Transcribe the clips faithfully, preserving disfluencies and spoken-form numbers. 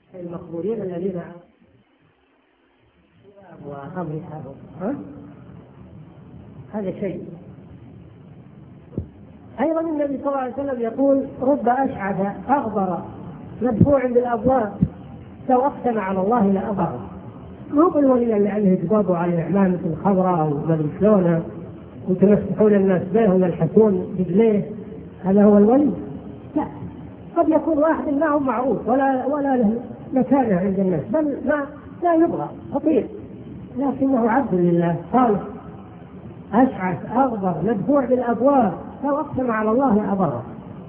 المقبورين الذين وأمرها ها؟ هذا شيء. أيضا النبي صلى الله عليه وسلم يقول رب أشعث أغبر مدفوع بالأبواب لو أقسم على الله لأبره. مو بالولي اللي عليه جباب وعليه إعلامة الخضراء أو مدرسلونة وتمسحون الناس به ويلحسون رجليه، هذا هو الولي؟ لا، قد يكون واحد ما هو معروف ولا ولا له مكانه عند الناس، بل ما لا يبغى خطير، لكنه عبد لله صالح أشعث أغبر مدفوع بالأبواب لو أقسم على الله لأبره.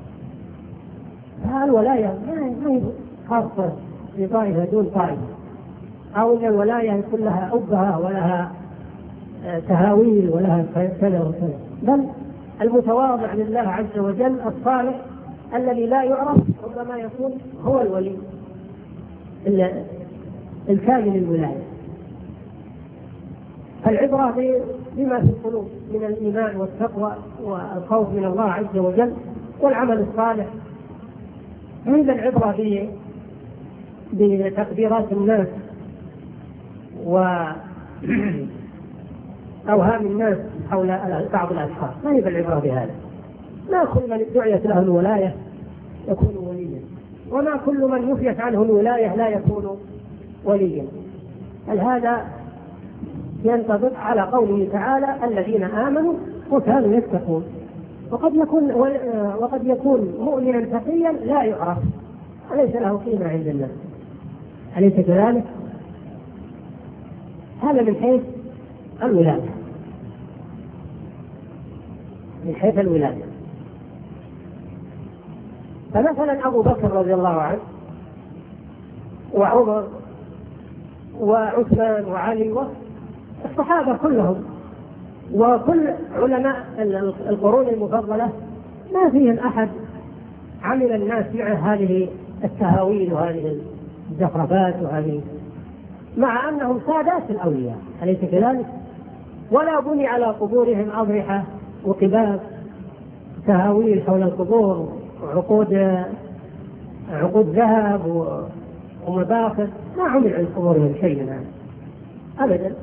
الولاية ما هي خاصة في طائفة دون طائفة، أو أن الولاية يكون لها أبهة ولها تهاويل ولها كذا وكذا، بل المتواضع لله عز وجل الصالح الذي لا يعرف ربما يكون هو الولي الكامل الولاية. فالعبرة بما في القلوب من الإيمان والتقوى والخوف من الله عز وجل والعمل الصالح، عند العبرة بتقديرات الناس وأوهام الناس حول بعض الأشخاص، ما هي بالعبرة بهذا. ما كل من دعيت له الولاية يكون وليا، وما كل من نفيت عنه الولاية لا يكون وليا. هل هذا ينطبق على قوله تعالى الذين آمنوا وكانوا يتقون؟ وقد يكون وقد يكون مؤمنا تقيا لا يعرف وليس له قيمة عند الناس، أليس كذلك؟ هذا من حيث الولاية، من حيث الولاية. فمثلا أبو بكر رضي الله عنه وعمر وعثمان وعلي والصحابة كلهم وكل علماء القرون المفضلة ما فيهم أحد عمل الناس مع هذه التهاويل وهذه الزخرفات وهذه، مع أنهم سادات الأولياء، أليس كذلك؟ ولا بني على قبورهم أضرحة وقباب تهاويل حول القبور وعقود عقود ذهب ومباخر، ما عمل عن قبورهم شيء من هذا أبدا.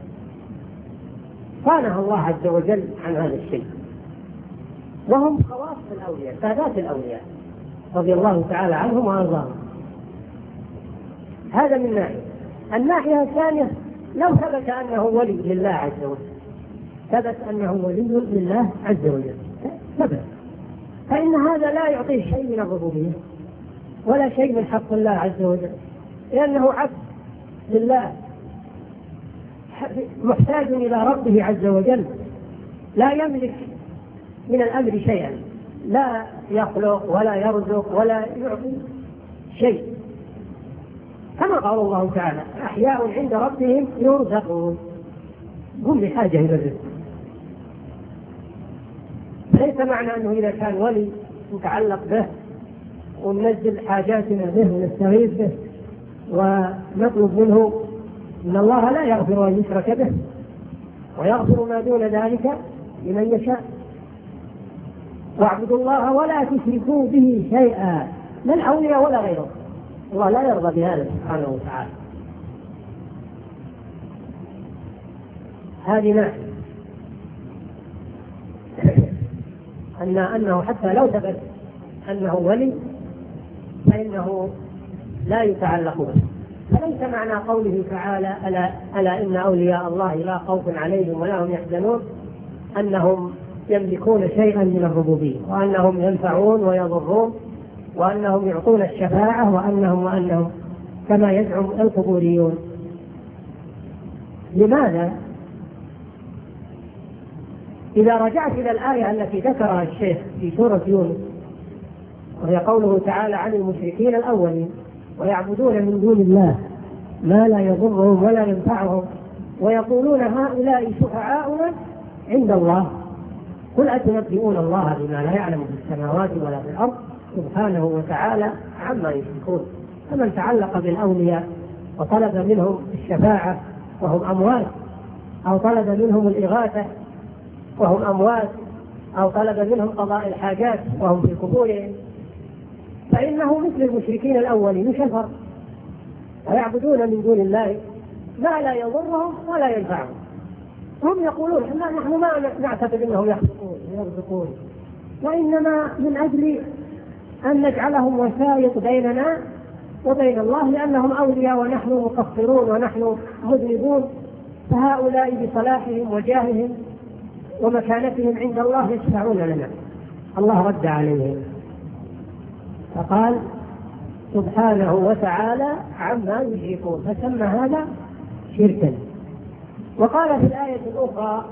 صانه الله عز وجل عن هذا الشيء، وهم خواص الأولياء سادات الأولياء رضي الله تعالى عنهم وأرضاهم. هذا من ناحية. الناحية الثانية، لو ثبت أنه ولي لله عز وجل، ثبت أنه ولي لله عز وجل ثبت، فإن هذا لا يعطيه شيء من الربوبية ولا شيء من حق الله عز وجل، لأنه عبد لله محتاج إلى ربه عز وجل، لا يملك من الأمر شيئا، لا يخلق ولا يرزق ولا يعطي شيء، كما قال الله تعالى أحياء عند ربهم يرزقون، هم بحاجة إلى الرزق. ليس معنى أنه إذا كان ولي نتعلق به وننزل حاجاتنا به ونستغيث به ونطلب منه، إن الله لا يغفر أن يشرك به ويغفر ما دون ذلك لمن يشاء. واعبدوا الله ولا تشركوا به شيئا، لا الأولياء ولا غيره، الله لا يرضى بهذا سبحانه وتعالى. هذه ناحية أن أنه حتى لو ثبت أنه ولي فإنه لا يتعلق به. فليس معنى قوله تعالى ألا, ألا إن أولياء الله لا خوف عليهم ولا هم يحزنون أنهم يملكون شيئا من الربوبية، وأنهم ينفعون ويضرون، وأنهم يعطون الشفاعة، وأنهم وأنهم كما يزعم القبوريون. لماذا؟ إذا رجعت إلى الآية التي ذكرها الشيخ في سورة يونس، وهي قوله تعالى عن المشركين الأولين ويعبدون من دون الله ما لا يضرهم ولا ينفعهم ويقولون هؤلاء شفعاؤنا عند الله، قل أتنبئون الله بما لا يعلم في السماوات ولا في الأرض سبحانه وتعالى عما يشركون. فمن تعلق بالأولياء وطلب منهم الشفاعة وهم أموات، أو طلب منهم الإغاثة وهم أموات، أو طلب منهم قضاء الحاجات وهم في قبورهم، فإنه مثل المشركين الأولين كفر ويعبدون من دون الله ما لا يضرهم ولا ينفعهم. هم يقولون نحن ما نعتقد أنهم يخلقون ويرزقون، وإنما من أجل أن نجعلهم وسائط بيننا وبين الله، لأنهم أولياء ونحن مقصرون ونحن مذنبون، فهؤلاء بصلاحهم وجاههم ومكانتهم عند الله يشفعون لنا. الله رد عليهم فقال سبحانه وتعالى عما يشركون، فسمى هذا شركا. وقال في الآية الأخرى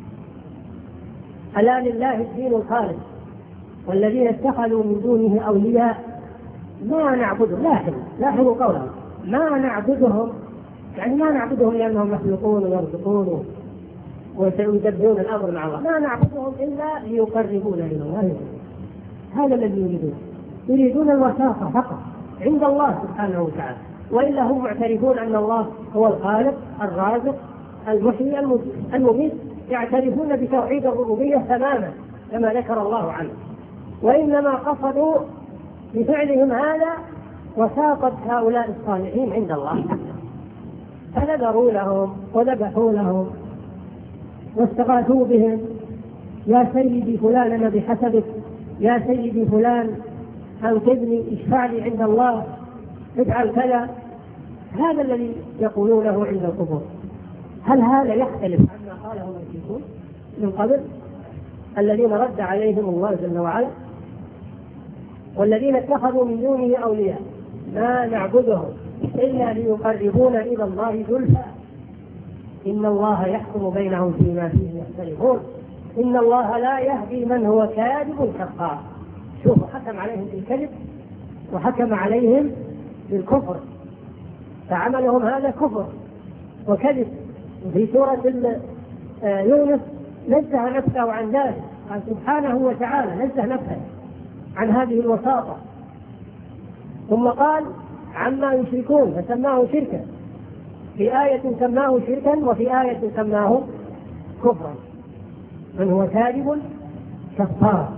ألا لله الدين الخالص والذين اتخذوا من دونه أولياء ما نعبدهم، لاحظوا لاحظوا قولهم ما نعبدهم، يعني ما نعبدهم لأنهم يخلقون ويرزقون ويدبرون الأمر مع الله، ما نعبدهم إلا ليقربونا إلى الله. هذا الذي يريدون، يريدون الوساطة فقط عند الله سبحانه وتعالى، وإلا هم معترفون أن الله هو الخالق الرازق المحيي المميت، يعترفون بتوحيد الربوبية تماما كما ذكر الله عنه، وإنما قصدوا بفعلهم هذا وساطة هؤلاء الصالحين عند الله، فنذروا لهم وذبحوا لهم واستغاثوا بهم، يا سيدي فلان أنا بحسبك، يا سيدي فلان أنقذني اشفع لي عند الله افعل كذا. هذا الذي يقولونه عند القبور. هل هذا يختلف عما قاله المشركون من قبل الذين رد عليهم الله جل وعلا؟ والذين اتخذوا من دونه أولياء ما نعبدهم إلا ليقربونا إلى الله زلفى إن الله يحكم بينهم فيما فيه يختلفون إن الله لا يهدي من هو كاذب كفار. شوفوا، حكم عليهم بالكذب وحكم عليهم بالكفر، فعملهم هذا كفر وكذب. في سورة يونس نزه نفسه عن ذلك، قال سبحانه وتعالى نزه نفسه عن هذه الوساطة. ثم قال عما يشركون فسماه شركا، في آية سماه شركا وفي آية سماه كفرا، من هو كاذب كفار.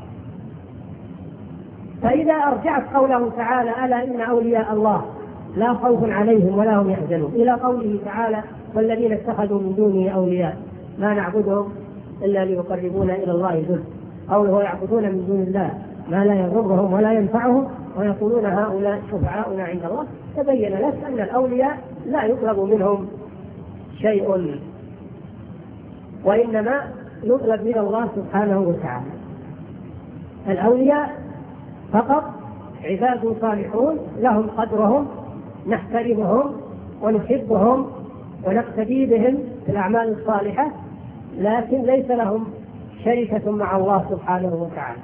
فإذا أرجعت قوله تعالى ألا إن أولياء الله لا خوف عليهم ولا هم يحزنون إلى قوله تعالى والذين اتخذوا من دونه أولياء ما نعبدهم إلا ليقربونا إلى الله زلفى، قوله يعبدون من دون الله ما لا يضرهم ولا ينفعهم ويقولون هؤلاء شفعاؤنا عند الله، تبين لك أن الأولياء لا يطلب منهم شيء، وإنما يطلب من الله سبحانه وتعالى. الأولياء فقط عباد صالحون لهم قدرهم، نحترمهم ونحبهم ونقتدي بهم في الأعمال الصالحة، لكن ليس لهم شركة مع الله سبحانه وتعالى،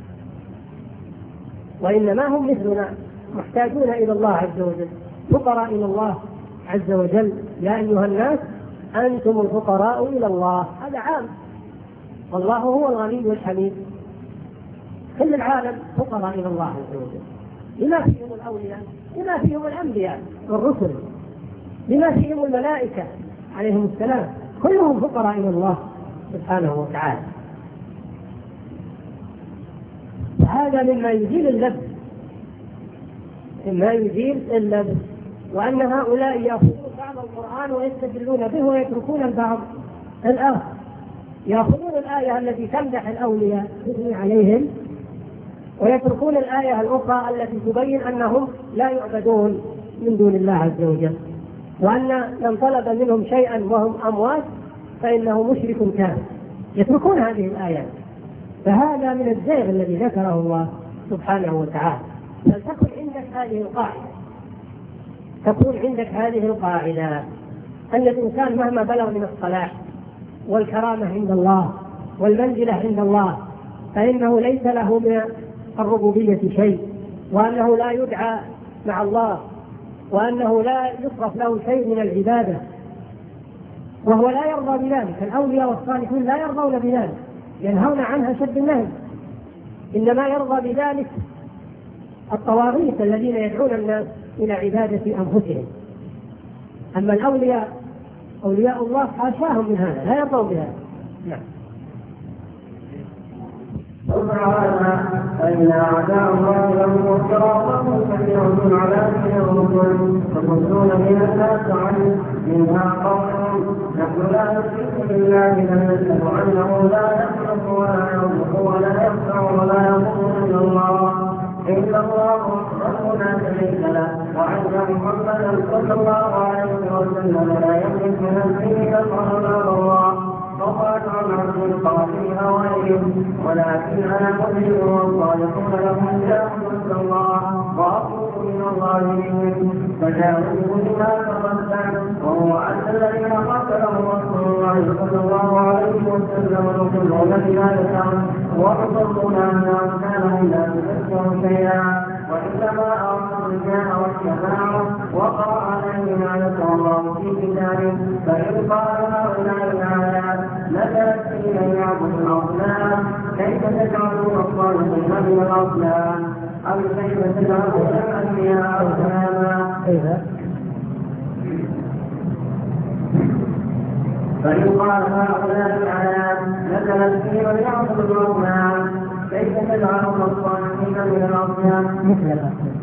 وإنما هم مثلنا محتاجون إلى الله عز وجل، فقراء إلى الله عز وجل. يا أيها الناس أنتم الفقراء إلى الله، هذا عام، والله هو الغني الحميد. كل العالم فقراء إلى الله عز وجل، لما فيهم الأولياء، لما فيهم الأنبياء والرسل، لما فيهم الملائكة عليهم السلام، كلهم فقراء إلى الله سبحانه وتعالى. هذا مما يزيل اللبس، مما يزيل اللبس، وأن هؤلاء يأخذون بعض القرآن ويستدلون به ويتركون البعض الآخر، يأخذون الآية التي تمدح الأولياء تثني عليهم ويتركون الآية الأخرى التي تبين أنهم لا يعبدون من دون الله عز وجل، وأن من طلب منهم شيئا وهم أموات فإنه مشرك كافر، يتركون هذه الآيات. فهذا من الزيغ الذي ذكره الله سبحانه وتعالى. فلتكن عندك هذه القاعدة، تكون عندك هذه القاعدة أن الإنسان مهما بلغ من الصلاح والكرامة عند الله والمنزلة عند الله فإنه ليس له من الربوبية شيء، وأنه لا يدعى مع الله، وأنه لا يصرف له شيء من العبادة، وهو لا يرضى بذلك. الأولياء والصالحون لا يرضون بذلك، ينهون عنها شد النهي، إنما يرضى بذلك الطواغيت الذين يدعون الناس إلى عبادة أنفسهم. أما الأولياء أولياء الله حاشاهم من هذا، لا يرضون بهذا. نعم. سبحانه فإذا أعداء الله لهم وصراطهم كثيرة على الرسل فتصدون من الناس عنه منها قولهم نحن لا نشرك بالله بل نشهد أنه لا يخلق ولا يرزق ولا ينفع ولا يضر إلا الله إلا الله وحده لا شريك له وأن محمدا صلى الله عليه وسلم لا يملك نفسه نفعا ولا ضرا وقال عن عبد القادر أوائل ولكن أنا مؤمن والصالحون لهم جاءوا الله وأطلب من الله منهم فجاءوا بما تقدم وهو أن الذين قتلهم رسول الله صلى الله عليه وسلم يقولون بذلك ويقولون أنهم كانوا لا تذكروا شيئا وإنما أرادوا الرجال والشفاعة وقرأ عليهم ما ذكر الله في كتابه فإن قال هؤلاء الآيات نزلت في من يعبد الأصنام كيف تجعلون الصالحين من الأصنام أم كيف تجعلون الأنبياء أصناما فإن قال هؤلاء الآيات نزلت في من يعبد الأصنام كيف تجعلون الصالحين من الأصنام مثل الأصنام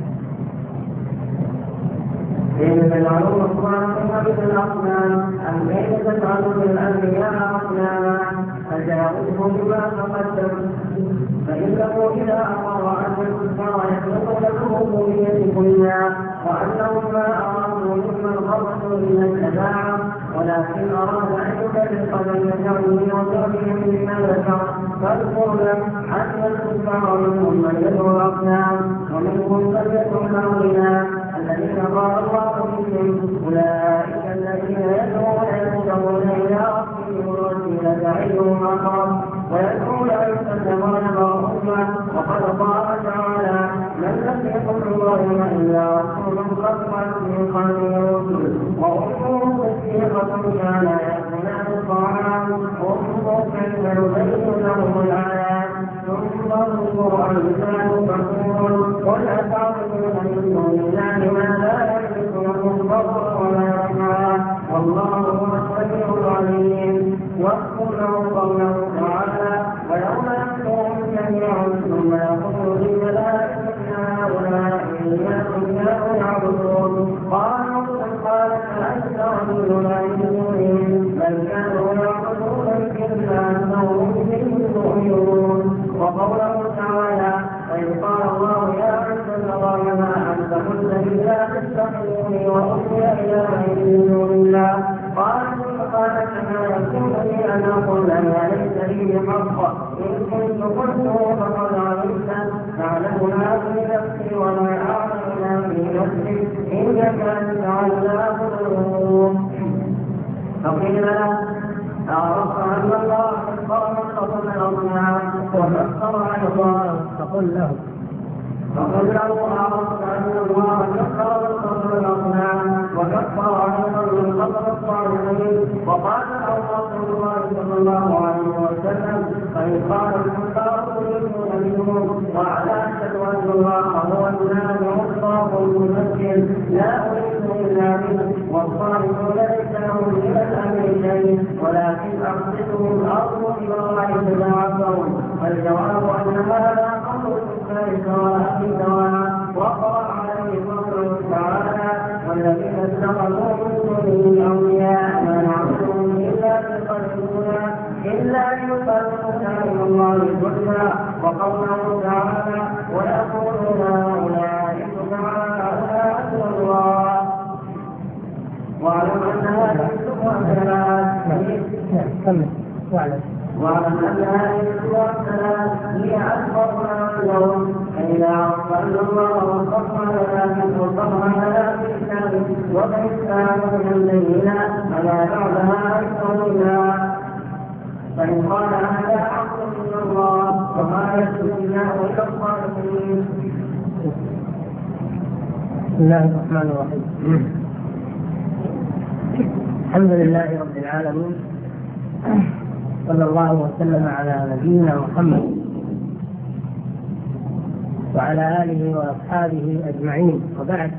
كيف تجعلون الصالحين من الأصنام أم كيف تجعلون الأنبياء أصناما فجاءوهم بما تقدم فإنه إذا أمر أن الكفار يخلق لهم الربوبية كلها وأنهم ما أرادوا ممن خرجوا إلى الشفاعة ولكن أراد أن يفرق بين شره وشره مما ذكر فاذكر لهم حتى الكفار منهم من يدعو الأصنام ومنهم من يدعو الأولياء الذين قال الله فيهم أولئك الذين يدعون يبتغون إلى ربهم الوسيلة أيهم أقرب ويدعون عيسى مريم أمه وقد قال تعالى من لم يكن الله إلا رسول قد خلت من قبله الرسل وأمه صديقة كان يأكلان الطعام انظر كيف نبين لهم الآيات ثم انظر أمثال كفور قل أتعبدون من دون الله ما لا يملك لكم ضرا ولا نفعا والله هو السميع العليم واذكر له قوله تعالى ويوم يحشرهم جميعا ثم يقول للملائكة هؤلاء إياكم كانوا يعبدون قالوا سبحانك أنت ولينا من دونهم بل كانوا يعبدون الجن أنهم بهم يؤمنون وقوله تعالى وإذ قال الله يا عيسى ابن مريم أنت قلت لله اتخذوني وأمي إلهين من دون الله قال سبحانك ما يكون لي أن أقول ما ليس لي بحق إن كنت قلته فقد علمت تعلم ما في نفسي ولا أعلم ما في نفسك إنك أنت علام الغيوب فقيل له أعرفت أن الله اختار من قبل الأصنام وفسر أيضا فقل له فقل له أعرفت أن الله اختار من قبل الأصنام وكفر أيضا من قبل الصالحين وقال له رسول الله صلى الله عليه وسلم فإن قال الكفار يريدون منهم وعلى أشهد أن الله هو النافع الصالح المذكر لا أريد إلا منه والصالحون ليس لهم من الأمر شيء ولكن أقصدهم الأرض إلى الله تبعثهم فالجواب أن هذا قول الكفار سواء في سواء وقرأ عليه قوله تعالى والذين اتخذوا من دونه أولياء ما نعبدهم إلا ليقربونا إلا ليقربونا إلى الله زلفى وقوله تعالى ويقولون هؤلاء شفعاؤنا عند الله واعلم أن هذه السورة ثلاث واعلم أن هذه السورة ثلاث هي أكبر ما عندهم فإذا عرفت الله وصفها لكن وصفها لا في كتابه وبإسلام من البينات فلا بعدها أكثر منها فإن قال هذا حق من الله وما يسلك الله إلى الصالحين. بسم الله الرحمن الرحيم. الحمد لله رب العالمين صلى الله وسلم على نبينا محمد وعلى آله وأصحابه أجمعين وبعد.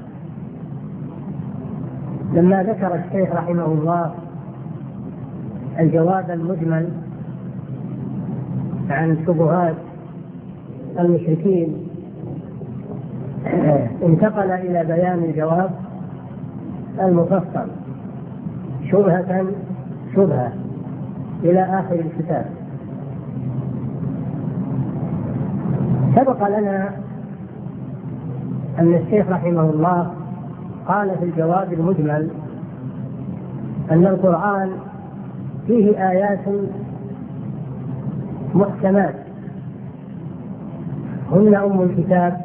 لما ذكر الشيخ رحمه الله الجواب المجمل عن شبهات المشركين انتقل إلى بيان الجواب المفصل شبهة شبهة إلى آخر الكتاب. سبق لنا أن الشيخ رحمه الله قال في الجواب المجمل أن القرآن فيه آيات محكمات هن أم الكتاب،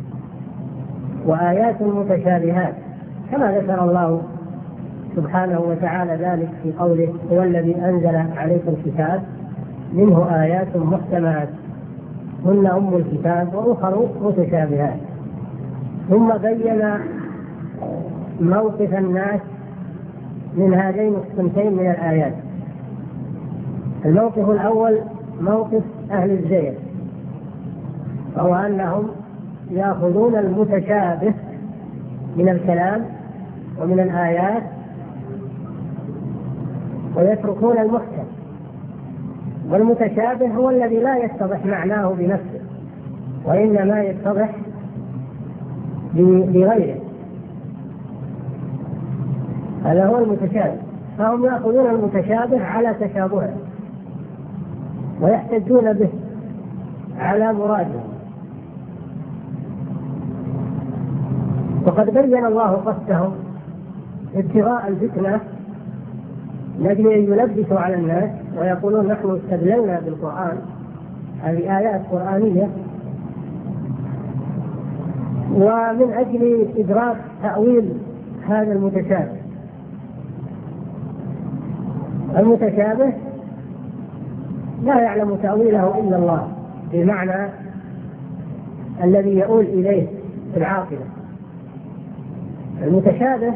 وآيات متشابهات كما ذكر الله سبحانه وتعالى ذلك في قوله هو الذي أنزل عليكم الكتاب منه آيات محكمات هن أم الكتاب وأخر متشابهات. ثم بين موقف الناس من هذين الصنفين من الآيات. الموقف الأول موقف أهل الزيغ، وهو أنهم يأخذون المتشابه من الكلام ومن الآيات ويتركون المحكم، والمتشابه هو الذي لا يتضح معناه بنفسه وإنما يتضح بغيره، هذا هو المتشابه. فهم يأخذون المتشابه على تشابهه ويحتجون به على مراده. وقد بين الله قصدهم ابتغاء الفتنة لأجل أن يلبسوا على الناس ويقولون نحن استدللنا بالقرآن، هذه آيات قرآنية، ومن أجل إدراك تأويل هذا المتشابه. المتشابه لا يعلم تأويله إلا الله، بمعنى الذي يؤول إليه في العاقبة. المتشابه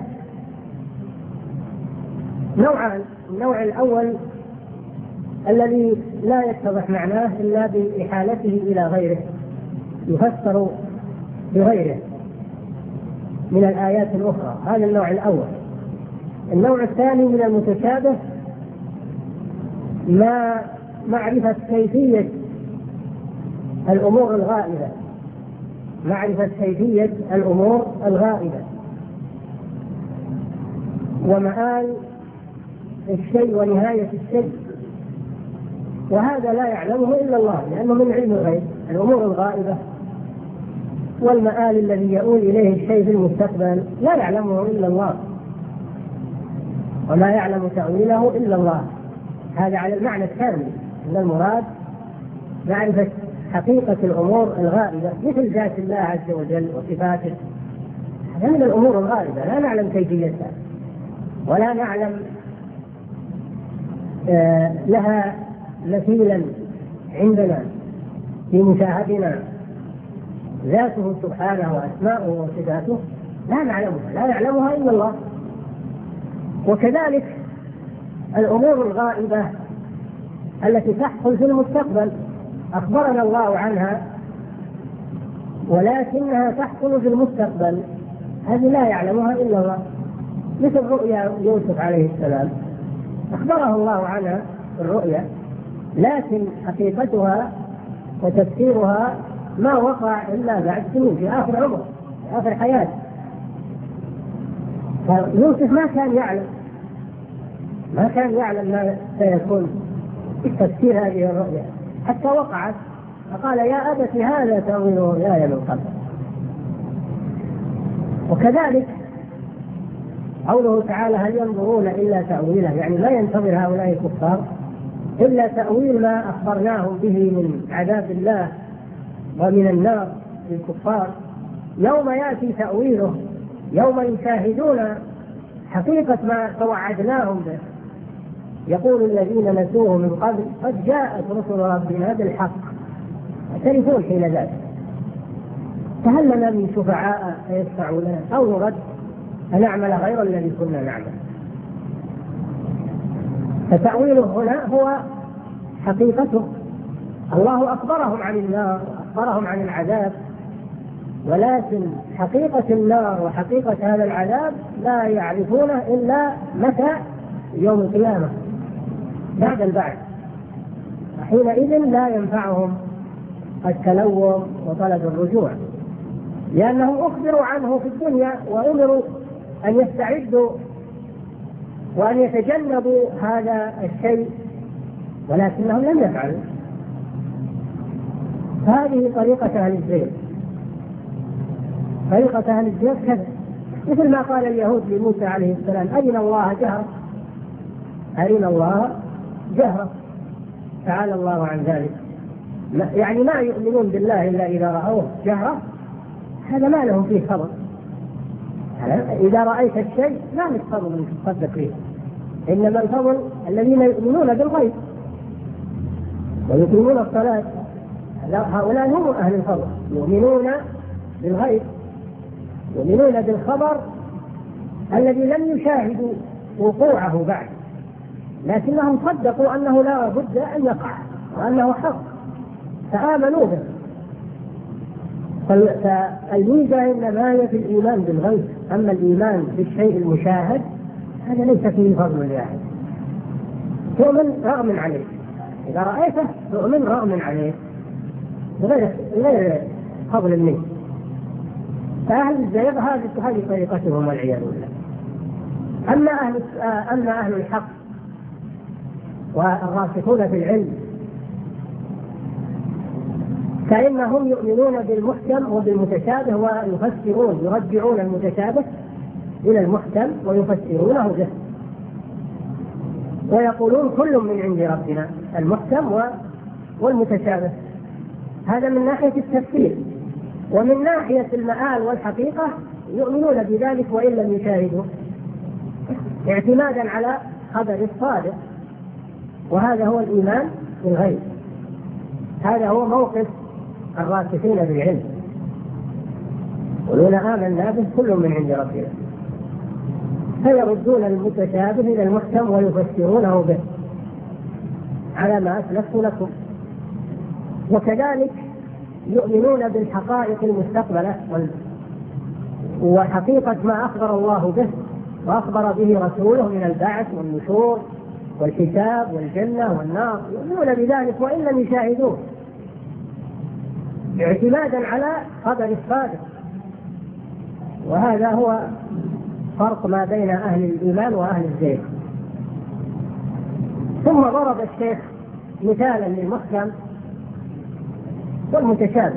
نوعان: النوع الأول الذي لا يتضح معناه إلا بإحالته إلى غيره، يفسر بغيره من الآيات الأخرى، هذا النوع الأول. النوع الثاني من المتشابه ما معرفة كيفية الأمور الغائبة، معرفة كيفية الأمور الغائبة ومآل الشيء ونهاية الشيء، وهذا لا يعلمه إلا الله لأنه من علم الغيب. الأمور الغائبة والمآل الذي يؤول إليه الشيء في المستقبل لا يعلمه إلا الله، وما يعلم تأويله إلا الله. هذا على المعنى الثاني، أن المراد معرفة حقيقة الأمور الغائبة مثل ذات الله عز وجل وصفاته، هذا من الأمور الغائبة لا نعلم كيفيتها ولا نعلم آه لها مثيلا عندنا في مشاهدنا. ذاته سبحانه وأسماؤه وصفاته لا نعلمها، لا يعلمها إلا الله. وكذلك الأمور الغائبة التي تحصل في المستقبل أخبرنا الله عنها ولكنها تحصل في المستقبل، هذه لا يعلمها إلا الله. مثل رؤيا يوسف عليه السلام أخبره الله عنها في الرؤيا، لكن حقيقتها وتفسيرها ما وقع إلا بعد سنين في آخر عمره في آخر حياته. فيوسف ما كان يعلم ما كان يعلم ما سيكون تفسير هذه الرؤيا حتى وقعت، فقال يا أبت هذا تأويل رؤياي من قبل. وكذلك قوله تعالى هل ينظرون إلا تأويله، يعني لا ينتظر هؤلاء الكفار إلا تأويل ما أخبرناهم به من عذاب الله ومن النار للكفار يوم يأتي تأويله، يوم يشاهدون حقيقة ما توعدناهم به. يقول الذين نسوه من قبل قد جاءت رسل ربنا بالحق يعترفون حين ذلك فهل لنا من شفعاء فيشفعوا لنا أو نرد فنعمل غير الذي كنا نعمل. فتأويله هنا هو حقيقته. الله أخبرهم عن النار وأخبرهم عن العذاب، ولكن حقيقة النار وحقيقة هذا العذاب لا يعرفونه إلا متى؟ يوم القيامة بعد البعث، حينئذ لا ينفعهم التلوم وطلب الرجوع، لأنهم أخبروا عنه في الدنيا وأمروا أن يستعدوا وأن يتجنبوا هذا الشيء، ولكنهم لم يفعلوا. هذه طريقة أهل الزيغ. طريقة أهل الزيغ كذا، مثل ما قال اليهود لموسى عليه السلام: أرنا الله جهرة، أرنا الله جهرة، تعالى الله عن ذلك. يعني ما يؤمنون بالله إلا إذا رأوه جهرة، هذا ما لهم فيه خبر. إذا رأيت الشيء لا لك فضل أن تصدق فيه، إنما الفضل الذين يؤمنون بالغيب ويقيمون الصلاة، هؤلاء هم أهل الفضل، يؤمنون بالغيب، يؤمنون بالخبر الذي لم يشاهدوا وقوعه بعد، لكنهم صدقوا أنه لا بد أن يقع وأنه حق فآمنوا به. فالميزة إنما هي في الإيمان بالغيب، أما الإيمان بالشيء المشاهد هذا ليس فيه فضل لأحد. تؤمن رغم عليه، إذا رأيته تؤمن رغم عليه غير غير فضل منه. فأهل الزيغ هذه طريقتهم والعياذ بالله. أما أهل أما أهل الحق والراسخون في العلم فإنهم يؤمنون بالمحكم وبالمتشابه ويفسرون، يرجعون المتشابه إلى المحكم ويفسرونه به، ويقولون كل من عند ربنا، المحكم والمتشابه. هذا من ناحية التفسير. ومن ناحية المآل والحقيقة يؤمنون بذلك وإن لم يشاهدوا، اعتمادا على خبر الصادق، وهذا هو الإيمان بالغيب. هذا هو موقف الراسخين بالعلم، يقولون آمنا به كل من عند ربنا، فيردون المتشابه إلى المحكم ويفسرونه به على ما أسلفت لكم. وكذلك يؤمنون بالحقائق المستقبلة وحقيقة ما أخبر الله به وأخبر به رسوله من البعث والنشور والحساب والجنة والنار، يؤمنون بذلك وإن لم يشاهدوه، اعتمادا على خبر الصادق. وهذا هو فرق ما بين أهل الإيمان وأهل الزيغ. ثم ضرب الشيخ مثالا للمحكم والمتشابه،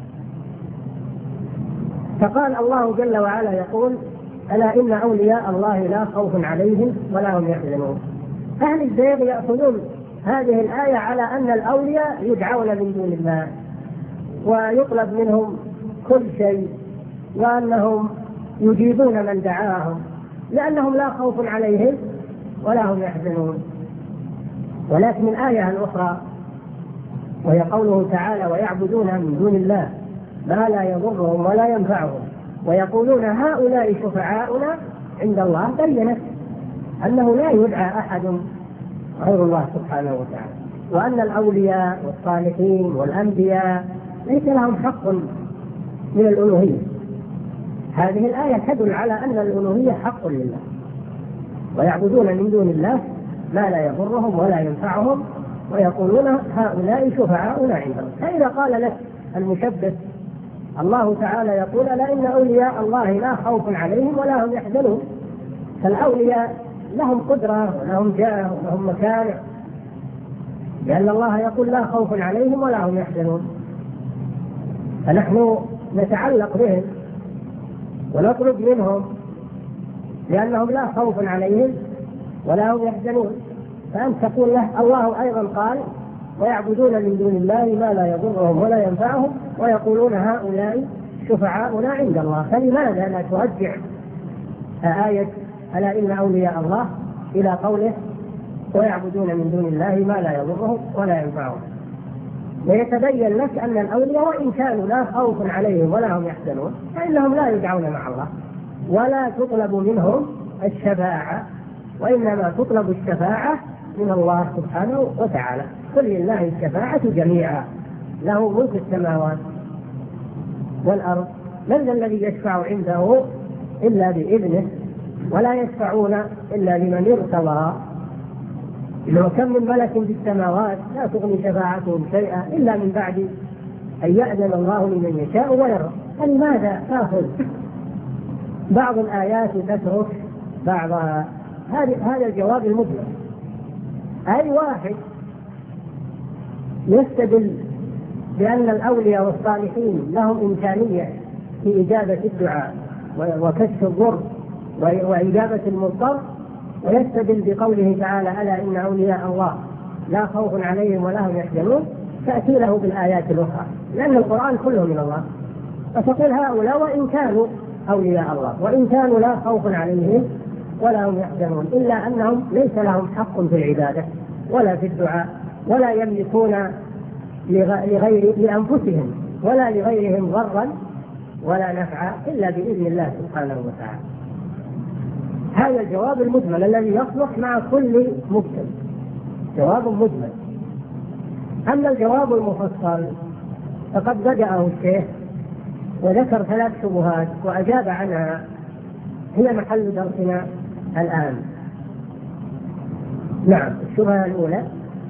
فقال الله جل وعلا يقول: ألا إن أولياء الله لا خوف عليهم ولا هم يحزنون. أهل الزيغ يأخذون هذه الآية على أن الأولياء يدعون من دون الله ويطلب منهم كل شيء، وأنهم يجيبون من دعاهم لأنهم لا خوف عليهم ولا هم يحزنون. ولكن الآية الأخرى وهي قوله تعالى: ويعبدون من دون الله ما لا يضرهم ولا ينفعهم ويقولون هؤلاء شفعاؤنا عند الله، بينت أنه لا يدعى أحد غير الله سبحانه وتعالى، وأن الأولياء والصالحين والأنبياء ليس لهم حق من الألوهية. هذه الآية تدل على أن الألوهية حق لله، ويعبدون من دون الله ما لا يضرهم ولا ينفعهم ويقولون هؤلاء شفعاؤنا عند الله. فإذا قال لك المشبه الله تعالى يقول: ألا إن أولياء الله لا خوف عليهم ولا هم يحزنون، فالأولياء لهم قدرة ولهم جاه ولهم مكانة، لأن الله يقول لا خوف عليهم ولا هم يحزنون، فنحن نتعلق بهم ونطلب منهم لأنهم لا خوف عليهم ولا هم يحزنون. فأنت تقول له الله أيضا قال: ويعبدون من دون الله ما لا يضرهم ولا ينفعهم ويقولون هؤلاء شفعاؤنا عند الله. فلماذا لا ترجع آية ألا إن أولياء الله إلى قوله: ويعبدون من دون الله ما لا يضرهم ولا ينفعهم، ويتبين لك أن الأولياء وإن كانوا لا خوف عليهم ولا هم يحزنون فإنهم لا يدعون مع الله ولا تطلب منهم الشفاعة، وإنما تطلب الشفاعة من الله سبحانه وتعالى. قل لله الشفاعة جميعا، له ملك السماوات والأرض، من ذا الذي يشفع عنده إلا بإذنه ولا يشفعون إلا لمن ارتضى. لو كم من ملك في السماوات لا تغني شفاعتهم شيئا إلا من بعد أن يأذن الله لمن يشاء ويرضى. فلماذا تأخذ بعض الآيات وتترك بعضها؟ هذا الجواب المطلق. أي واحد يستدل بأن الأولياء والصالحين لهم إمكانية في إجابة الدعاء وكشف الضر وإجابة المضطر، ويستدل بقوله تعالى ألا إن أولياء الله لا خوف عليهم ولا هم يحزنون، تأتي له بالآيات الأخرى، لأن القرآن كله من الله. فتقول هؤلاء وإن كانوا أولياء الله وإن كانوا لا خوف عليهم ولا هم يحزنون، إلا أنهم ليس لهم حق في العبادة ولا في الدعاء، ولا يملكون لغير لأنفسهم ولا لغيرهم ضرا ولا نفعا إلا بإذن الله سبحانه وتعالى. هذا الجواب المجمل الذي يصلح مع كل مبتدئ، جواب مجمل. أما الجواب المفصل فقد بدأه الشيخ وذكر ثلاث شبهات وأجاب عنها، هي محل درسنا الآن. نعم، الشبهة الأولى: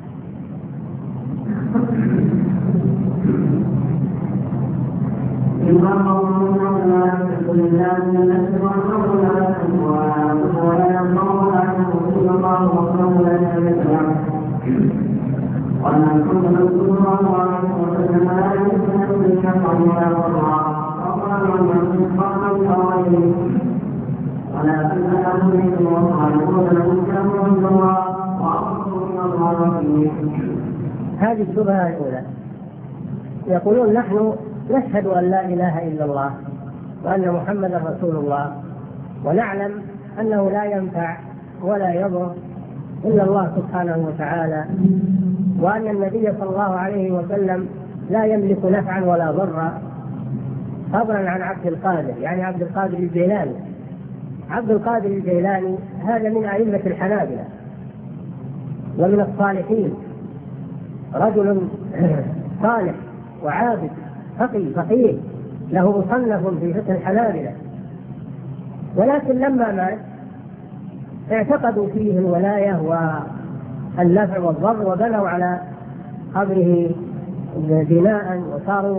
هذه الشبهة الأولى. يقولون نحن نشهد أن لا إله إلا الله وأن محمدا رسول الله، ونعلم أنه لا ينفع ولا يضر إلا الله سبحانه وتعالى، وأن النبي صلى الله عليه وسلم لا يملك نفعا ولا ضرا، فضلا عن عبد القادر، يعني عبد القادر الجيلاني. عبد القادر الجيلاني هذا من أئمة الحنابلة ومن الصالحين، رجل صالح وعابد فقيه فقيه له مصنف في فقه الحنابلة، ولكن لما مات اعتقدوا فيه الولاية والنفع والضر وبنوا على قبره بناء وصاروا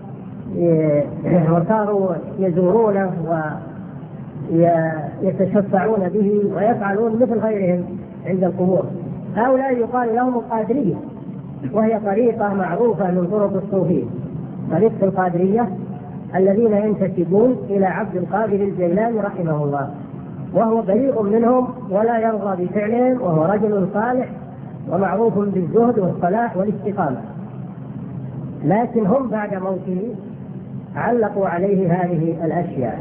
وصاروا يزورونه ويتشفعون به ويفعلون مثل غيرهم عند القبور. هؤلاء يقال لهم القادرية، وهي طريقة معروفة من طرق الصوفية، طريقة القادرية الذين ينتسبون إلى عبد القادر الجيلاني رحمه الله، وهو بريء منهم ولا يرضى بفعلهم، وهو رجل صالح ومعروف بالزهد والصلاح والاستقامة، لكن هم بعد موته علقوا عليه هذه الأشياء.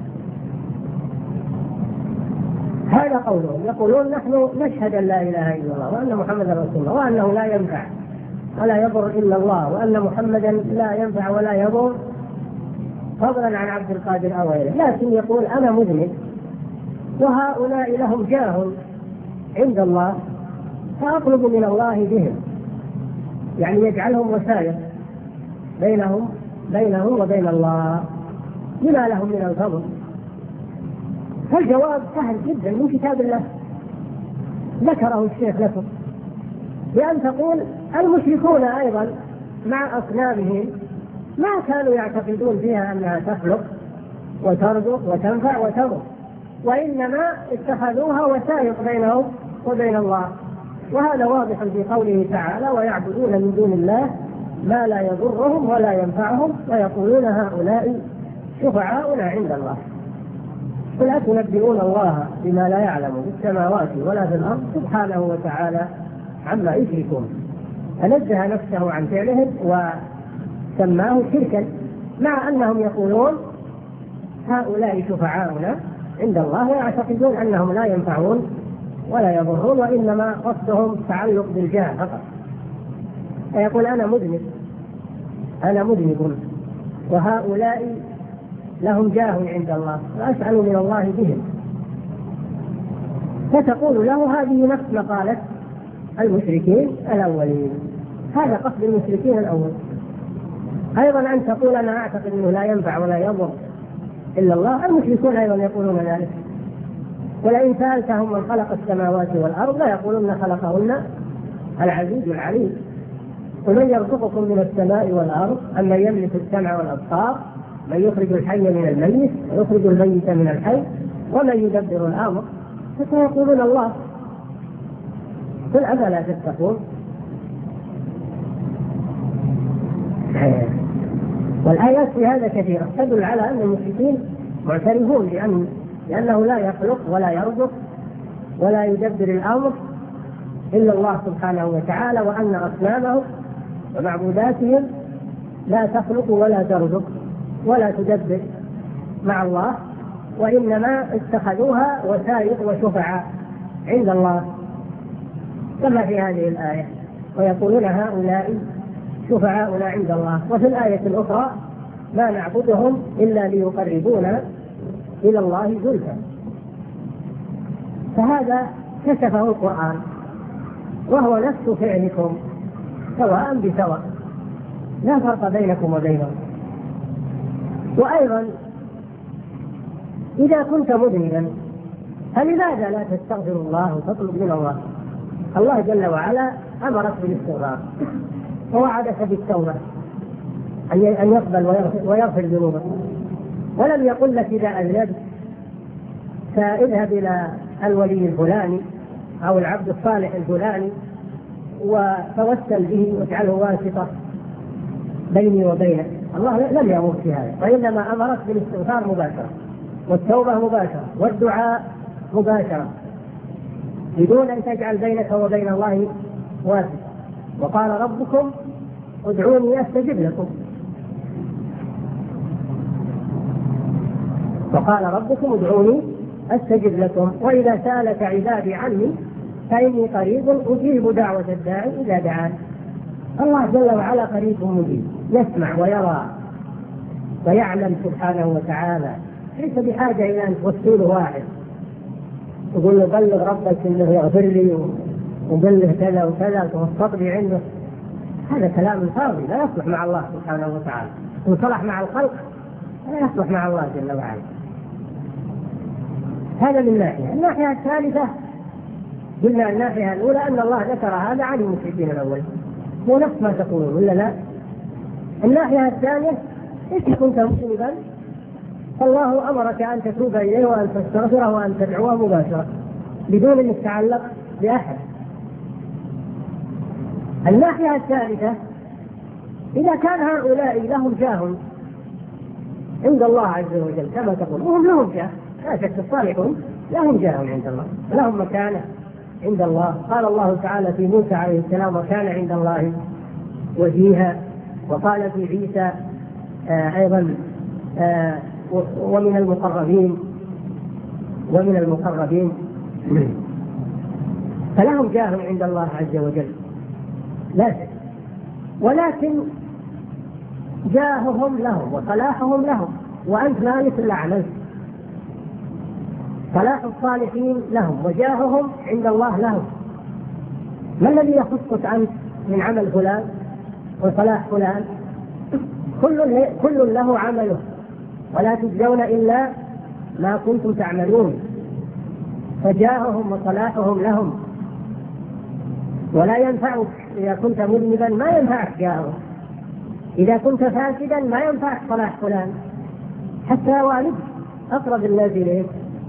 هذا قولهم. يقولون نحن نشهد أن لا إله إلا الله وأن محمدا رسول الله وأنه لا ينفع ولا يضر إلا الله، وأن محمدا لا ينفع ولا يضر فضلا عن عبد القادر أو غيره. لكن يقول أنا مذنب وهؤلاء لهم جاه عند الله فأطلب من الله بهم، يعني يجعلهم وسائل بينهم بينهم وبين الله لما لهم من الفضل. فالجواب سهل جدا من كتاب الله ذكره الشيخ لكم، بأن تقول المشركون أيضا مع أصنامهم ما كانوا يعتقدون فيها أنها تخلق وترزق وتنفع وتضر، وإنما اتخذوها وسائط بينهم وبين الله. وهذا واضح في قوله تعالى ويعبدون من دون الله ما لا يضرهم ولا ينفعهم ويقولون هؤلاء شفعاؤنا عند الله. قل أتنبئون الله بما لا يعلم في السماوات ولا في الأرض سبحانه وتعالى عما يشركون. فنزه نفسه عن فعلهم وسماه شركا، مع أنهم يقولون هؤلاء شفعاؤنا عند الله، ويعتقدون أنهم لا ينفعون ولا يضرون، وإنما قصدهم تعلق بالجاه فقط. فيقول أنا مذنب أنا مذنب وهؤلاء لهم جاه عند الله وأسأل من الله بهم. فتقول له هذه نفس مقالة المشركين الأولين، هذا قصد المشركين الأول. أيضا أن تقول أنا أعتقد أنه لا ينفع ولا يضر إلا الله، المشركون أيضا يقولون ذلك. ولئن سألتهم من خلق السماوات والأرض لا يقولون خلقهن العزيز العليم. ومن يرزقكم من السماء والأرض أم من يملك السمع والأبصار من يخرج الحي من الميت ويخرج الميت من الحي ومن يدبر الأمر فسيقولون الله قل أفلا تتقون. والآيات في هذا كثيرة تدل على أن المشركين معترفون لأن لأنه لا يخلق ولا يرزق ولا يدبر الأمر إلا الله سبحانه وتعالى، وأن أصنامهم ومعبوداتهم لا تخلق ولا ترزق ولا تدبر مع الله، وإنما اتخذوها وسائط وشفعاء عند الله كما في هذه الآية، ويقولون هؤلاء شفعاؤنا عند الله. وفي الآية الأخرى ما نعبدهم إلا ليقربونا إلى الله زلفى. فهذا كشفه القرآن وهو نفس فعلكم سواء بسواء لا فرق بينكم وبينهم. وأيضا إذا كنت مذنبا فلماذا لا تستغفر الله وتطلب من الله؟ الله جل وعلا أمرك بالاستغفار ووعدك بالتوبة أن يقبل ويغفر ذنوبك، ولم يقل لك إذا أذنبت فاذهب إلى الولي الفلاني أو العبد الصالح الفلاني وتوسل به واجعله واسطة بيني وبينك. الله لم يأمر في هذا، وإنما أمرك بالاستغفار مباشرة والتوبة مباشرة والدعاء مباشرة بدون أن تجعل بينك وبين الله واسطة. وقال ربكم ادعوني أستجب لكم، وقال ربكم ادعوني أستجب لكم وإذا سألك عبادي عني فإني قريب أجيب دعوة الداعي إذا دعان. الله جل وعلا قريب مجيب، يسمع ويرى ويعلم سبحانه وتعالى، ليس بحاجة إلى أن توسله واحد تقول له بلغ ربك إنه يغفر لي وبلغ كذا وكذا توسط لي عنده. هذا كلام فاضي لا يصلح مع الله سبحانه وتعالى، إن صلح مع الخلق لا يصلح مع الله جل وعلا. هذا من ناحية. الناحية الثالثة قلنا الناحية الأولى أن الله ذكر هذا عن المشركين الأول ونفس ما تقولون ولا لا. الناحية الثانية إذا كنت مسلما فالله أمرك أن تتوب إليه وأن تستغفره وأن تدعوه مباشرة بدون أن تتعلق بأحد. الناحية الثالثة إذا كان هؤلاء لهم جاه عند الله عز وجل كما تقول وهم لهم جاه، لا شك الصالحون لهم جاه عند الله لهم مكانة عند الله. قال الله تعالى في موسى عليه السلام وكان عند الله وجيها، وقال في عيسى آه أيضا آه ومن المقربين ومن المقربين فلهم جاه عند الله عز وجل لا شك، ولكن جاههم لهم وصلاحهم لهم وأنت ما مثل عملت. صلاح الصالحين لهم وجاههم عند الله لهم. ما الذي يخصك أنت من عمل فلان وصلاح فلان؟ كل كل له عمله ولا تجزون إلا ما كنتم تعملون. فجاههم وصلاحهم لهم، ولا ينفعك إذا كنت مذنبا ما ينفعك جاهه، إذا كنت فاسدا ما ينفعك صلاح فلان. حتى والد أقرب الناس إليك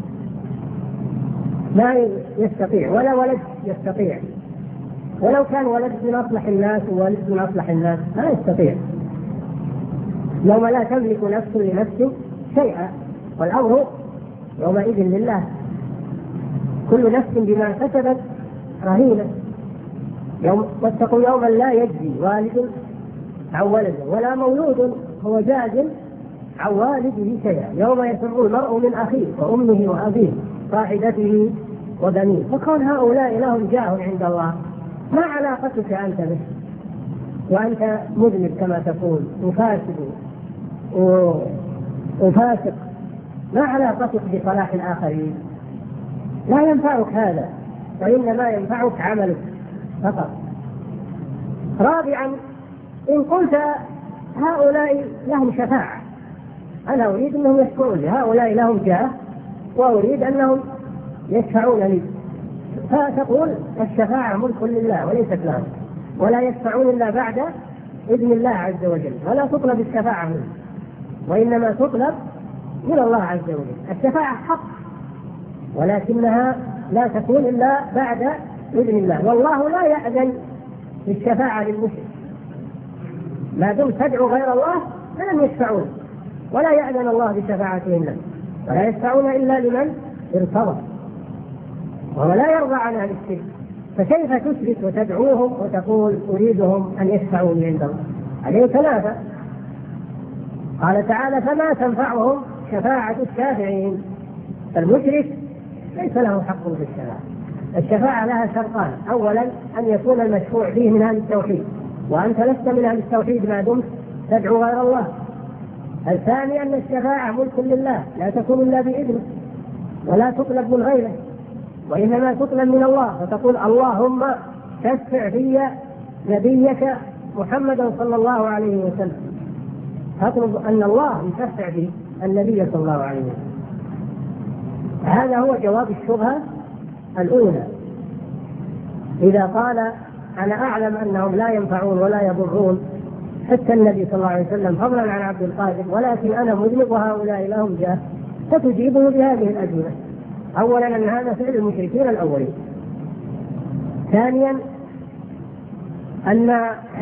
ما يستطيع ولا ولد يستطيع، ولو كان ولد من أصلح الناس وولد من أصلح الناس ما يستطيع. يوم لا تملك نفس لنفس شيئا والأمر يومئذ لله، كل نفس بما كسبت رهينة. يوم واتقوا يوما لا يجزي والد عن ولده ولا مولود هو جاز عن والده شيئا، يوم يفر المرء من أخيه وأمه وأبيه صاحبته وبنيه. فكون هؤلاء لهم جاه عند الله ما علاقتك أنت به وأنت مذنب كما تقول وفاسد وفاسق؟ ما علاقتك بصلاح الآخرين؟ لا ينفعك هذا، وإنما ينفعك عملك فقط. رابعا إن قلت هؤلاء لهم شفاعة، أنا أريد أنهم يشفعون لي، هؤلاء لهم جاه وأريد أنهم يشفعون لي، فتقول الشفاعة ملك لله وليست لهم. ولا يشفعون إلا بعد إذن الله عز وجل، ولا تطلب الشفاعة منه، وإنما تطلب من الله عز وجل. الشفاعة حق، ولكنها لا تكون إلا بعد إذن الله، والله لا يأذن بالشفاعة للمشرك، ما دمت تدعو غير الله فلم يشفعون، ولا يأذن الله بشفاعتهم له، ولا يشفعون إلا لمن ارتضى، وهو لا يرضى عن أهل الشرك، فكيف تشرك وتدعوهم وتقول أريدهم أن يشفعوا لي عند الله؟ عليه ثلاثة. قال تعالى: فما تنفعهم شفاعة الشافعين. المشرك ليس له حق في الشفاعة. الشفاعة لها شرطان: أولا أن يكون المشفوع فيه من أهل التوحيد، وأنت لست من أهل التوحيد ما دمت تدعو غير الله. الثاني أن الشفاعة ملك لله، لا تكون إلا بإذنه، ولا تطلب من غيره، وإنما تطلب من الله، فتقول: اللهم تشفع في نبيك محمد صلى الله عليه وسلم، تطلب أن الله يشفع في النبي صلى الله عليه وسلم. هذا هو جواب الشبهة الأولى. إذا قال: أنا أعلم أنهم لا ينفعون ولا يضرون حتى النبي صلى الله عليه وسلم فضلا عن عبد القادر، ولكن أنا مذنب وهؤلاء لهم جاه، فتجيبه بهذه الأجوبة: أولا أن هذا فعل المشركين الأولين. ثانيا أن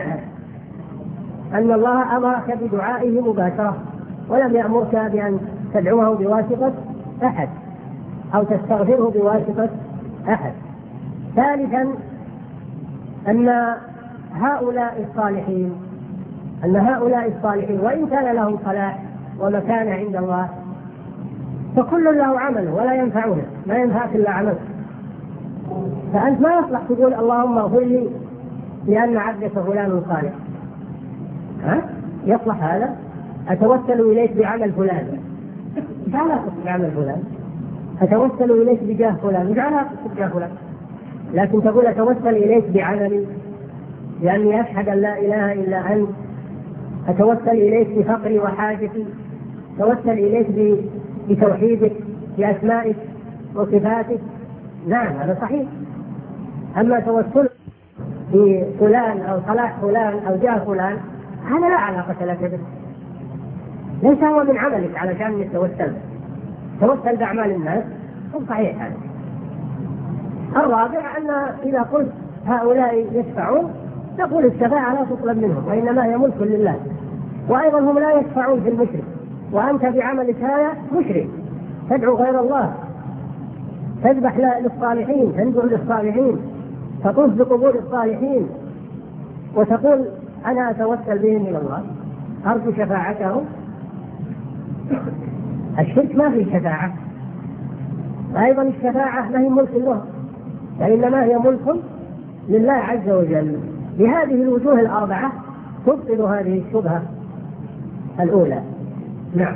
أن الله أمرك بدعائه مباشرة، ولم يأمرك بأن تدعوه بواسطة أحد أو تستغفره بواسطة أحد. ثالثا أن هؤلاء الصالحين أن هؤلاء الصالحين وإن كان لهم صلاح ومكانة عند الله فكل له عمل ولا ينفعونه، ما ينفعك إلا عمل. فأنت ما يصلح تقول: اللهم اغفر لي لأن عبدك فلان صالح. ها؟ يصلح هذا؟ أتوسل إليك بعمل فلان، مش علاقة بعمل فلان. أتوسل إليك بجاه فلان، مش علاقة بجاه فلان. لكن تقول: أتوسل إليك بعملي لأني أشهد أن لا إله إلا أنت، أتوسل إليك بفقري وحاجتي، أتوسل إليك بتوحيدك بأسمائك وصفاتك. نعم، هذا صحيح. أما توسل بفلان أو صلاح فلان أو جاه فلان هذا لا علاقة لك به، ليس هو من عملك علشان يتوسل. توسل بأعمال الناس هو صحيح هذا. الرابع أن إذا قلت هؤلاء يشفعون تقول الشفاعة لا تطلب منهم، وإنما هي ملك لله، وأيضا هم لا يشفعون في المشرك، وأنت بعملك هذا مشرك، تدعو غير الله، تذبح للصالحين، تندعو للصالحين، تطوف بقبور الصالحين، وتقول: أنا أتوسل بهم إلى الله، أرجو شفاعتهم. الشرك ما في شفاعة، أيضا الشفاعة ما هي ملك الله، وإنما هي ملك لله عز وجل. بهذه الوجوه الأربعة تبطل هذه الشبهة الأولى. نعم.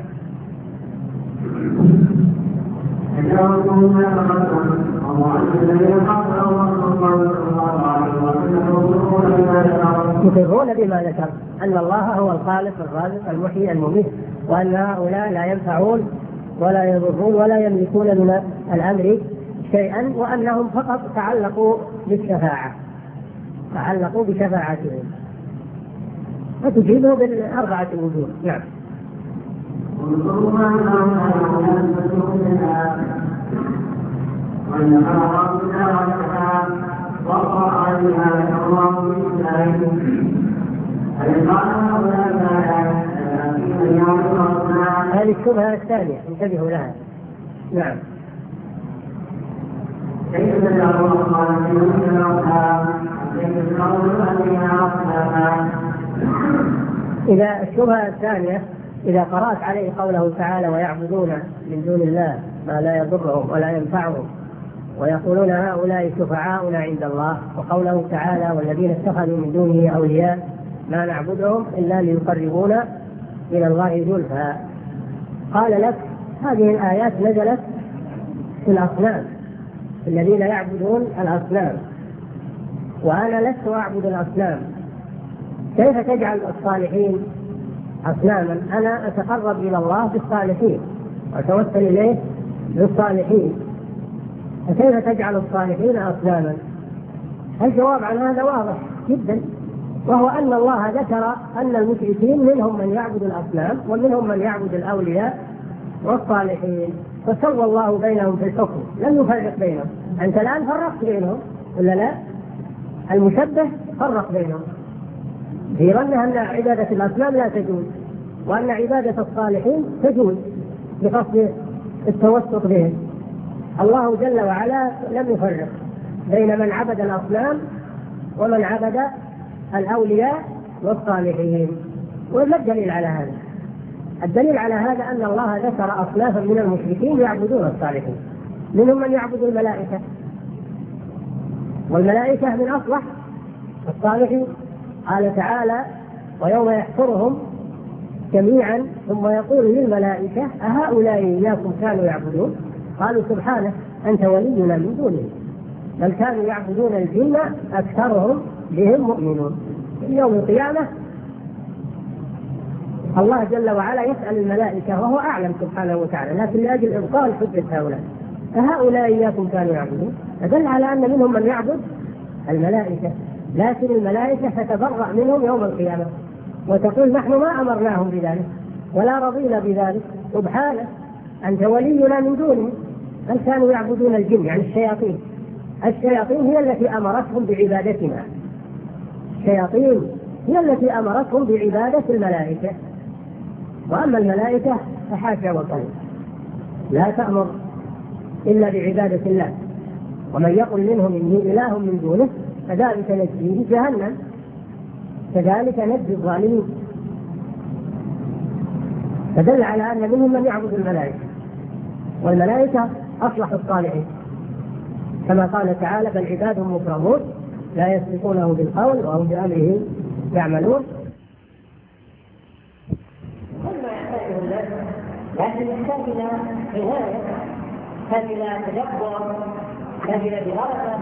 يقرون بما ذكر أن الله هو الخالق الرازق المحيي المميت، وأن هؤلاء لا ينفعون ولا يضرون ولا يملكون من الأمر شيئا، وأنهم فقط تعلقوا بالشفاعة تعلقوا بشفاعتهم. فتجيبه بالأربعة وجوه. نعم. هذه الشبهة الثانية انتبهوا لها. نعم. إذا الشبهة الثانية إذا قرأت عليه قوله تعالى: ويعبدون من دون الله ما لا يضرهم ولا ينفعهم ويقولون هؤلاء شفعاؤنا عند الله، وقوله تعالى: والذين اتخذوا من دونه أولياء ما نعبدهم إلا ليقربونا إلى الله زلفى. قال لك: هذه الآيات نزلت في الأصنام، الذين يعبدون الأصنام، وأنا لست أعبد الأصنام، كيف تجعل الصالحين أصناما؟ أنا أتقرب إلى الله بالصالحين وأتوسل إليه بالصالحين، فكيف تجعل الصالحين أصناما؟ الجواب عن هذا واضح جدا، وهو أن الله ذكر أن المشركين منهم من يعبد الأصنام ومنهم من يعبد الأولياء والصالحين، فسوى الله بينهم في الحكم، لم يفرق بينهم. أنت الآن فرقت بينهم ولا لا؟ المشبه فرق بينهم في ظنه أن عبادة الأصنام لا تجوز وأن عبادة الصالحين تجوز بقصد التوسط بهم. الله جل وعلا لم يفرق بين من عبد الأصنام ومن عبد الأولياء والصالحين. وما الدليل على هذا؟ الدليل على هذا أن الله ذكر أصنافا من المشركين يعبدون الصالحين، منهم من يعبد الملائكة، والملائكة من أصلح الصالحين. قال تعالى: ويوم يحشرهم جميعا ثم يقول للملائكة أهؤلاء إياكم كانوا يعبدون؟ قالوا سبحانه أنت ولينا من دونهم بل كانوا يعبدون الجن أكثرهم بهم مؤمنون. في يوم القيامة الله جل وعلا يسأل الملائكة وهو أعلم سبحانه وتعالى، لكن لأجل إبطال حجة هؤلاء أهؤلاء إياكم كانوا يعبدون، فدل على أن منهم من يعبد الملائكة، لكن الملائكة تتبرأ منهم يوم القيامة وتقول نحن ما أمرناهم بذلك ولا رضينا بذلك، سبحانه أنت ولينا من دونهم بل كانوا يعبدون الجن، يعني الشياطين. الشياطين هي التي أمرتهم بعبادتنا، الشياطين هي التي أمرتهم بعبادة الملائكة، وأما الملائكة فحاشا وقال لا تأمر إلا بعبادة الله، ومن يقل منهم إني إله من دونه فذلك نجزيه جهنم كذلك نجزي الظالمين. فدل على أن منهم من يعبد الملائكة، والملائكة أصلح الصالحين، كما قال تعالى: بل عباد مكرمون لا يسبقونه بالقول وهم بأمره يعملون. كل ما يحتاجه الناس، لكن يحتاج إلى عناية، يحتاج إلى تدبر، يحتاج إلى دراسة.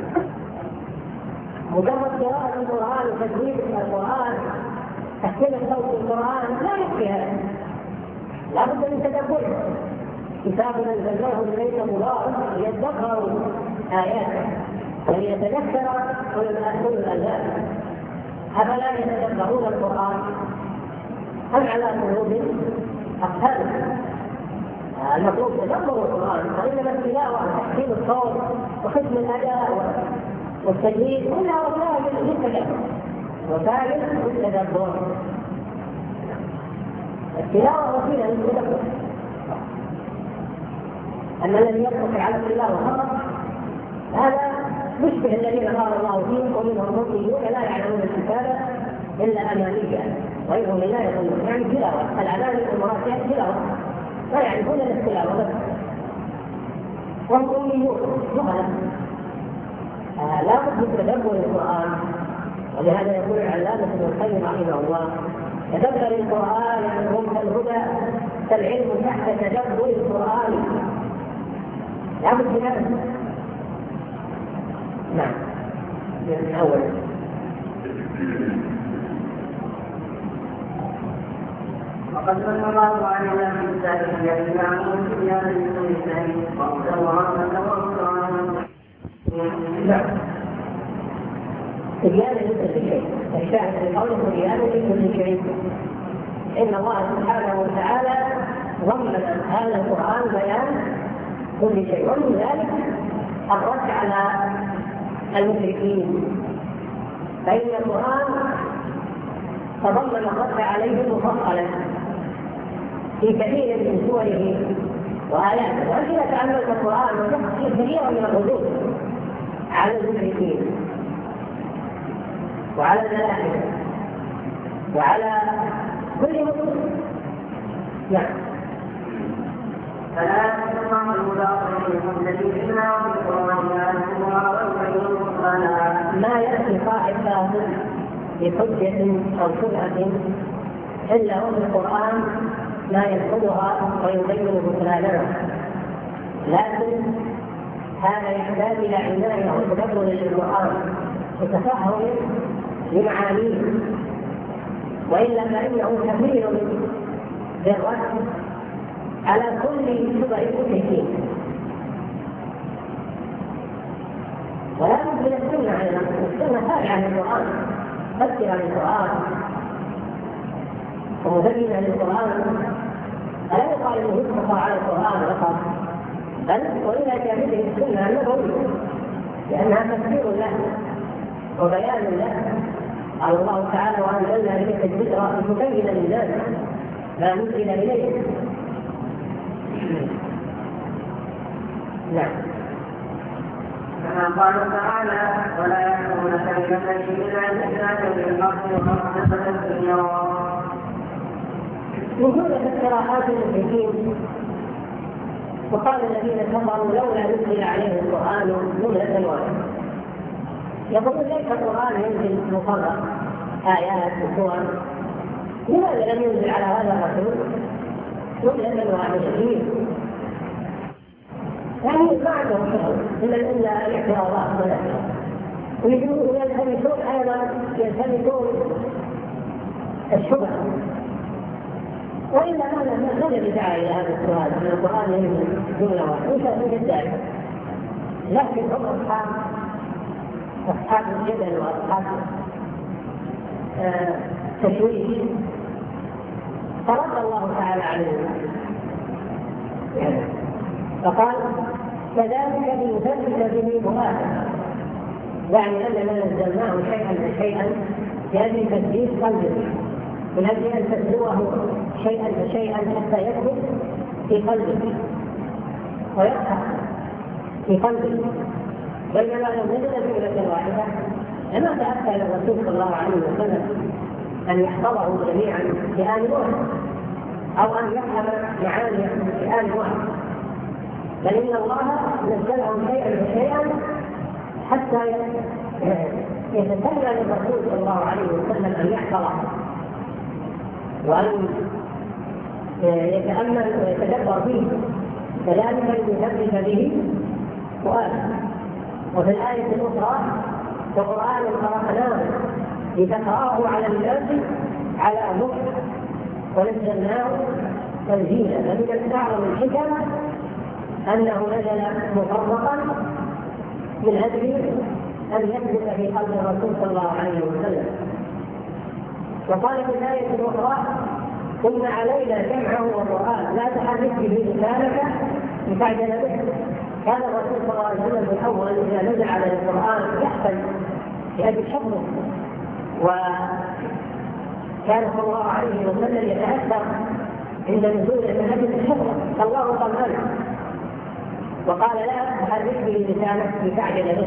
مجرد قراءة القرآن وتدوين القرآن تحسين صوت القرآن لا يكفي هذا، لا بد من تدبره. كتاب أنزلناه إليك مبارك ليدبروا آياته وليتذكر أولو الألباب. أفلا يتدبرون القرآن أم على قلوب أقفالها؟ المطلوب تدبر القرآن، وإنما التلاوة تحسين الصوت وحسن الأداء والتجويد كلها وسائل للتدبر، وسائل للتدبر. التلاوة وسيلة للتدبر، أما الذي يقتصر على التلاوة فقط هذا مشبه الذين قال الله فيهم ومنهم مؤمنون لا يعلمون الكتاب إلا أمانيا وإنهم لا يظنون، يعني تلاوة الأماني المراد تلاوة لا يعرفون إلا التلاوة بس، وهم أميون جهلة. آه لا بد من تدبر القرآن، ولهذا يقول العلامة ابن القيم رحمه الله: تدبر القرآن عنهم كالهدى كالعلم تحت تدبر القرآن. لا بد من هذا. نعم من أول وقد من الله علينا في التاريخ يجمعون في هذا الكل شيء وهدى ورحمة وبشرى. نعم تبيان لكل شيء، الشاهد في قوله تبيان لكل شيء، إن الله سبحانه وتعالى ضمن هذا القرآن بيان كل شيء، ومن ذلك الرد على المشركين، فإن القرآن تضمن الرد عليهم مفصلا في كثير من سوره وآياته. وإذا تأملت القرآن وجدت فيه كثيرا من الردود على المشركين وعلى الملائكة وعلى كل مسلم. نعم فلا تسمع المداخلين الذي فينا والقرآن ما يأتي صاحب فاضل بحجة أو شبهة إلا وفي القرآن لا يدخلها ويبين بطلانها، لكن هذا يحتاج إلى عناية وتدبر للقرآن وتفهم لمعانيه، وإلا فإنه كثير بالرد على كل شبه المشركين. ولا بد من السنة، السنة تابعة للقرآن، مفسرا للقرآن ومبينا للقرآن ألا يقال أنه يتفق على القرآن فقط، بل وإلى جانبه السنة النبوية لأنها تفسير له وبيان له. قال الله تعالى: وأنزلنا إليك الذكر لتبين للناس ما نزل إليه. نعم. كما قال تعالى: ولا يأمرون كلمة إلا الإسلام بالحق ومحبة الدنيا. وجود قراءات المشركين، وقال الذين كفروا لولا نزل عليه القرآن جملة واحدة. يقولون ليس القرآن ينزل مفرق آيات وسور، لماذا لم ينزل على هذا الرسول جملة واحدة؟ يعني ما عندهم شغل إلا إلا الاعتراضات والأسئلة، ويلتمسون أيضا يلتمسون الشبهة. وإلا ما الذي دعا إلى هذا السؤال من القرآن ينزل جملة واحدة؟ وش ذلك؟ لكن هم أصحاب أصحاب الجدل وأصحاب تشويش، فرد الله تعالى عليهم فقال: كذلك لنثبت به فؤادك، يعني أننا نزلناه شيئا فشيئا لأجل تثبيت قلبك، من أجل أن تتلوه شيئا فشيئا حتى يثبت في قلبك ويرفع في قلبك. بينما لو نزل جملة واحدة لما تأتى الرسول صلى الله عليه وسلم أن يحفظه جميعا بآن واحد أو أن يفهم معاني بآن واحد، بل إن الله نزلهم شيئا فشيئا حتى يتسنى للرسول صلى الله عليه وسلم أن يحفظه وأن يتأمل ويتدبر فيه، كذلك ليثبت به فؤاده. وفي الآية الأخرى: وقرآن فرقناه لتقرأه على الناس على مكر ونزلناه تنزيلا. فمن أعظم الحكم أنه نزل مفرقا من أجل أن يثبت في قلب الرسول صلى الله عليه وسلم. وقال في الآية الأخرى: ثم علينا جمعه وقرآن لا تحرك به لسانك لتعجل به. كان الرسول صلى الله عليه وسلم بالأول إذا نزل على القرآن يحفل لأجل حفظه، وكان صلى الله عليه وسلم يتأثر عند نزوله من أجل حفظه فالله طمأنه وقال: لا تحرك به لسانك لتعجل به.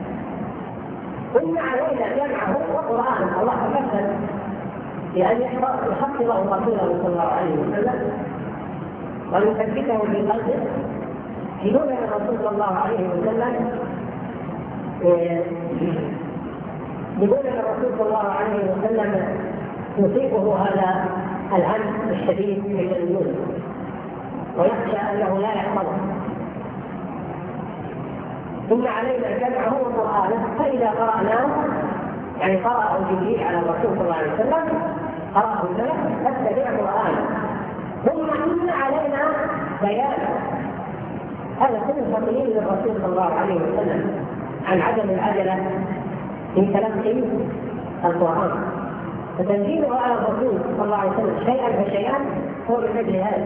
ثم علينا جمعه وقرآن، الله تكفل بأن يحفظه رسوله صلى الله عليه وسلم ويثبته في قلبه بدون أن الرسول صلى الله عليه وسلم بدون أن الرسول صلى الله عليه وسلم يصيبه هذا الهم الشديد من النزول ويخشى أنه لا يحفظه. ثم علينا جمعه وقرآنه، فإذا قرأناه يعني قرأه جبريل على الرسول صلى الله عليه وسلم قرأه الملك فاتبع قرآنه، ثم إن علينا بيانه. هذا كله تقليل للرسول صلى الله عليه وسلم عن عدم العجلة في تلقي القرآن، فتنزيله على الرسول صلى الله عليه وسلم شيئا فشيئا هو من أجل هذا.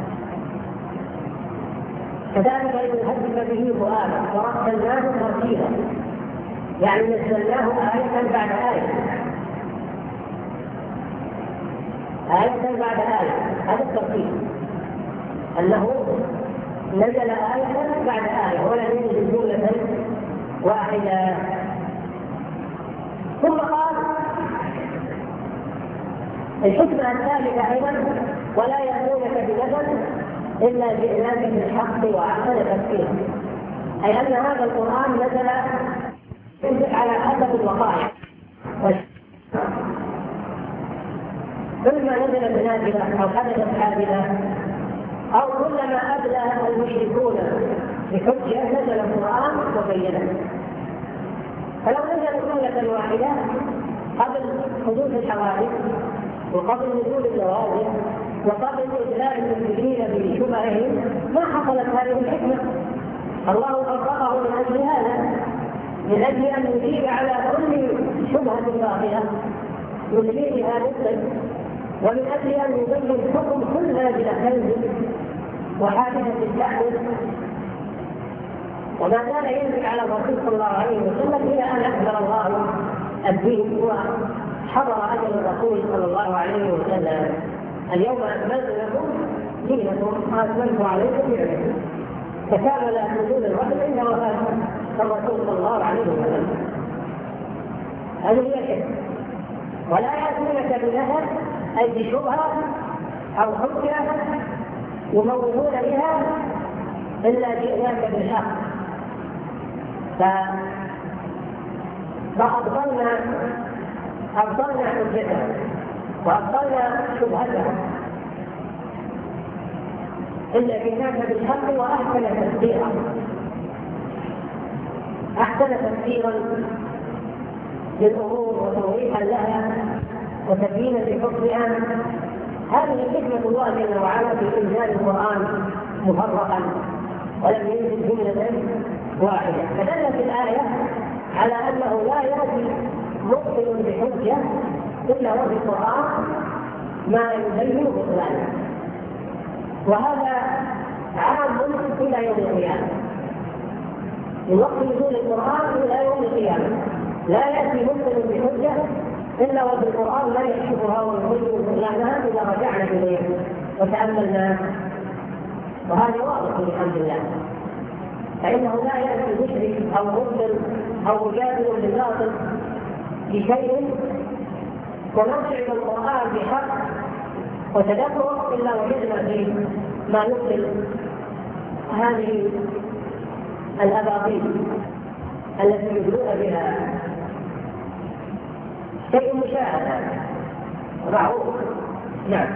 كذلك يهدف به فؤاده ورتلناه ترتيلا، يعني نزلناه آية بعد آية آية بعد آية. هذا الترتيب أنه نزل آية بعد آية ولا ينزل جملة واحدة. ثم قال الحكمة الثالثة أيضا: ولا يأتونك بمثل إلا جئناك بالحق وأحسن تفسيرا، أي أن هذا القرآن نزل على حسب الوقائع، كلما نزل بنازلة أو حدثت حادثة أو كلما أدلى المشركون بحجة نزل القرآن وبينه. فلو نزل جملة واحدة قبل حدوث الحوادث وقبل نزول النوازل وقبل إدلاء المشركين بشبههم ما حصلت هذه الحكمة. الله فرقه من أجل هذا من أجل أن يجيب على كل شبهة باطلة يثيرها مسلم، ومن أجل أن يبين حكم كل نازلة كلب وحادثة التحدث. وما كان ينزل على الرسول صلى الله عليه وسلم إلى أن أكبر الله الدين وحضر أجل الرسول صلى الله عليه وسلم: اليوم أكملت لكم دينكم وأتممت عليكم نعمتي. فكامل نزول الوحي عند وفاة الرسول صلى الله عليه وسلم. هذه هي شيء، ولا يأتونك بنهر أي بشبهة أو حجة يموتون بها إلا جئناك بالحق. فأبطلنا أبطلنا حجتهم وأبطلنا شبهتهم إلا جئناك بالحق وأحسن تفسيرا أحسن تفسيرا للأمور وتوضيحا لها وتبيينا لحكمها. هذه حكمة الله جل وعلا في إنزال القرآن مفرقا ولم ينزل جملة واحدة. فدلت الآية على أنه لا يأتي مبطل بحجة إلا وفي القرآن ما يبين بطلانه، وهذا عام إلى يوم القيامة. من وقت نزول القرآن إلى يوم القيامة لا يأتي مبطل بحجة إلا وفي القرآن لا يكشفها ويبين بطلانها إذا رجعنا إليه وتأملنا، وهذا واضح بحمد الله. فإنه لا يأتي مشرك أو مبطل أو مجادل بالباطل بشيء ونرجع إلى القرآن بحق وتدبر إلا وجدنا فيه ما يبطل هذه الأباطيل التي يدلون بها شيء مشاهد معروف. نعم.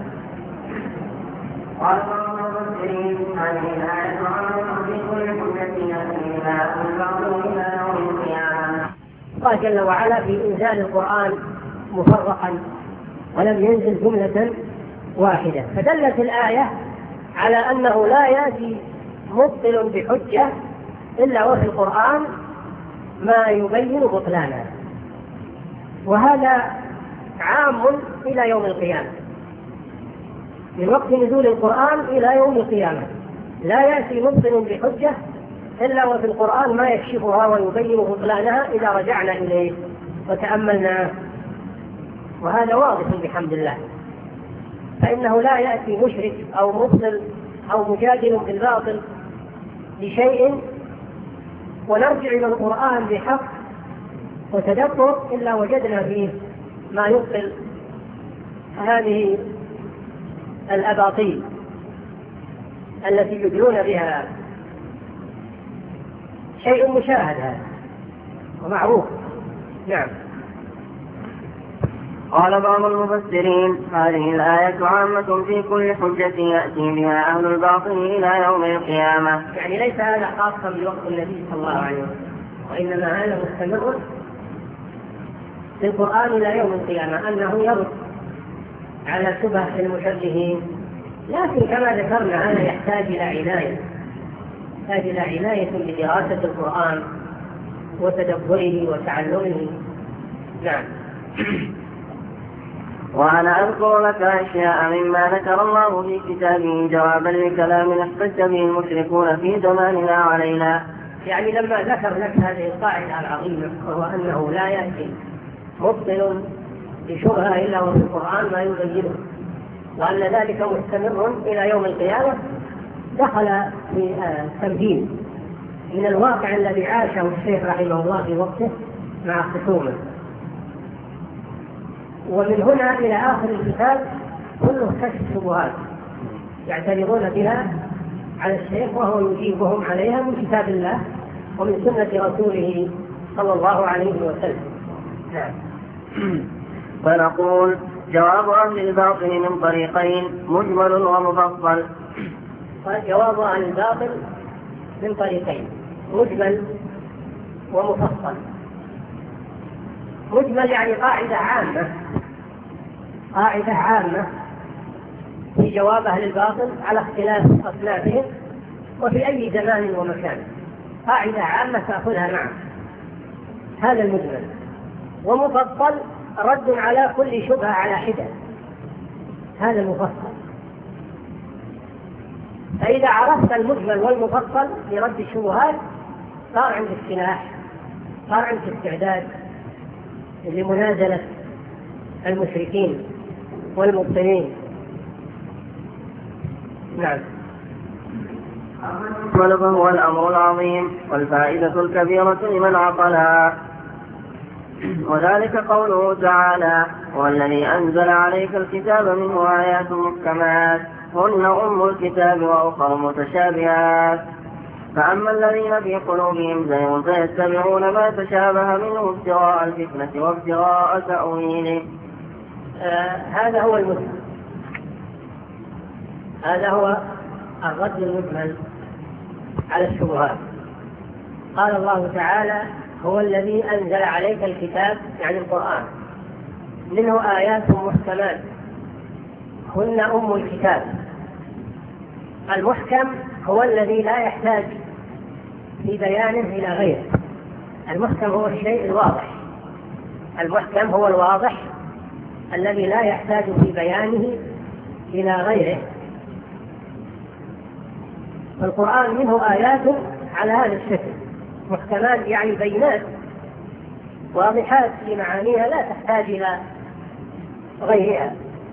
قال بعض المفسرين: هذه الآية عامة في كل حجة يأتي بها الباطل إلى يوم القيامة. قال جل وعلا في إنزال القرآن مفرقا ولم ينزل جملة واحدة، فدلت الآية على أنه لا يأتي مبطل بحجة إلا وفي القرآن ما يبين بطلانه، وهذا عام إلى يوم القيامة. من وقت نزول القرآن إلى يوم القيامة لا يأتي مبطل بحجة إلا وفي القرآن ما يكشفها ويبين بطلانها إذا رجعنا إليه وتأملنا، وهذا واضح بحمد الله. فإنه لا يأتي مشرك أو مبطل أو مجادل بالباطل بشيء ونرجع إلى القرآن بحق وتدبر إلا وجدنا فيه ما يبطل هذه الأباطيل التي يدلون بها شيء مشاهد هذا ومعروف. نعم. قال بعض المفسرين: هذه الآية عامة في كل حجة يأتي بها أهل الباطل إلى يوم القيامة. يعني ليس هذا خاصا بوقت النبي صلى الله عليه وسلم، وإنما هذا مستمر في القرآن إلى يوم القيامة، أنه يرد على شبه المشبهين. لكن كما ذكرنا هذا يحتاج إلى عناية يحتاج إلى عناية بدراسة القرآن وتدبره وتعلمه. نعم. وأنا أذكر لك أشياء مما ذكر الله في كتابه جوابا لكلام احتج به المشركون في زماننا علينا. يعني لما ذكر لك هذه القاعدة العظيمة، وهو أنه لا يأتي مبطل بشبهة إلا وفي القرآن ما يبينه، وأن ذلك مستمر إلى يوم القيامة، دخل في التمثيل من الواقع الذي عاشه الشيخ رحمه الله في وقته مع خصومه. ومن هنا إلى آخر الكتاب كله كشف شبهات يعترضون بها على الشيخ وهو يجيبهم عليها من كتاب الله ومن سنة رسوله صلى الله عليه وسلم. نعم. فنقول: جواب أهل الباطل من طريقين: مجمل ومفصل. جواب أهل الباطل من طريقين: مجمل ومفصل. مجمل يعني قاعدة عامة قاعدة عامة في جواب أهل الباطل على اختلاف أصنافهم وفي أي زمان ومكان، قاعدة عامة تأخذها معك هذا المجمل، ومفصل رد على كل شبهة على حدة، هذا المفصل. فإذا عرفت المجمل والمفصل لرد الشبهات صار عند السلاح، صار عند استعداد لمنازلة المشركين والمبطلين. نعم. المجمل فهو الأمر العظيم والفائدة الكبيرة لمن عقلها، وذلك قوله تعالى: هو الذي أنزل عليك الكتاب منه آيات محكمات هن أم الكتاب وأخر متشابهات، فأما الذين في قلوبهم زيغ فيتبعون ما تشابه منه ابتغاء الفتنة وابتغاء تأويله. آه هذا هو المجمل، هذا هو الرد المجمل على الشبهات. قال الله تعالى: هو الذي أنزل عليك الكتاب، يعني القرآن، منه آيات محكمات هن أم الكتاب. المحكم هو الذي لا يحتاج في بيانه إلى غيره، المحكم هو الشيء الواضح، المحكم هو الواضح الذي لا يحتاج في بيانه إلى غيره. فالقرآن منه آيات على هذا الشكل محكمات، يعني بينات واضحات في معانيها لا تحتاج إلى غيرها.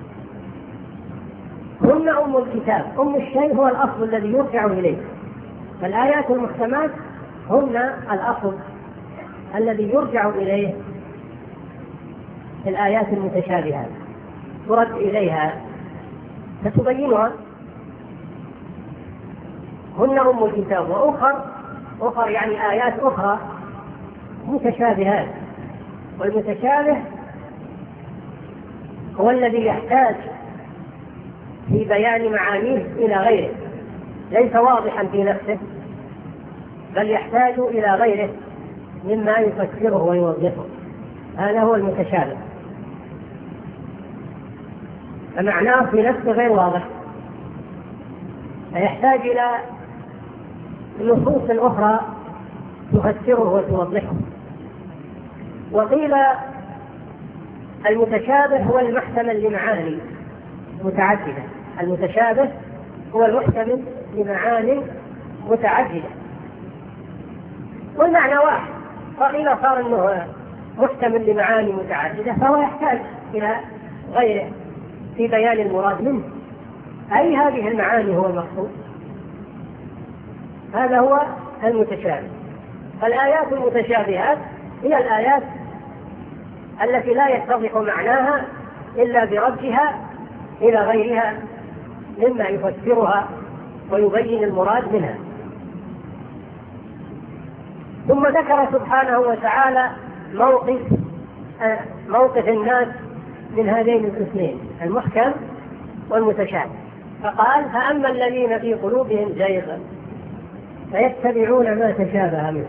هن أم الكتاب، أم الشيء هو الأصل الذي يرجع إليه، فالآيات المحكمات هن الأصل الذي يرجع إليه الآيات المتشابهات، ترد إليها فتبينها. هن أم الكتاب وأخر، أخر يعني آيات أخرى متشابهات، والمتشابه هو الذي يحتاج في بيان معانيه إلى غيره، ليس واضحا في نفسه بل يحتاج إلى غيره مما يفسره ويوضحه، هذا هو المتشابه. فمعناه في نفسه غير واضح، فيحتاج إلى نصوص أخرى تفسره وتوضحه. وقيل المتشابه هو المحتمل لمعاني متعددة، المتشابه هو المحتمل لمعاني متعددة، والمعنى واحد. فإذا صار أنه محتمل لمعاني متعددة فهو يحتاج إلى غيره في بيان المراد منه، أي هذه المعاني هو المقصود، هذا هو المتشابه. فالآيات المتشابهات هي الآيات التي لا يتضح معناها إلا برجها إلى غيرها مما يفسرها ويبين المراد منها. ثم ذكر سبحانه وتعالى موقف موقف الناس من هذين القسمين، المحكم والمتشابه، فقال: فأما الذين في قلوبهم زيغ فيتبعون ما تشابه منه.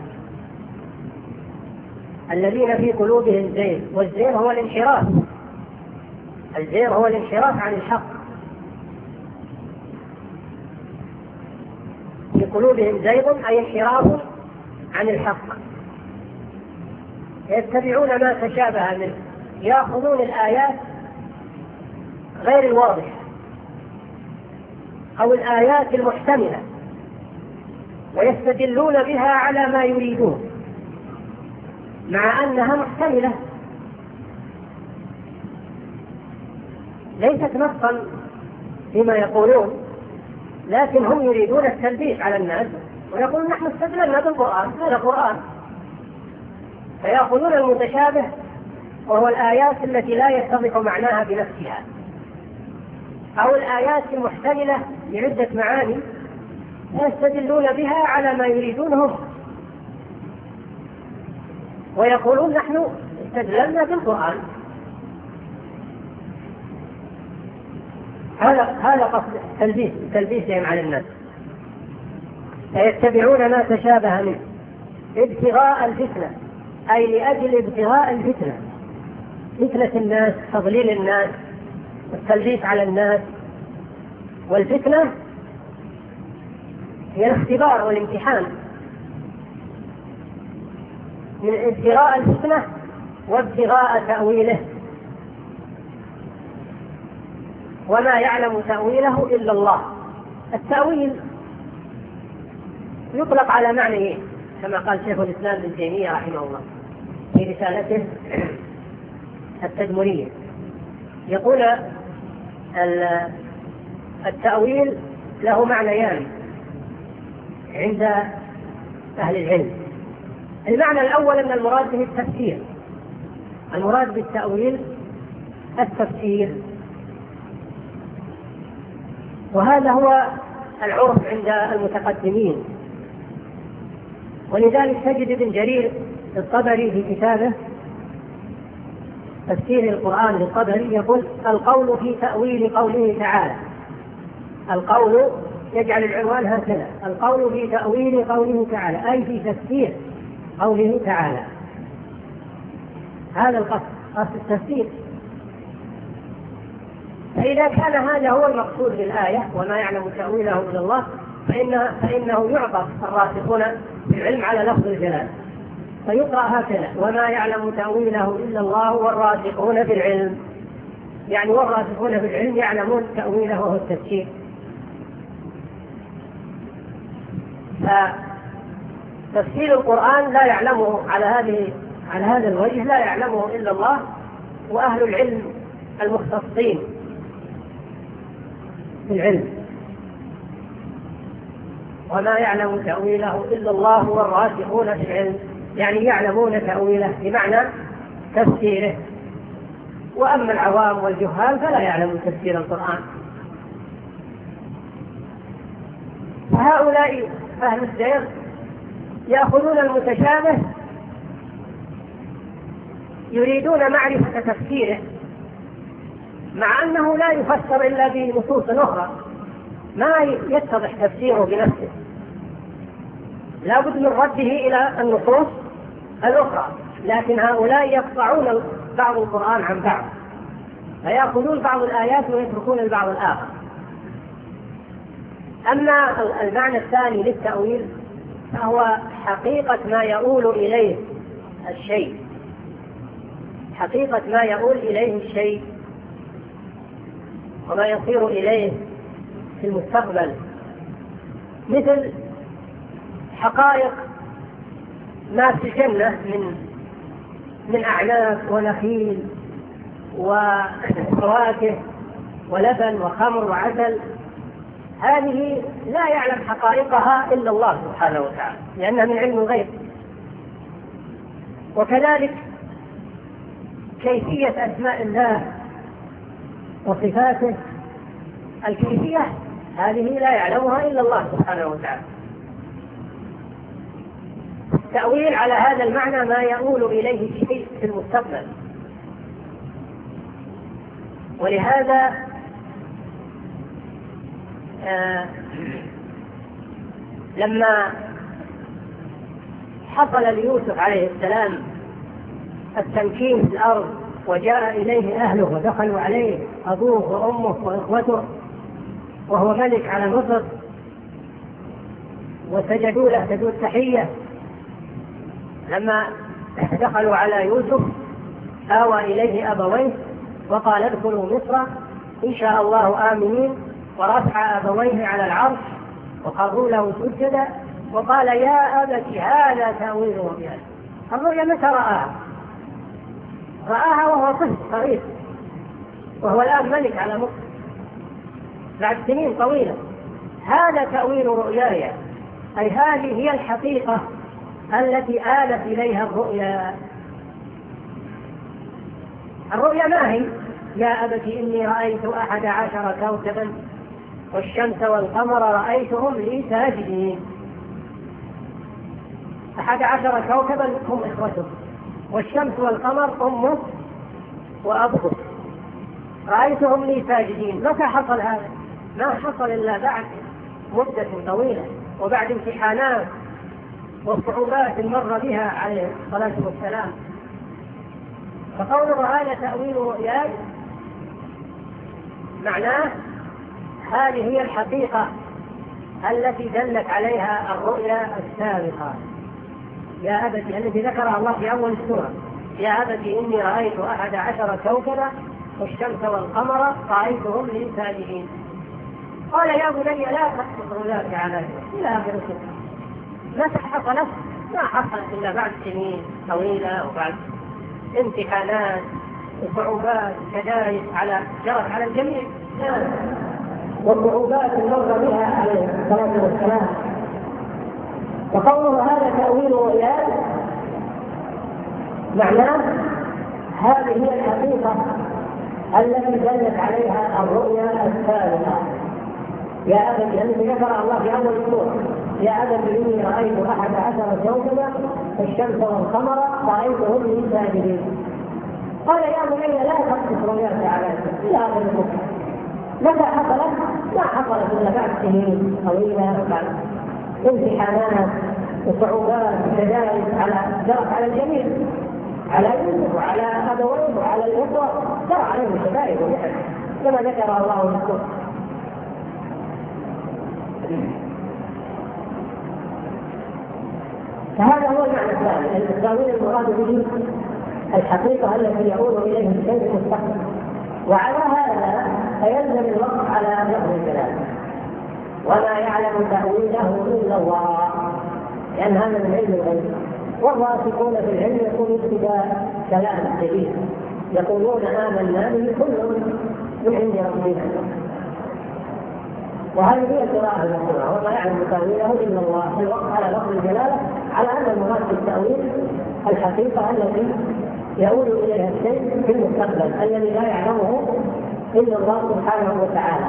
الذين في قلوبهم زيغ، والزيغ هو الانحراف، الزيغ هو الانحراف عن الحق، في قلوبهم زيغ أي انحراف عن الحق، يتبعون ما تشابه منه، يأخذون الآيات غير الواضحة أو الآيات المحتملة ويستدلون بها على ما يريدون مع أنها محتملة، ليست نصا فيما يقولون، لكن هم يريدون التلبيس على الناس ويقولون: نحن استدللنا بالقرآن، هذا قرآن. فيأخذون المتشابه وهو الآيات التي لا يتضح معناها بنفسها، أو الآيات المحتملة بعدة معاني يستدلون بها على ما يريدونه ويقولون: نحن استدللنا بالقرآن. هذا هذا قصد تلبيس تلبيسهم على الناس. فيتبعون ما تشابه منه ابتغاء الفتنة، أي لأجل ابتغاء الفتنة، فتنة الناس، تضليل الناس، التلبيس على الناس. والفتنة هي الاختبار والامتحان، من ابتغاء الفتنة وابتغاء تأويله، وما يعلم تأويله إلا الله. التأويل يطلق على معنى كما قال شيخ الإسلام ابن تيمية رحمه الله في رسالته التدمرية، يقول التأويل له معنيان عند أهل العلم. المعنى الأول أن المراد به التفسير، المراد بالتأويل التفسير، وهذا هو العرف عند المتقدمين. ولذلك تجد ابن جرير الطبري في كتابه تفسير القرآن للطبري يقول القول في تأويل قوله تعالى، القول يجعل العنوان هكذا، القول في تأويل قوله تعالى أي في تفسير قوله تعالى. هذا القصد، قصد التفسير. فإذا كان هذا هو المقصود بالآية وما يعلم تأويله إلا الله فإنه, فإنه يعطف الراسخون في العلم على لفظ الجلالة، فيقرأ هكذا وما يعلم تأويله إلا الله والراسخون في العلم، يعني والراسخون في العلم يعلمون تأويله وهو التفسير. فتفسير القرآن لا يعلمه على هذه على هذا الوجه، لا يعلمه إلا الله وأهل العلم المختصين في العلم. وما يعلم تأويله إلا الله والراسخون في العلم، يعني يعلمون تأويله بمعنى تفسيره. وأما العوام والجهال فلا يعلمون تفسير القرآن. فهؤلاء أهل الزيغ يأخذون المتشابه يريدون معرفة تفسيره، مع أنه لا يفسر إلا بنصوص أخرى، ما يتضح تفسيره بنفسه، لا بد من رده إلى النصوص الأخرى. لكن هؤلاء يقطعون بعض القرآن عن بعض، فيأخذون بعض الآيات ويتركون البعض الآخر. أما المعنى الثاني للتأويل فهو حقيقة ما يؤول إليه الشيء، حقيقة ما يؤول إليه الشيء وما يصير إليه في المستقبل، مثل حقائق ما في الجنة من من أعناب ونخيل وفواكه ولبن وخمر وعسل، هذه لا يعلم حقائقها إلا الله سبحانه وتعالى لأنها من علم الغيب. وكذلك كيفية أسماء الله وصفاته، الكيفية هذه لا يعلمها إلا الله سبحانه وتعالى. التأويل على هذا المعنى ما يؤول إليه الشيء في المستقبل. ولهذا آه لما حصل ليوسف عليه السلام التمكين في الأرض وجاء إليه أهله ودخلوا عليه أبوه وأمه وإخوته وهو ملك على مصر وسجدوا له سجود تحية، لما دخلوا على يوسف آوى إليه أبويه وقال ادخلوا مصر إن شاء الله آمنين، ورفع أبويه على العرش وقروا له سجدا وقال يا أبت هذا تأويل رؤياي. الرؤيا متى رآها؟ رآها وهو طفل صغير، وهو الآن ملك على مصر بعد سنين طويلة. هذا تأويل رؤياي، أي هذه هي الحقيقة التي آلت إليها الرؤيا. الرؤيا ما هي؟ يا أبت إني رأيت أحد عشر كوكبا والشمس والقمر رأيتهم لي ساجدين. أحد عشر كوكبا هم إخوته، والشمس والقمر أمه وأبوه، رأيتهم لي ساجدين. متى حصل هذا؟ ما حصل إلا بعد مدة طويلة وبعد امتحانات وصعوبات مر بها عليه الصلاة والسلام. فقوله هذا تأويل رؤياي معناه هذه هي الحقيقة التي دلت عليها الرؤيا السابقة. يا أبت التي ذكرها الله في أول السورة: يا أبت إني رأيت أحد عشر كوكبا والشمس والقمر رأيتهم لي ساجدين. قال: يا بني لا تقصص رؤياك على إلى آخر السورة. متى حصلت؟ ما حصلت إلا بعد سنين طويلة وبعد امتحانات وصعوبات كذلك على جرت على الجميع، والصعوبات المر بها عليه الصلاة والسلام. وقوله هذا تأويل رؤياك معناه هذه هي الحقيقة التي دلت عليها الرؤيا السابقة. يا أبت الذي ذكر الله في أول السورة: يا أبت إني رأيت أحد عشر كوكبا الشمس والقمر رأيتهم لي ساجدين. قال: يا بني لا تقصص رؤياك على إلى آخر السورة. متى حصلت؟ ما حصلت إلا بعد سنين طويلة وبعد امتحانات وصعوبات كذلك على جرت على الجميع، على يوسف وعلى أبويه وعلى الإخوة، جرى عليهم الشدائد ومحن كما ذكر الله في السورة. فهذا هو المعنى الثاني، التأويل المراد به الحقيقة التي يقول إليه الشيء المستقبل. وعلى هذا فيلزم الوقف على لفظ الكلام: وما يعلم تأويله إلا الله، لأن هذا من علم الغيب. والراسخون في العلم يقول ابتداء كلام جديد، يقولون آمنا به كل من عند ربنا. وهذه هي القراءة المشهورة: وما يعلم تأويله إلا الله. الوقف على لفظ الجلالة على أن المراد بالتأويل الحقيقة التي يؤول إليها الشيء في المستقبل الذي لا يعلمه إلا الله سبحانه وتعالى.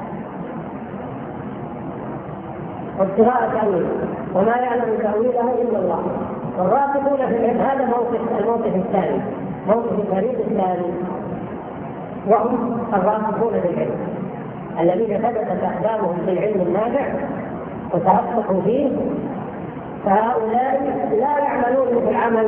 والقراءة تأويل: وما يعلم تأويله إلا الله. والراسخون في العلم، هذا موقف الموقف الثاني، موقف الفريق الثاني، وهم الراسخون في العلم الذين ثبتت أقدامهم في العلم النافع وترسخوا فيه. فهؤلاء لا يعملون في العمل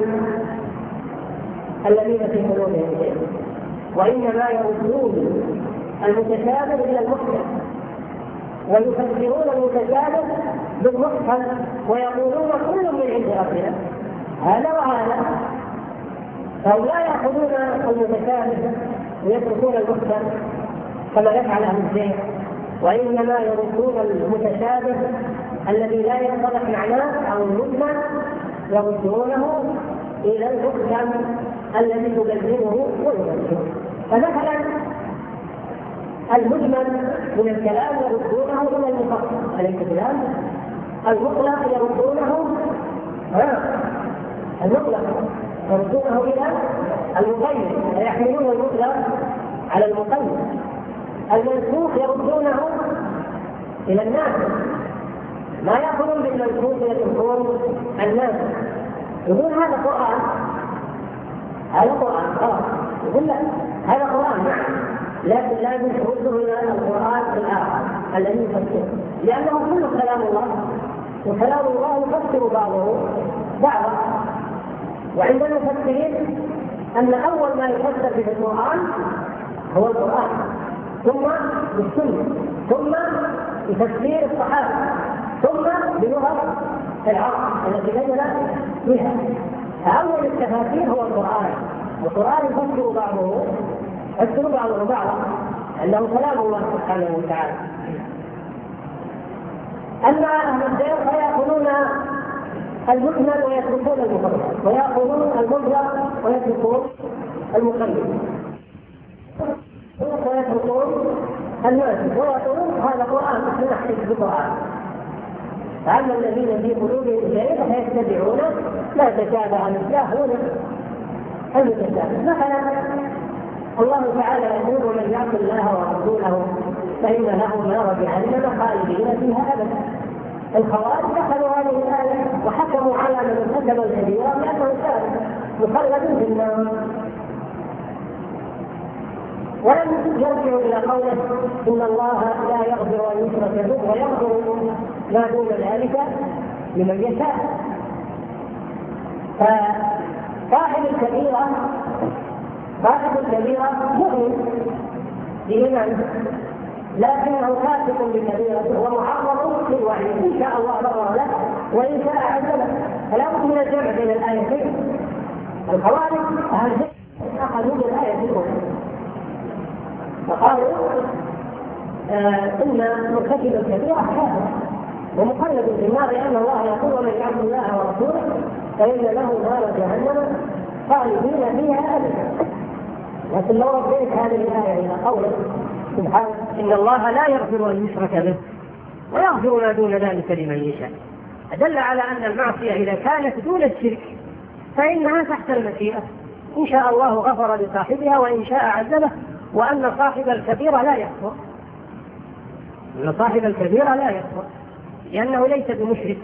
الذين في قلوبهم شيء، وإنما يردون المتشابه إلى المحكم، ويفسرون المتشابه بالمحكم، ويقولون كل من عند ربنا، هذا وهذا. فهم لا يأخذون المتشابه ويتركون المحكم كما يفعل أهل الشيء، وإنما يردون المتشابه الذي لا يتضح معناه أو المجمل، يردونه إلى المحكم الذي يبينه ويبينه. فمثلا المجمل من الكلام يردونه إلى المفصل، أليس كلام؟ المطلق يردونه ها المطلق يردونه إلى المقيد، ويحملون المطلق على المقيد. المنسوخ يردونه إلى الناس، ما يأخذون بالمنسوخ يتركون الناس. يقول هذا قرآن، هذا قرآن خلاص، يقول لا هذا قرآن نعم، لكن لا يشهده إلى القرآن الآخر الذي يفسره، لأنه كله كلام الله، وكلام الله يفسر بعضه بعضا. وعند المفسرين أن أول ما يفسر في القرآن هو القرآن، ثم بالسنة، ثم بتفسير الصحابة، ثم بلغة العرب التي نزل بها. فأول التفاسير هو القرآن، والقرآن يفسر بعضه يفسر بعضه بعضا أنه كلام الله سبحانه وتعالى. أما أهل الدين فيأخذون المجمل ويتركون المفصل، ويأخذون المطلق ويتركون المقيد، ويتركون الناسخ، ويقولون هذا قرآن نحن نحتج بالقرآن. فأما الذين في قلوبهم شيء فيتبعون ما تشابه منه المتشابه. مثلا الله تعالى يقول: من يعص الله ورسوله فإن له نار جهنم خالدين فيها أبدا. الخوارج دخلوا هذه الآية وحكموا على من ارتكب الكبيرة بأنه كافر مخلد في النار، ولم يرجعوا إلى قوله: إن الله لا يغفر أن يشرك به ويغفر ما دون ذلك لمن يشاء. فصاحب الكبيرة صاحب الكبيرة مؤمن بإيمانه، لكنه فاسق بالكبيرة ومعرض للوعيد، إن شاء الله بر له وإن شاء عذبه. فلا بد من الجمع بين الآيتين. الخوارج أهل أخذوا من الآية الأولى فقالوا آه إن مرتكب الكبيرة كافر ومخلد في النار، لأن الله يقول ومن يعص الله ورسوله فإن له نار جهنم خالدين فيها أبدا. لكن لو رديت هذه الآية إلى قوله سبحانه إن الله لا يغفر أن يشرك به ويغفر ما دون ذلك لمن يشاء، أدل على أن المعصية إذا كانت دون الشرك فإنها تحت المشيئة، إن شاء الله غفر لصاحبها وإن شاء عذبه، وأن صاحب الكبيرة لا يكفر، أن صاحب الكبيرة لا يكفر لأنه ليس بمشرك.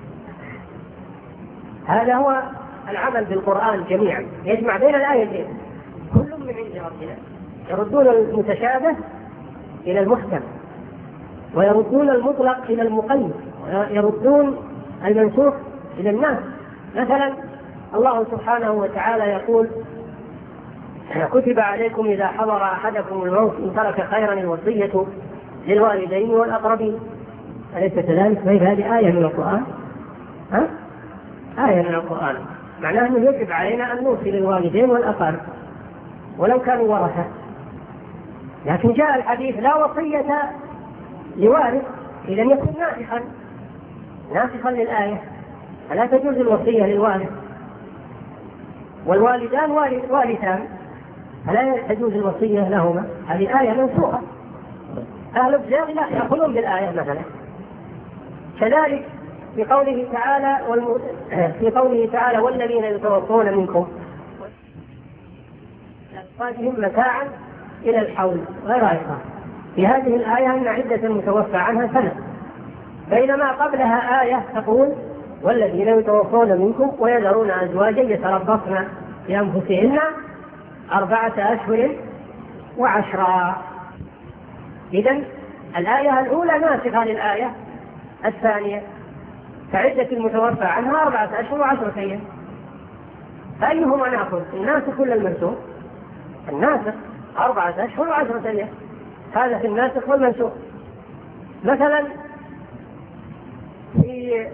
هذا هو العمل بالقرآن جميعا، يجمع بين الآيتين كل من عند ربنا، يردون المتشابه إلى المحكم ويردون المطلق إلى المقيد ويردون المنسوخ إلى الناس. مثلا الله سبحانه وتعالى يقول كتب عليكم إذا حضر أحدكم الموت إن ترك خيرا الوصية للوالدين والأقربين، أليس كذلك؟ هذه آية من القرآن، ها؟ آية من القرآن، معناه أنه يجب علينا أن نوصي للوالدين والأقارب ولو كانوا ورثة. لكن جاء الحديث لا وصية لوارث، إذا يكون ناسخا ناسخا للآية، فلا تجوز الوصية للوارث، والوالدان وارثان فلا تجوز الوصية لهما، هذه آية منسوخة. أهل الزاغ لا يأخذون بالآية مثلا. كذلك في قوله تعالى والم... في قوله تعالى والذين يتوفون منكم لأزواجهم متاعا إلى الحول غير إكراه، في هذه الآية أن عدة المتوفى عنها سنة، بينما قبلها آية تقول والذين يتوفون منكم ويذرون أزواجا يتربصن بأنفسهن أربعة أشهر وعشرا. إذن الآية الأولى ناسخة للآية الثانية، فعدة المتوفى عنها أربعة أشهر وعشرة أيام، فأيهما نأخذ، الناسخ ولا المنسوخ؟ الناسخ، أربعة أشهر وعشرة أيام، هذا في الناسخ والمنسوخ. مثلا في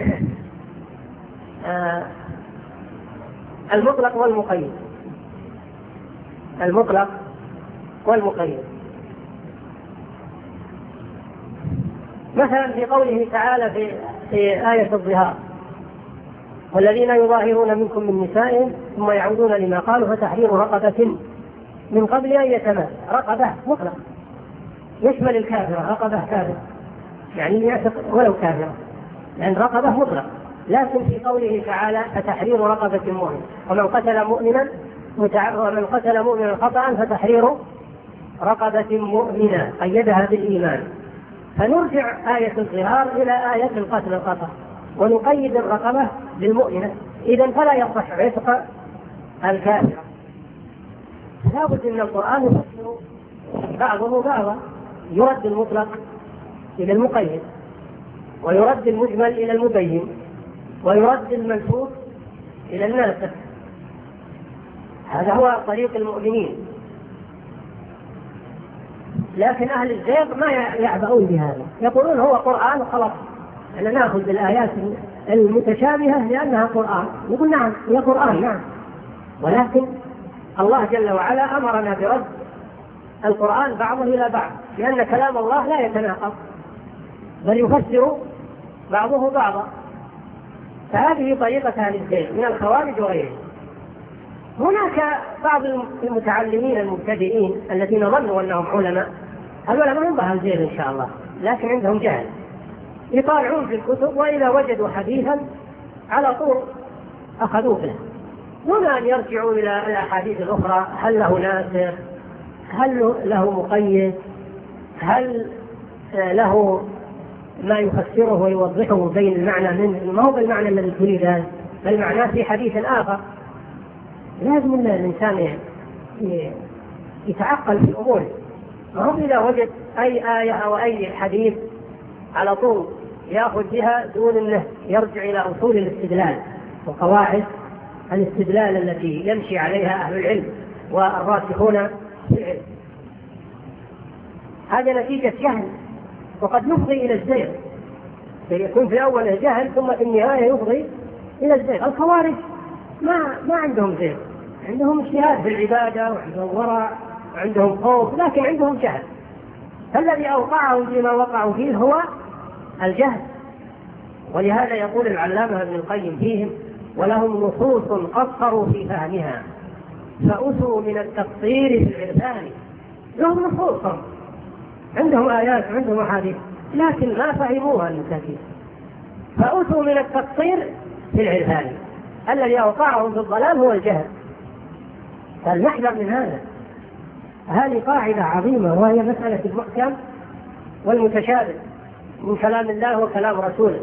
آه المطلق والمقيد، المطلق والمقيد مثلا في قوله تعالى في, في آية الظهار والذين يظاهرون منكم من نسائهم ثم يعودون لما قالوا فتحرير رقبة من قبل أن يتماس، رقبة مطلق يشمل الكافرة، رقبة كافرة يعني يعتق ولو كافرة، لأن رقبة مطلق. لكن في قوله تعالى فتحرير رقبة مؤمن ومن قتل مؤمنا ومن قتل مؤمنا خطأ فتحرير رقبة مؤمنة قيدها بالإيمان، فنرجع آية الظهار إلى آية القتل الخطأ ونقيد الرقبة بالمؤمنة، إذن فلا يصح عتق الكافرة. لابد أن القرآن يفسر بعضه بعضا، يرد المطلق إلى المقيد ويرد المجمل إلى المبين ويرد المنسوخ إلى الناسخ، هذا هو طريق المؤمنين. لكن أهل الزيغ ما يعبؤون بهذا، يقولون هو قرآن خلاص، أنا نأخذ بالآيات المتشابهة لأنها قرآن. نقول نعم هي قرآن نعم، ولكن الله جل وعلا أمرنا برد القرآن بعضه إلى بعض، لأن كلام الله لا يتناقض بل يفسر بعضه بعضا. فهذه طريقة أهل الزيغ من الخوارج وغيرهم. هناك بعض المتعلمين المبتدئين الذين ظنوا أنهم علماء، هذول ما هم أهل الزيغ إن شاء الله، لكن عندهم جهل، يطالعون في الكتب وإذا وجدوا حديثا على طول أخذوه به دون أن يرجعوا إلى الأحاديث الأخرى، هل له ناسخ، هل له مقيد، هل له ما يفسره ويوضحه بين المعنى منه، ما هو بالمعنى الذي تريد بل معناه في حديث آخر. لازم الإنسان يتعقل في الأمور، ما هو إذا وجد أي آية أو أي حديث على طول يأخذ بها دون أنه يرجع إلى أصول الاستدلال وقواعد الاستدلال التي يمشي عليها أهل العلم والراسخون في العلم. هذا نتيجة جهل، وقد يفضي إلى الزيغ، فيكون في أول جهل ثم في النهاية يفضي إلى الزيغ. الخوارج ما ما عندهم زيغ، عندهم اجتهاد في العبادة وعندهم ورع وعندهم خوف، لكن عندهم جهل. فالذي أوقعهم فيما وقعوا فيه هو الجهل. ولهذا يقول العلامة ابن القيم فيهم: ولهم نصوص قصروا في فهمها فأتوا من التقصير في العرفان. لهم نصوص، عندهم آيات وعندهم أحاديث، لكن ما فهموها المساكين، فأتوا من التقصير في العرفان. الذي أوقعهم في الضلال هو الجهل. فالمحذر من هذا. هذه قاعدة عظيمة، وهي مسألة المحكم والمتشابه من كلام الله وكلام رسوله،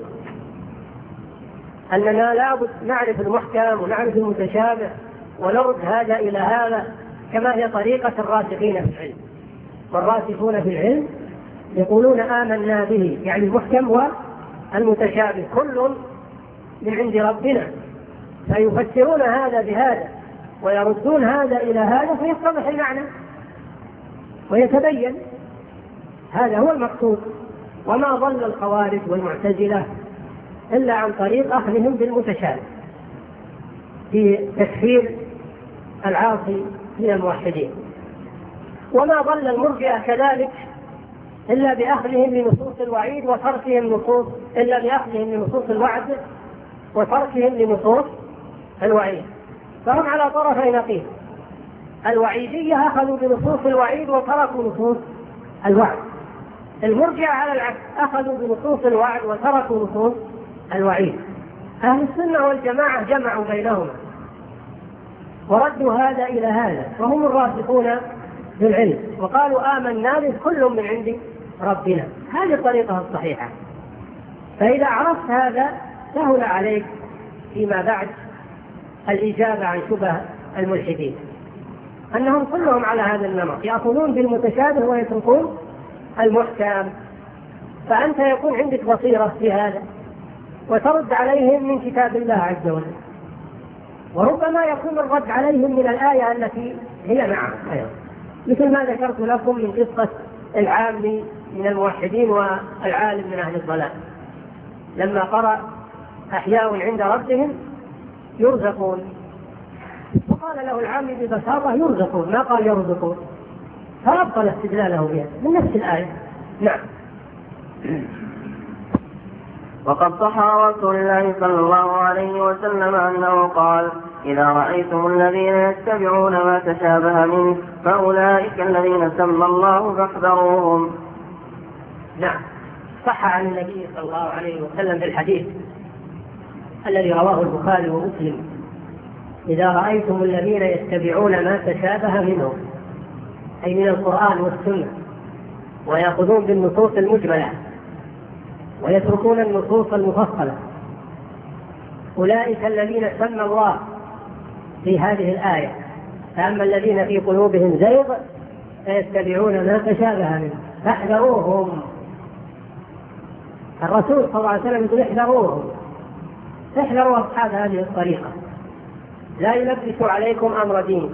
أننا لابد نعرف المحكم ونعرف المتشابه ونرد هذا إلى هذا، كما هي طريقة الراسخين في العلم. والراسخون في العلم يقولون آمنا به، يعني المحكم والمتشابه كل من عند ربنا، فيفسرون هذا بهذا ويردون هذا إلى هذا، فيتضح المعنى ويتبين. هذا هو المقصود. وما ضل الخوارج والمعتزلة إلا عن طريق أخذهم بالمتشابه في تكفير العاصي من الموحدين. وما ضل المرجئة كذلك إلا بأخذهم لنصوص الوعيد وتركهم نصوص إلا بأخذهم لنصوص الوعد وتركهم لنصوص الوعيد. فهم على طرفي نقيض. الوعيدية أخذوا بنصوص الوعيد وتركوا نصوص الوعد. المرجئة على العكس أخذوا بنصوص الوعد وتركوا نصوص الوعيد. أهل السنة والجماعة جمعوا بينهما وردوا هذا إلى هذا، وهم الراسخون في العلم، وقالوا آمنا به كل من عند ربنا. هذه الطريقة الصحيحة. فإذا عرفت هذا سهل عليك فيما بعد الإجابة عن شبه الملحدين، أنهم كلهم على هذا النمط، يأخذون بالمتشابه ويتركون المحكم. فأنت يكون عندك بصيرة في هذا وترد عليهم من كتاب الله عز وجل، وربما يكون الرد عليهم من الآية التي هي معهم، مثل ما ذكرت لكم من قصة العامي من الموحدين والعالم من أهل الضلال، لما قرأ أحياء عند ربهم يرزقون، وقال له العامي ببساطة يرزقون، ما قال يرزقون، فأبطل استدلاله بها من نفس الآية. نعم. وقد صح رسول الله صلى الله عليه وسلم أنه قال: إذا رأيتم الذين يتبعون ما تشابه منه فأولئك الذين سمى الله فاحذروهم. نعم، صح عن النبي صلى الله عليه وسلم في الحديث الذي رواه البخاري ومسلم: إذا رأيتم الذين يتبعون ما تشابه منه، أي من القرآن والسنة، ويأخذون بالنصوص المجملة ويتركون النصوص المفصلة، أولئك الذين سمى الله في هذه الآية: فأما الذين في قلوبهم زيغ فيتبعون ما تشابه منه فاحذروهم. الرسول صلى الله عليه وسلم يقول احذروهم، احذروا أصحاب هذه الطريقة، لا يلبسوا عليكم أمر دين.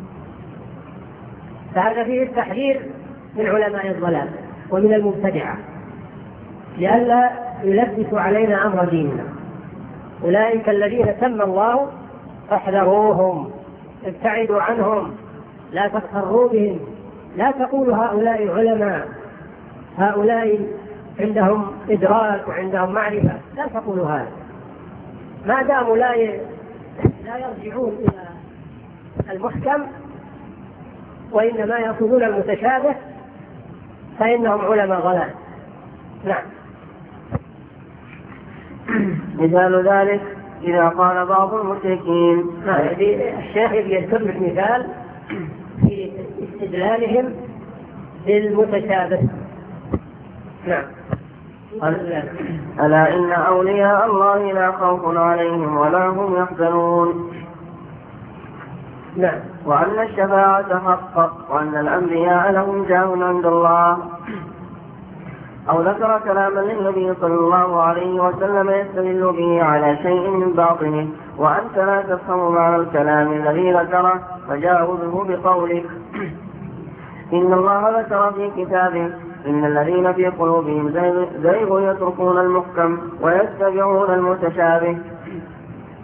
فهذا فيه التحذير من علماء الضلال ومن المبتدعة لئلا يلبسوا علينا أمر ديننا. أولئك الذين سمى الله فاحذروهم، ابتعدوا عنهم، لا تغتروا بهم، لا تقولوا هؤلاء علماء، هؤلاء عندهم إدراك وعندهم معرفة، لا تقولوا هذا. ما داموا لا لا يرجعون إلى المحكم وإنما يأخذون المتشابه فإنهم علماء ضلال. نعم. مثال ذلك إذا قال بعض المشركين. نعم. الشيخ يذكر مثال في استدلالهم بالمتشابه. نعم. ألا إن أولياء الله لا خوف عليهم ولا هم يحزنون. نعم. وأن الشفاعة حق وأن الأنبياء لهم جاه عند الله. أو ذكر كلاما للنبي صلى الله عليه وسلم يستدل به على شيء من باطنه وأنت لا تفهم معنى الكلام الذي ذكره فجاوزه بقولك: إن الله ذكر في كتابه: إن الذين في قلوبهم زيغ يتركون المحكم ويتبعون المتشابه.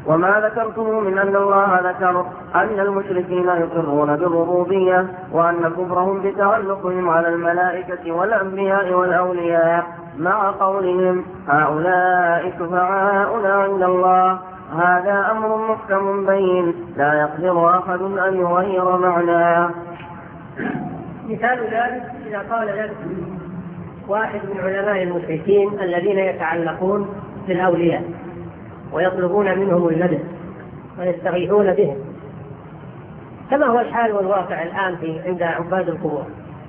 وما ذكرتم من أن الله ذكر أن المشركين يقرون بالربوبية وأن كفرهم بتعلقهم على الملائكة والأنبياء والأولياء مع قولهم هؤلاء شفعاؤنا عند الله، هذا أمر محكم بين لا يقدر أحد أن يغير معناه. مثال ذلك إذا قال لك واحد من علماء المشركين الذين يتعلقون بالأولياء ويطلبون منهم المدد ويستغيثون بهم، كما هو الحال والواقع الآن في عند عباد القبور،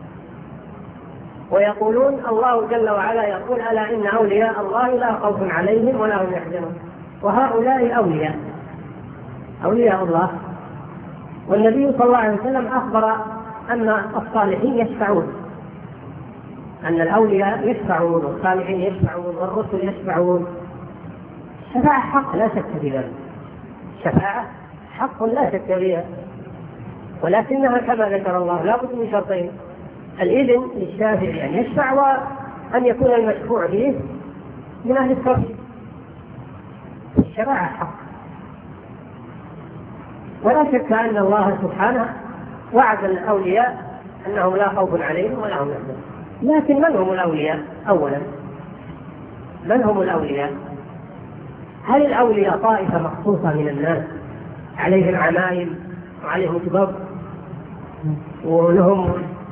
ويقولون الله جل وعلا يقول ألا إن أولياء الله لا خوف عليهم ولا هم يحزنون، وهؤلاء أولياء أولياء الله. والنبي صلى الله عليه وسلم أخبر أن الصالحين يشفعون، أن الأولياء يشفعون والصالحين يشفعون والرسل يشفعون. الشفاعة حق لا شك في ذلك، الشفاعة حق لا شك فيها، ولكنها كما ذكر الله لا بد من شرطين: الإذن للشافع أن يشفع وأن يكون المشفوع به من أهل التوحيد. الشفاعة حق، ولا شك أن الله سبحانه وعد الأولياء أنهم لا خوف عليهم ولا هم يحزنون. لكن من هم الأولياء؟ أولا من هم الأولياء؟ هل الأولياء طائفة مخصوصة من الناس عليهم عمائم وعليهم كباب ولهم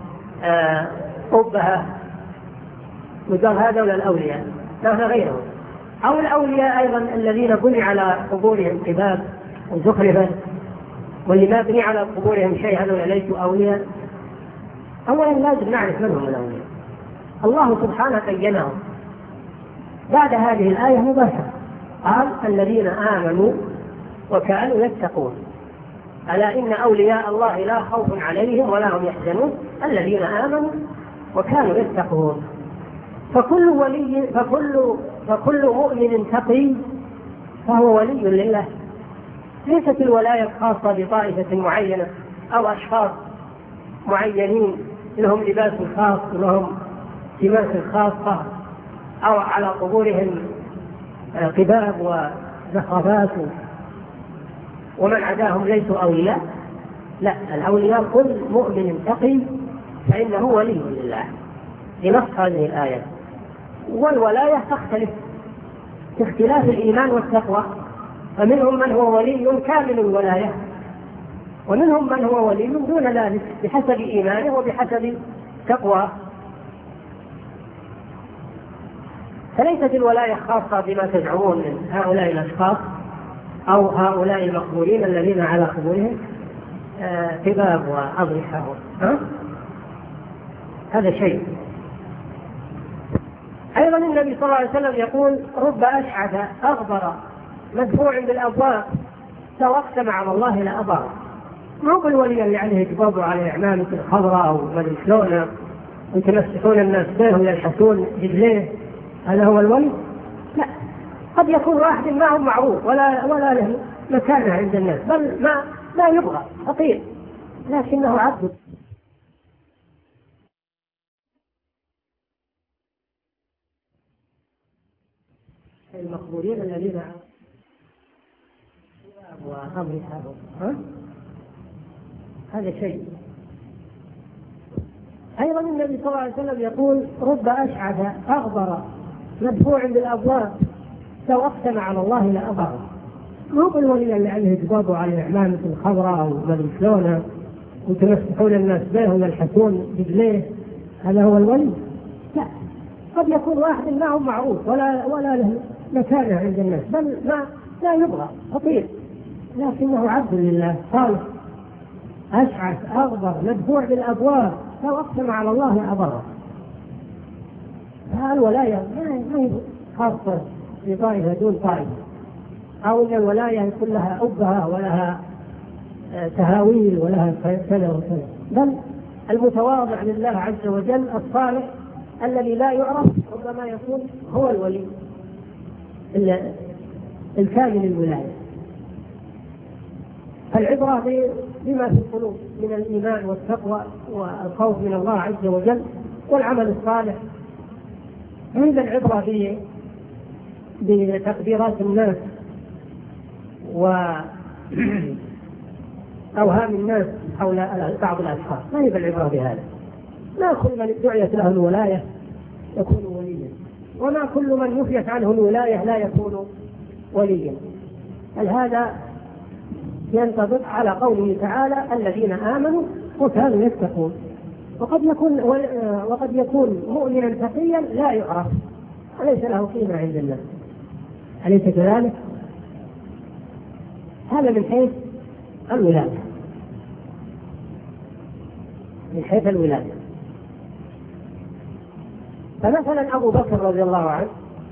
أبهة وقال هذا ولا الأولياء؟ لا غيرهم. أو الأولياء أيضا الذين بني على قبورهم كباب وزخرفا، واللي ما بني على قبورهم شيء هذول ليسوا أولياء. أولا لازم نعرف من هم الأولياء. الله سبحانه بينهم بعد هذه الآية مباشرة، قال الذين آمنوا وكانوا يتقون، ألا إن أولياء الله لا خوف عليهم ولا هم يحزنون الذين آمنوا وكانوا يتقون. فكل ولي فكل فكل مؤمن تقي فهو ولي لله. ليست الولاية خاصة بطائفة معينة أو أشخاص معينين لهم لباس خاص لهم سمات خاصة أو على قبورهم قباب وزخرفات ومن عداهم ليسوا أولياء. لا، الأولياء كل مؤمن تقي فإنه ولي لله بنص هذه الآية. والولاية تختلف باختلاف الإيمان والتقوى، فمنهم من هو ولي كامل الولاية ومنهم من هو ولي دون ذلك بحسب إيمانه وبحسب تقوى. فليست الولاية خاصة بما تزعمون من هؤلاء الأشخاص أو هؤلاء المقبورين الذين على قبورهم قباب وأضرحة. هذا شيء. أيضا النبي صلى الله عليه وسلم يقول رب أشعث أغبر مدفوع بالأبواب لو أقسم على الله لأبر. مو بالولي اللي عليه قباب وعليه عمامة الخضراء أو مدري شلون يتمسحون الناس به ويلحسون رجليه، هذا هو الولي؟ لا، قد يكون واحد ما هو معروف ولا ولا له مكانه عند الناس، بل ما لا يبغى فقير لكنه عبد. المقبورين الذين وأضرحة ها هذا شيء. أيضا النبي صلى الله عليه وسلم يقول رب أشعث أغبر مدفوع بالأبواب لو أقسم على الله لأبر. مو بالولي اللي عليه جباب وعليه عمامة الخضراء أو مدري شلون وتمسحون الناس به ويلحسون رجليه، هذا هو الولي؟ لا، قد يكون واحد ما هو معروف ولا ولا له مكانه عند الناس، بل ما لا يبغى فقير لكنه عبد لله صالح. أشعث أغبر مدفوع بالأبواب لو أقسم على الله لأبره. الولاية ما هي خاصة بطائفة دون طائفة، أو أن الولاية يكون لها أبهة ولها تهاويل ولها كذا وكذا، بل المتواضع لله عز وجل الصالح الذي لا يعرف ربما يكون هو الولي الكامل الولاية. العبرة بما في القلوب من الإيمان والتقوى والخوف من الله عز وجل والعمل الصالح. عند العبرة بتقديرات الناس وأوهام الناس حول بعض الأشخاص. ما هي بالعبرة بهذا. ما كل من دعيت له الولاية يكون وليا، وما كل من نفيت عنه الولاية لا يكون وليا. بل هذا ينطبق على قوله تعالى الذين آمنوا وكانوا يتقون. وقد يكون وقد يكون مؤمنا تقيا لا يعرف وليس له قيمة عند الناس، أليس كذلك؟ هذا من حيث الولاية، من حيث الولاية. فمثلا أبو بكر رضي الله عنه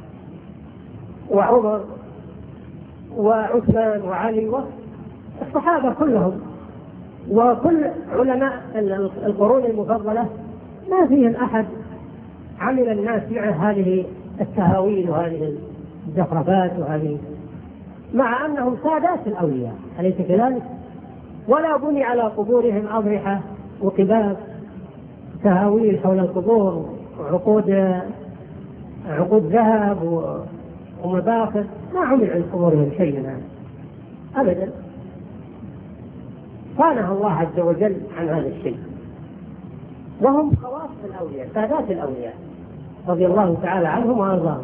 وعمر وعثمان وعلي والصحابة كلهم وكل علماء القرون المفضلة ما فيهم أحد عمل الناس مع هذه التهاويل وهذه الزخرفات وهذه، مع أنهم سادات الأولياء، أليس كذلك؟ ولا بني على قبورهم أضرحة وقباب تهاويل حول القبور وعقود عقود ذهب ومباخر، ما عمل عن قبورهم شيء من هذا أبدا. صانها الله عز وجل عن هذا الشيء، وهم خواص الأولياء سادات الأولياء رضي الله تعالى عنهم وأرضاهم.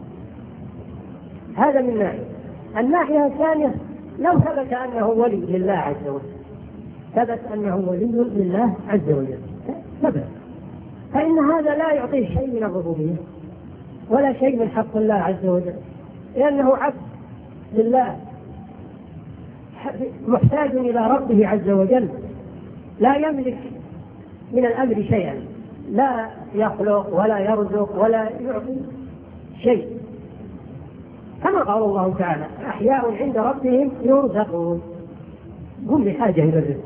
هذا من ناحية. الناحية الثانية لو ثبت أنه ولي لله عز وجل، ثبت أنه ولي لله عز وجل ثبت، فإن هذا لا يعطيه شيء من الربوبية ولا شيء من حق الله عز وجل، لأنه عبد لله محتاج إلى ربه عز وجل، لا يملك من الأمر شيئا، لا يخلق ولا يرزق ولا يعطي شيء، كما قال الله تعالى أحياء عند ربهم يرزقون، هم بحاجة إلى الرزق.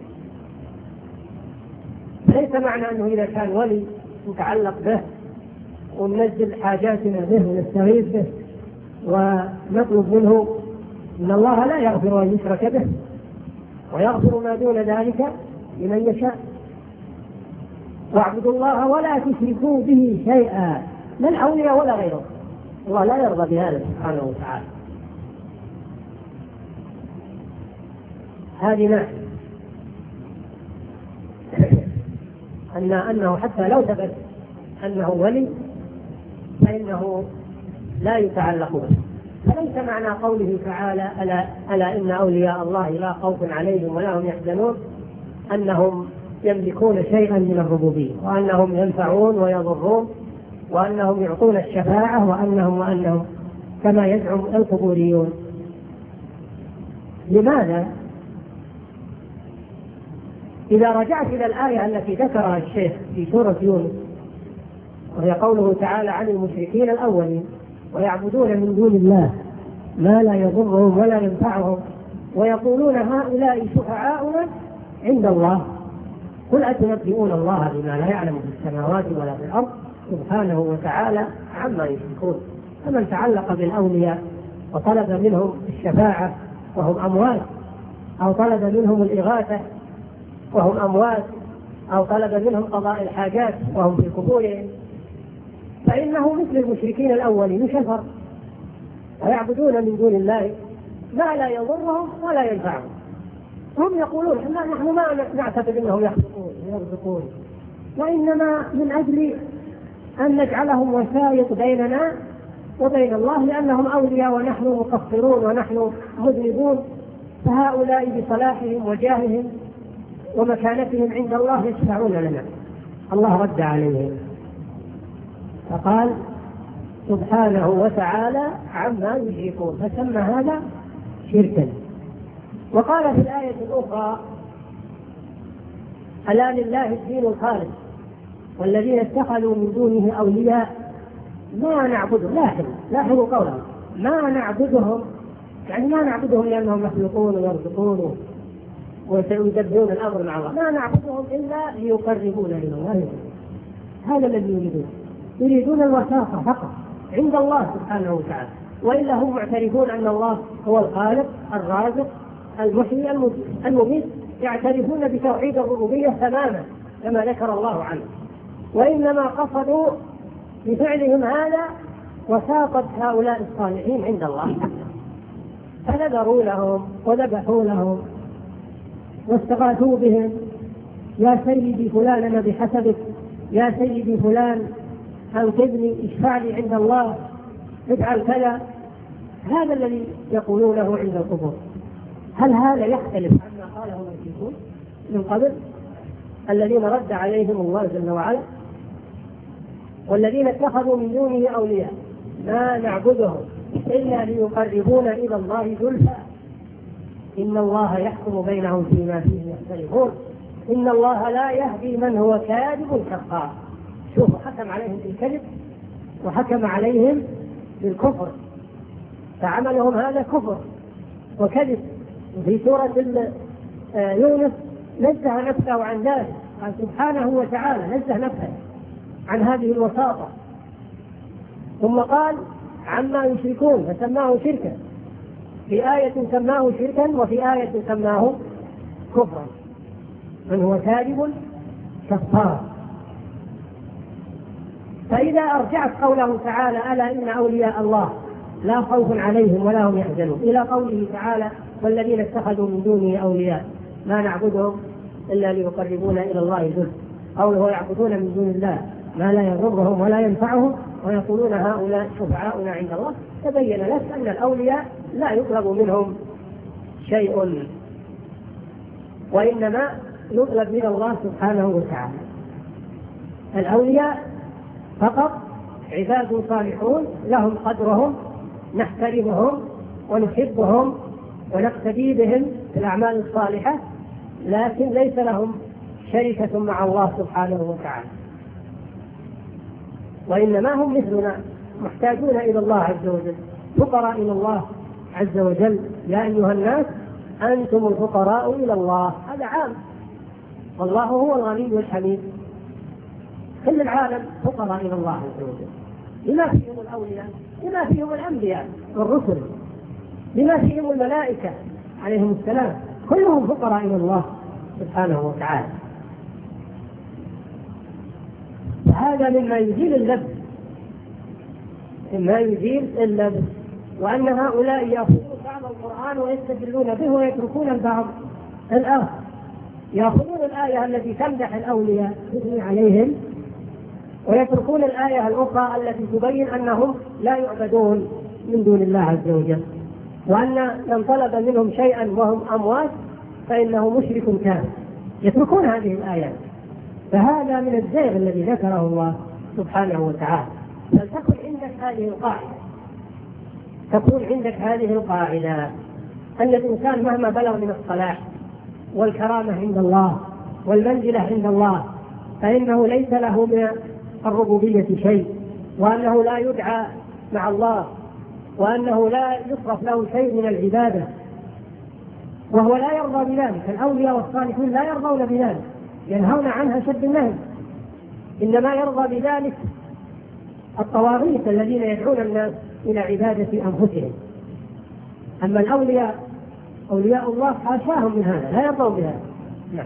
ليس معنى أنه إذا كان ولي نتعلق به وننزل حاجاتنا به ونستغيث به ونطلب منه، إن الله لا يغفر أن يشرك به ويغفر ما دون ذلك لمن يشاء. واعبدوا الله ولا تشركوا به شيئا، لا الأولياء ولا غيره. الله لا يرضى بهذا سبحانه وتعالى. هذه ناحية أن أنه حتى لو ثبت أنه ولي فإنه لا يتعلق به. فليس معنى قوله تعالى ألا, ألا إن أولياء الله لا خوف عليهم ولا هم يحزنون أنهم يملكون شيئا من الربوبية، وأنهم ينفعون ويضرون، وأنهم يعطون الشفاعة، وأنهم وأنهم كما يزعم القبوريون. لماذا؟ إذا رجعت إلى الآية التي ذكرها الشيخ في سورة يونس، وهي قوله تعالى عن المشركين الأولين ويعبدون من دون الله ما لا يضرهم ولا ينفعهم ويقولون هؤلاء شفعاؤنا عند الله، قل أتنبئون الله بما لا يعلم في السماوات ولا في الأرض سبحانه وتعالى عما يشركون. فمن تعلق بالأولياء وطلب منهم الشفاعة وهم أموات، أو طلب منهم الإغاثة وهم أموات، أو طلب منهم قضاء الحاجات وهم في قبورهم، فإنه مثل المشركين الأولين شفر، ويعبدون من دون الله ما لا يضرهم ولا ينفعهم. هم يقولون نحن ما نعتقد أنهم يخلقون ويرزقون، وإنما من أجل أن نجعلهم وسائط بيننا وبين الله، لأنهم أولياء ونحن مقصرون ونحن مذنبون، فهؤلاء بصلاحهم وجاههم ومكانتهم عند الله يشفعون لنا. الله رد عليهم فقال سبحانه وتعالى عما يشركون، فسمى هذا شركا. وقال في الآية الأخرى ألا لله الدين الخالص والذين اتخذوا من دونه أولياء ما نعبدهم، لاحظوا لاحظوا قوله ما نعبدهم، يعني ما نعبدهم لأنهم يخلقون ويرزقون ويدبرون الأمر مع الله، ما نعبدهم إلا ليقربونا إلى الله. هذا الذي يريدون، يريدون الوساطة فقط عند الله سبحانه وتعالى، وإلا هم معترفون أن الله هو الخالق الرازق المحيي المميت، يعترفون بتوحيد الربوبية تماما كما ذكر الله عنه، وإنما قصدوا بفعلهم هذا وساطة هؤلاء الصالحين عند الله. فنذروا لهم وذبحوا لهم واستغاثوا بهم، يا سيدي فلان أنا بحسبك، يا سيدي فلان أنقذني، اشفع لي عند الله، افعل كذا. هذا الذي يقولونه عند القبور. هل هذا يختلف عما قاله المشركون من قبل الذين رد عليهم الله جل وعلا؟ والذين اتخذوا من دونه أولياء ما نعبدهم إلا ليقربونا إلى الله زلفى إن الله يحكم بينهم فيما فيه يختلفون إن الله لا يهدي من هو كاذب كفار. شوفوا، حكم عليهم بالكذب وحكم عليهم بالكفر، فعملهم هذا كفر وكذب. وفي سورة يونس نزه نفسه عن ذلك، قال سبحانه وتعالى نزه نفسه عن هذه الوساطة. ثم قال عما يشركون فسماه شركا، في آية سماه شركا وفي آية سماه كفرا، من هو كاذب كفار. فإذا أرجعت قوله تعالى ألا إن أولياء الله لا خوف عليهم ولا هم يحزنون إلى قوله تعالى والذين اتخذوا من دونه أولياء ما نعبدهم إلا ليقربونا إلى الله زلفى، قوله يعبدون من دون الله ما لا يضرهم ولا ينفعهم ويقولون هؤلاء شفعاؤنا عند الله، تبين لك أن الأولياء لا يطلب منهم شيء، وإنما يطلب من الله سبحانه وتعالى. الأولياء فقط عباد صالحون لهم قدرهم، نحترمهم ونحبهم ونقتدي بهم في الأعمال الصالحة، لكن ليس لهم شركة مع الله سبحانه وتعالى، وإنما هم مثلنا محتاجون إلى الله عز وجل، فقراء إلى الله عز وجل. يا أيها الناس أنتم الفقراء إلى الله، هذا عام، والله هو الغني والحميد. كل العالم فقراء إلى الله عز وجل، لما فيهم الأولياء، لما فيهم الأنبياء والرسل، لما فيهم الملائكة عليهم السلام، كلهم فقراء إلى الله سبحانه وتعالى. هذا مما يزيل اللبس، مما يزيل اللبس، وأن هؤلاء يأخذون بعض القرآن ويستدلون به ويتركون البعض الآخر. يأخذون الآية التي تمدح الأولياء تثني عليهم ويتركون الآية الأخرى التي تبين أنهم لا يعبدون من دون الله عز وجل، وأن من طلب منهم شيئا وهم أموات فإنه مشرك كافر. يتركون هذه الآيات. فهذا من الزيغ الذي ذكره الله سبحانه وتعالى. فلتكن عندك هذه القاعدة، تكون عندك هذه القاعدة أن الإنسان مهما بلغ من الصلاح والكرامة عند الله والمنزلة عند الله فإنه ليس له من الربوبية شيء، وأنه لا يدعى مع الله، وأنه لا يصرف له شيء من العبادة، وهو لا يرضى بذلك. الأولياء والصالحون لا يرضون بذلك، ينهون عنها شد النهي، إنما يرضى بذلك الطواغيت الذين يدعون الناس إلى عبادة أنفسهم. أما الأولياء أولياء الله حاشاهم من هذا، لا يرضون بهذا. نعم.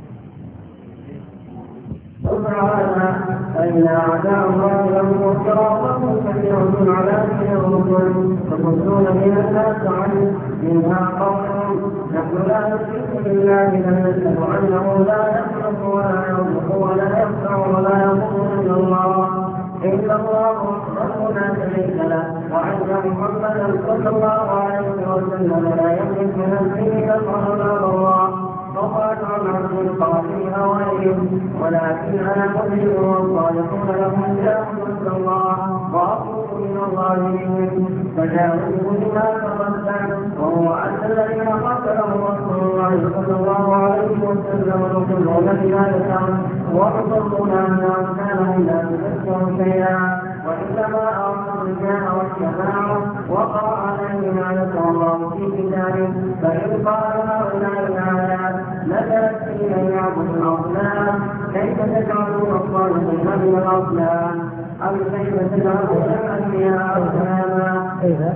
سبحانه فإن أعداء الله لهم افتراضهم كثيرة على دينهم فتصدون من الناس عنه منها قوم نحن لا نشرك بالله بل نشهد أنه لا يخلق ولا يرزق ولا ينفع ولا يضر إلا الله إلا الله ربنا شريك له وأن محمدا صلى الله عليه وسلم لا يملك نفسه نفعا ولا ضرا وقال عن القاضي وغيرهم ولكن انا مؤمن والصالحون لهم جاء من الله واطلب من الله منهم فجاءوا بما تقدم وهو ان الذين قاتلهم رسول الله صلى الله عليه وسلم يضلون بذلك ويضلون انهم كانوا لا تذكروا شيئا وإنما أرسل الرجال والشفاعة وقرأ عليه ما ذكر الله في كتابه فإن قال هؤلاء الآيات نزلت في من يعبد الأصنام كيف تجعلون الصالحين من الأصنام أم كيف تجعلون الأنبياء أصناما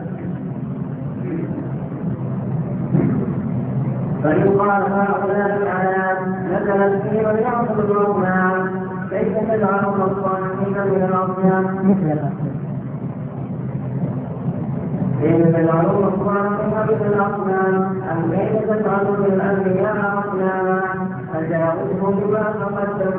فإن قال هؤلاء الآيات نزلت في من يعبد الأصنام كيف تجعلون الصالحين من الأصنام مثل الأصنام كيف تجعلون أصنامكم مثل الأصنام أم كيف تجعلون الأنبياء أصناما فجاوزهم بما تقدم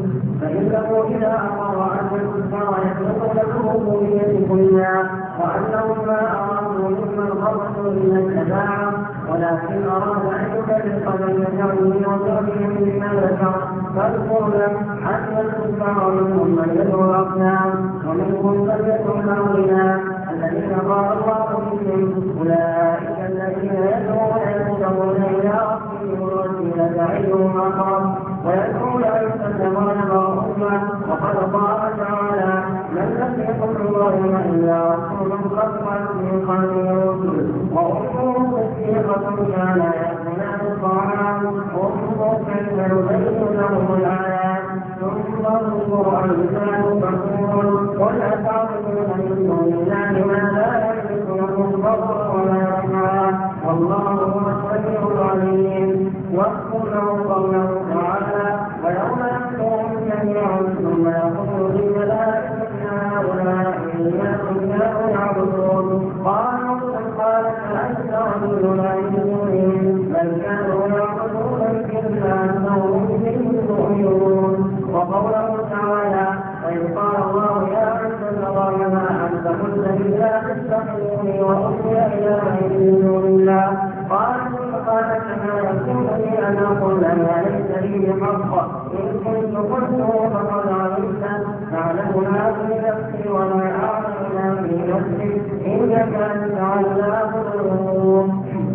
فإنه إذا أمر أن الكفار يخلق لكم الربوبية كلها وأنهم ما أرادوا ممن خلقوا إلا الشفاعة ولكن أراد أن يفرق بين كونه وكونهم مما ذكر فاذكر له حتى الكفار منهم من يدعو الأصنام ومنهم من يدعو هؤلاء الذين قال الله فيهم أولئك الذين يدعون يبتغون إلى ربهم الوسيلة أيهم أقرب ويدعون يستسلمون بعضهما وقد قال تعالى من لم يكن الله إلا رسول قد خلت من قبله الرسل وأمه صديقة كان يأكلان الطعام انظر كيف نبين لهم الآيات ثم انظر أمثال تقول قل أتعبدون من دون الله ما لا يملك لكم ضرا ولا نفعا والله هو السميع العليم واذكر له قوله تعالى ويوم يحشرهم جميعا ثم يقول للملائكة هؤلاء إياكم كانوا يعبدون قالوا قالت أستغفرنا من دونهم بل كانوا يعبدون الجن أنهم به يؤمنون وقوله تعالى وإذ قال الله يا عيسى ابن ما أنت قلت لله اتخذوني وأمي إلهين من دون الله قال قالت ما يكون لي أن أقول ما ليس لي بحق إن كنت قلته فقد علمت تعلم ما في نفسي ولا أعلم ما في نفسك إنك أنت علام الغيوب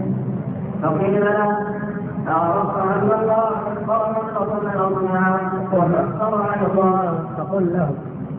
فقيل له أعرفت أن الله قال فقل الأصنام وفسر عن الله فقل له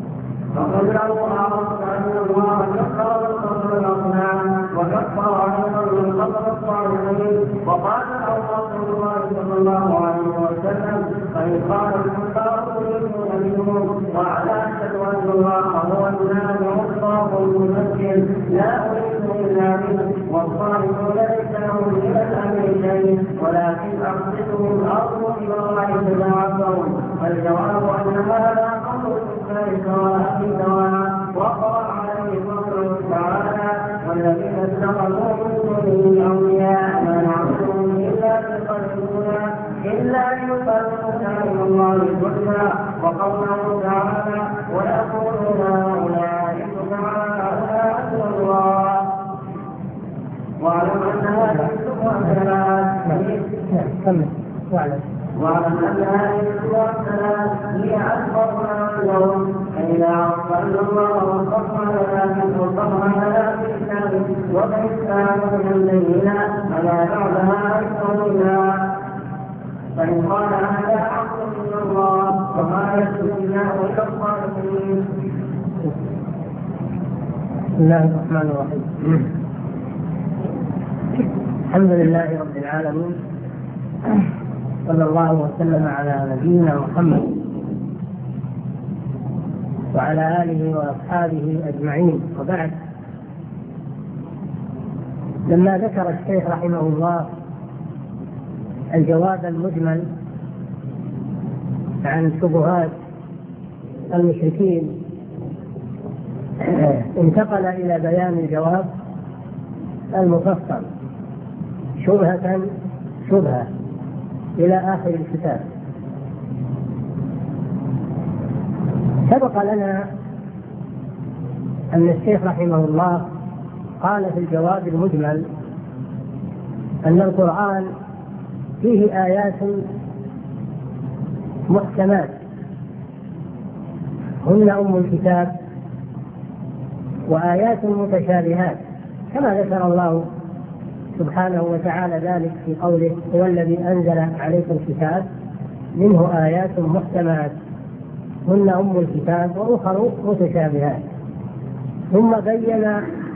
فقل له أعرفت أن الله كفر القبر الأصنام وكفر عن القبر الصالحين وقال له رسول الله صلى الله عليه وسلم فإن قال الكفار يريدون منهم وعلى أشهد أن الله هو النافع الصالح المسجد لا أريد إلا منه والصالحون ليس لهم من الأمر شيء ولكن أقصدهم الأرض إلى الله تبعثهم فالجواب أن هذا أمر الكفار سواء في سواء وقع عليه قوله تعالى والذين اتخذوا من دونه أولياء ما نعبدهم إلا ليقربونا إلا ليقربونا إلى الله زلفى وقوله تعالى ويقولون هؤلاء شفعاؤنا الله واعلم أن هذه الشبهة ثلاث واعلم أن هذه الشبهة ثلاث هي أكبر ما لهم فإذا عرفنا الله وصفنا لنا وصفنا لنا في الكتاب وبإسلام من البينات فلا بعدها أكثر منها فإن قال هذا حق من الله وما يسلك الله إلى الصالحين. بسم الله الرحمن الرحيم. الحمد لله رب العالمين صلى الله وسلم على نبينا محمد وعلى آله وأصحابه أجمعين وبعد. لما ذكر الشيخ رحمه الله الجواب المجمل عن شبهات المشركين انتقل إلى بيان الجواب المفصل شبهة شبهة إلى آخر الكتاب. سبق لنا أن الشيخ رحمه الله قال في الجواب المجمل أن القرآن فيه آيات محكمات هن أم الكتاب وآيات متشابهات كما ذكر الله سبحانه وتعالى ذلك في قوله هو الذي أنزل عليكم الكتاب منه آيات محكمات هن أم الكتاب وأخر متشابهات. ثم بين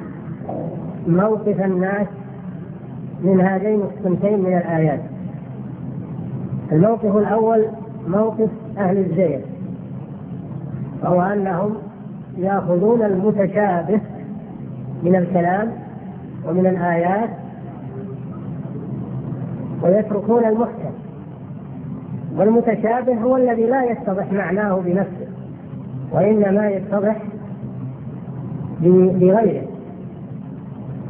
موقف الناس من هذين الصنفين من الآيات. الموقف الأول موقف أهل الزيغ وهو أنهم يأخذون المتشابه من الكلام ومن الآيات ويتركون المحكم، والمتشابه هو الذي لا يتضح معناه بنفسه وإنما يتضح بغيره.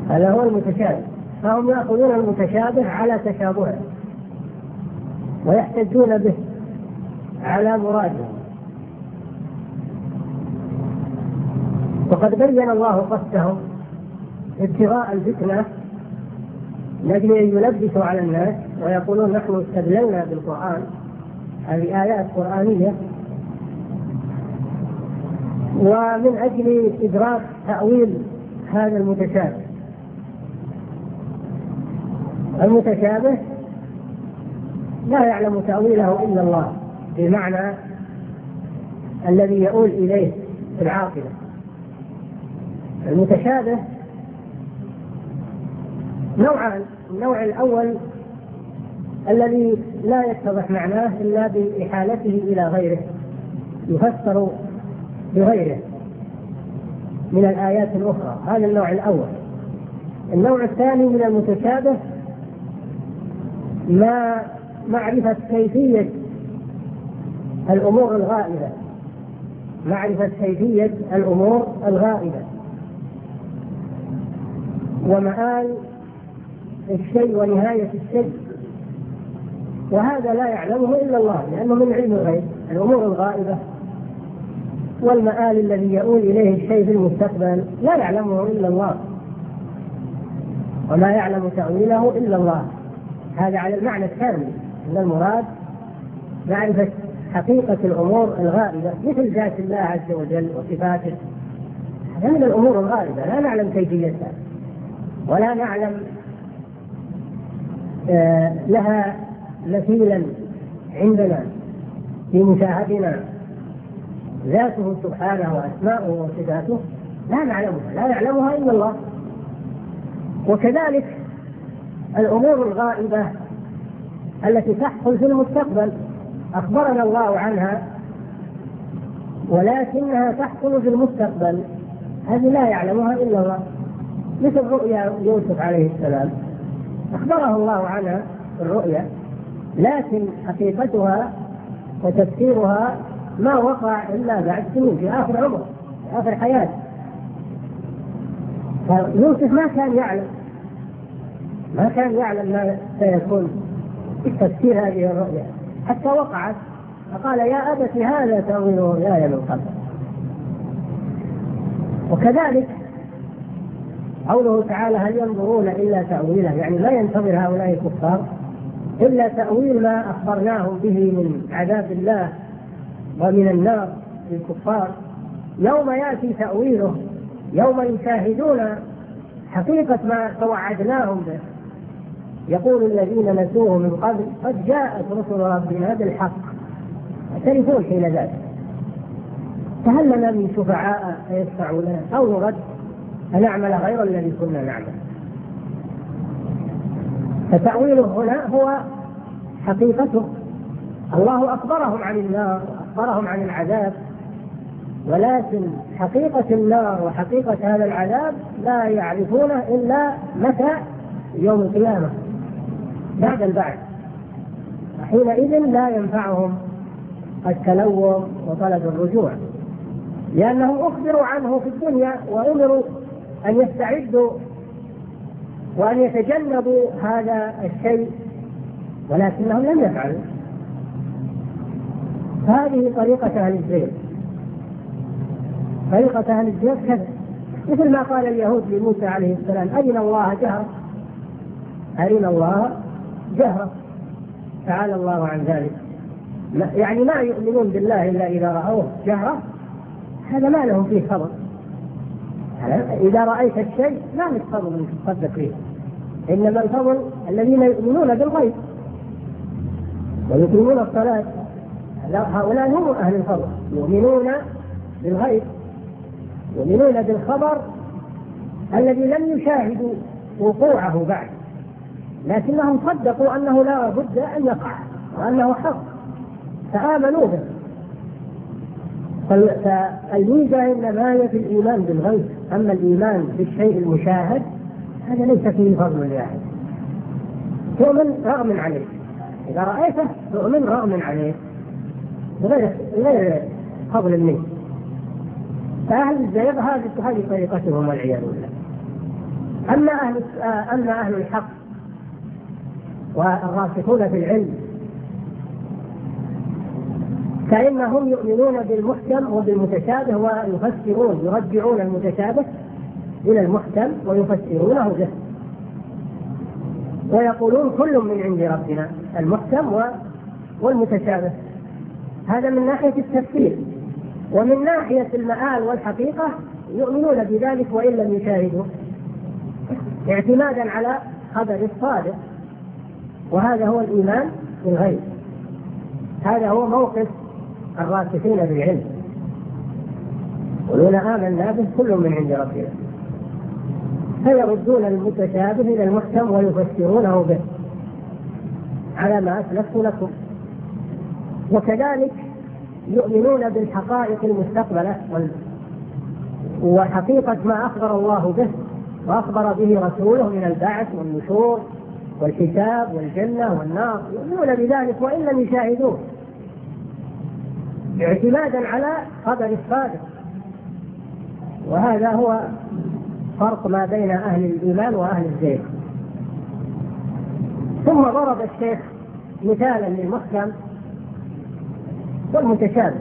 هذا هو المتشابه. فهم يأخذون المتشابه على تشابهه ويحتجون به على مراده. وقد بين الله قصدهم ابتغاء الفتنة لأجل أن يلبسوا على الناس ويقولون نحن استدللنا بالقرآن، هذه آيات قرآنية، ومن أجل إدراك تأويل هذا المتشابه. المتشابه لا يعلم تأويله إلا الله، بمعنى الذي يؤول إليه في العاقبة. المتشابه نوعان: النوع الأول الذي لا يتضح معناه إلا بإحالته إلى غيره، يفسر بغيره من الآيات الأخرى، هذا النوع الأول. النوع الثاني من المتشابه ما معرفة كيفية الأمور الغائبة، معرفة كيفية الأمور الغائبة ومآل الشيء ونهاية الشيء، وهذا لا يعلمه إلا الله لأنه من علم الغيب. الأمور الغائبة والمآل الذي يؤول إليه الشيء في المستقبل لا يعلمه إلا الله، وما يعلم تأويله إلا الله. هذا على المعنى الثاني، أن المراد معرفة حقيقة الأمور الغائبة مثل ذات الله عز وجل وصفاته، هذا من الأمور الغائبة لا نعلم كيفيتها ولا نعلم آه لها مثيلا عندنا في مشاهدنا. ذاته سبحانه وأسماؤه وصفاته لا نعلمها، لا يعلمها إلا الله. وكذلك الأمور الغائبة التي تحصل في المستقبل أخبرنا الله عنها ولكنها تحصل في المستقبل، هذه لا يعلمها إلا الله. مثل رؤيا يوسف عليه السلام أخبره الله عنها في الرؤيا، لكن حقيقتها وتفسيرها ما وقع إلا بعد سنين في آخر عمره في آخر حياته. فيوسف ما كان يعلم ما كان يعلم ما سيكون تفسير هذه الرؤيا حتى وقعت، فقال يا أبت هذا تأويل رؤياي من قبل. وكذلك قوله تعالى هل ينظرون إلا تأويله، يعني لا ينتظر هؤلاء الكفار إلا تأويل ما أخبرناهم به من عذاب الله ومن النار للكفار. يوم يأتي تأويله، يوم يشاهدون حقيقة ما توعدناهم به، يقول الذين نسوه من قبل قد جاءت رسل ربنا بالحق يعترفون حين ذلك فهل لنا من شفعاء فيشفعوا لنا أو نرد فنعمل غير الذي كنا نعمل. فتأويله هنا هو حقيقته. الله أخبرهم عن النار وأخبرهم عن العذاب، ولكن حقيقة النار وحقيقة هذا العذاب لا يعرفونه إلا متى؟ يوم القيامة بعد البعث، حينئذ لا ينفعهم التلوم وطلب الرجوع، لأنهم أخبروا عنه في الدنيا وأمروا أن يستعدوا وأن يتجنبوا هذا الشيء ولكنهم لم يفعلوا. هذه طريقة أهل الزيغ، طريقة أهل الزيغ كذا، مثل ما قال اليهود لموسى عليه السلام أرنا الله جهرة، أرنا الله جهرة، تعالى الله عن ذلك. يعني ما يؤمنون بالله إلا إذا رأوه جهرة، هذا ما لهم فيه خبر. إذا رأيت الشيء لا نفضل من تصدق فيه، إنما الفضل الذين يؤمنون بالغيب ويقيمون الصلاة، هؤلاء هم أهل الفضل، يؤمنون بالغيب، يؤمنون بالخبر الذي لم يشاهدوا وقوعه بعد، لكنهم صدقوا أنه لا بد أن يقع وأنه حق فآمنوا به. فالميزة إنما هي في الإيمان بالغيب، أما الإيمان بالشيء المشاهد هذا ليس فيه فضل لأحد، تؤمن رغم عليه، إذا رأيته تؤمن رغم عليه غير غير فضل منه. فأهل الزيغ هذه طريقتهم والعياذ بالله. أما أهل أما أهل الحق والراسخون في العلم فإنهم يؤمنون بالمحكم وبالمتشابه ويفسرون يرجعون المتشابه إلى المحكم ويفسرونه به، ويقولون كل من عند ربنا، المحكم والمتشابه. هذا من ناحية التفسير. ومن ناحية المآل والحقيقة يؤمنون بذلك وإن لم يشاهدوا، اعتمادا على خبر الصادق، وهذا هو الإيمان بالغيب. هذا هو موقف الراسخين بالعلم، يقولون آمنا به كل من عند ربنا، فيردون المتشابه إلى المحكم ويفسرونه به على ما أسلفت لكم. وكذلك يؤمنون بالحقائق المستقبلة وحقيقة ما أخبر الله به وأخبر به رسوله من البعث والنشور والحساب والجنة والنار، يؤمنون بذلك وإن لم يشاهدوه، اعتمادا على خبر الصادق. وهذا هو فرق ما بين أهل الإيمان وأهل الزيغ. ثم ضرب الشيخ مثالا للمحكم والمتشابه،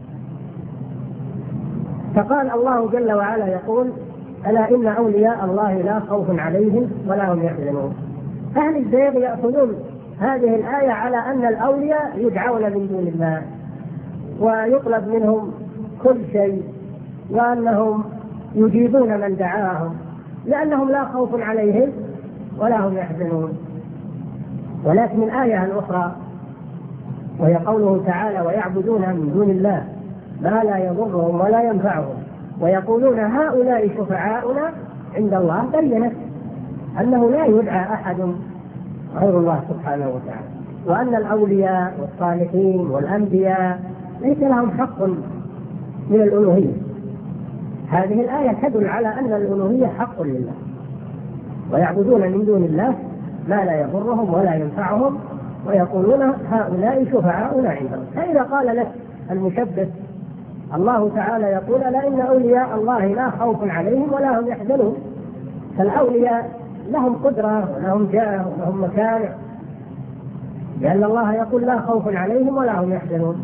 فقال الله جل وعلا يقول: ألا إن أولياء الله لا خوف عليهم ولا هم يحزنون. أهل الزيغ يأخذون هذه الآية على أن الأولياء يدعون من دون الله ويطلب منهم كل شيء، وأنهم يجيبون من دعاهم لأنهم لا خوف عليهم ولا هم يحزنون. ولكن الآية الأخرى وهي قوله تعالى: ويعبدون من دون الله ما لا يضرهم ولا ينفعهم ويقولون هؤلاء شفعاؤنا عند الله، بينت أنه لا يدعى أحد غير الله سبحانه وتعالى، وأن الأولياء والصالحين والأنبياء ليس لهم حق من الألوهية. هذه الآية تدل على أن الألوهية حق لله، ويعبدون من دون الله ما لا يضرهم ولا ينفعهم ويقولون هؤلاء شفعاؤنا عند الله. فإذا قال لك المشبه الله تعالى يقول: ألا إن أولياء الله لا خوف عليهم ولا هم يحزنون، فالأولياء لهم قدرة ولهم جاه ولهم مكانة، لأن الله يقول لا خوف عليهم ولا هم يحزنون،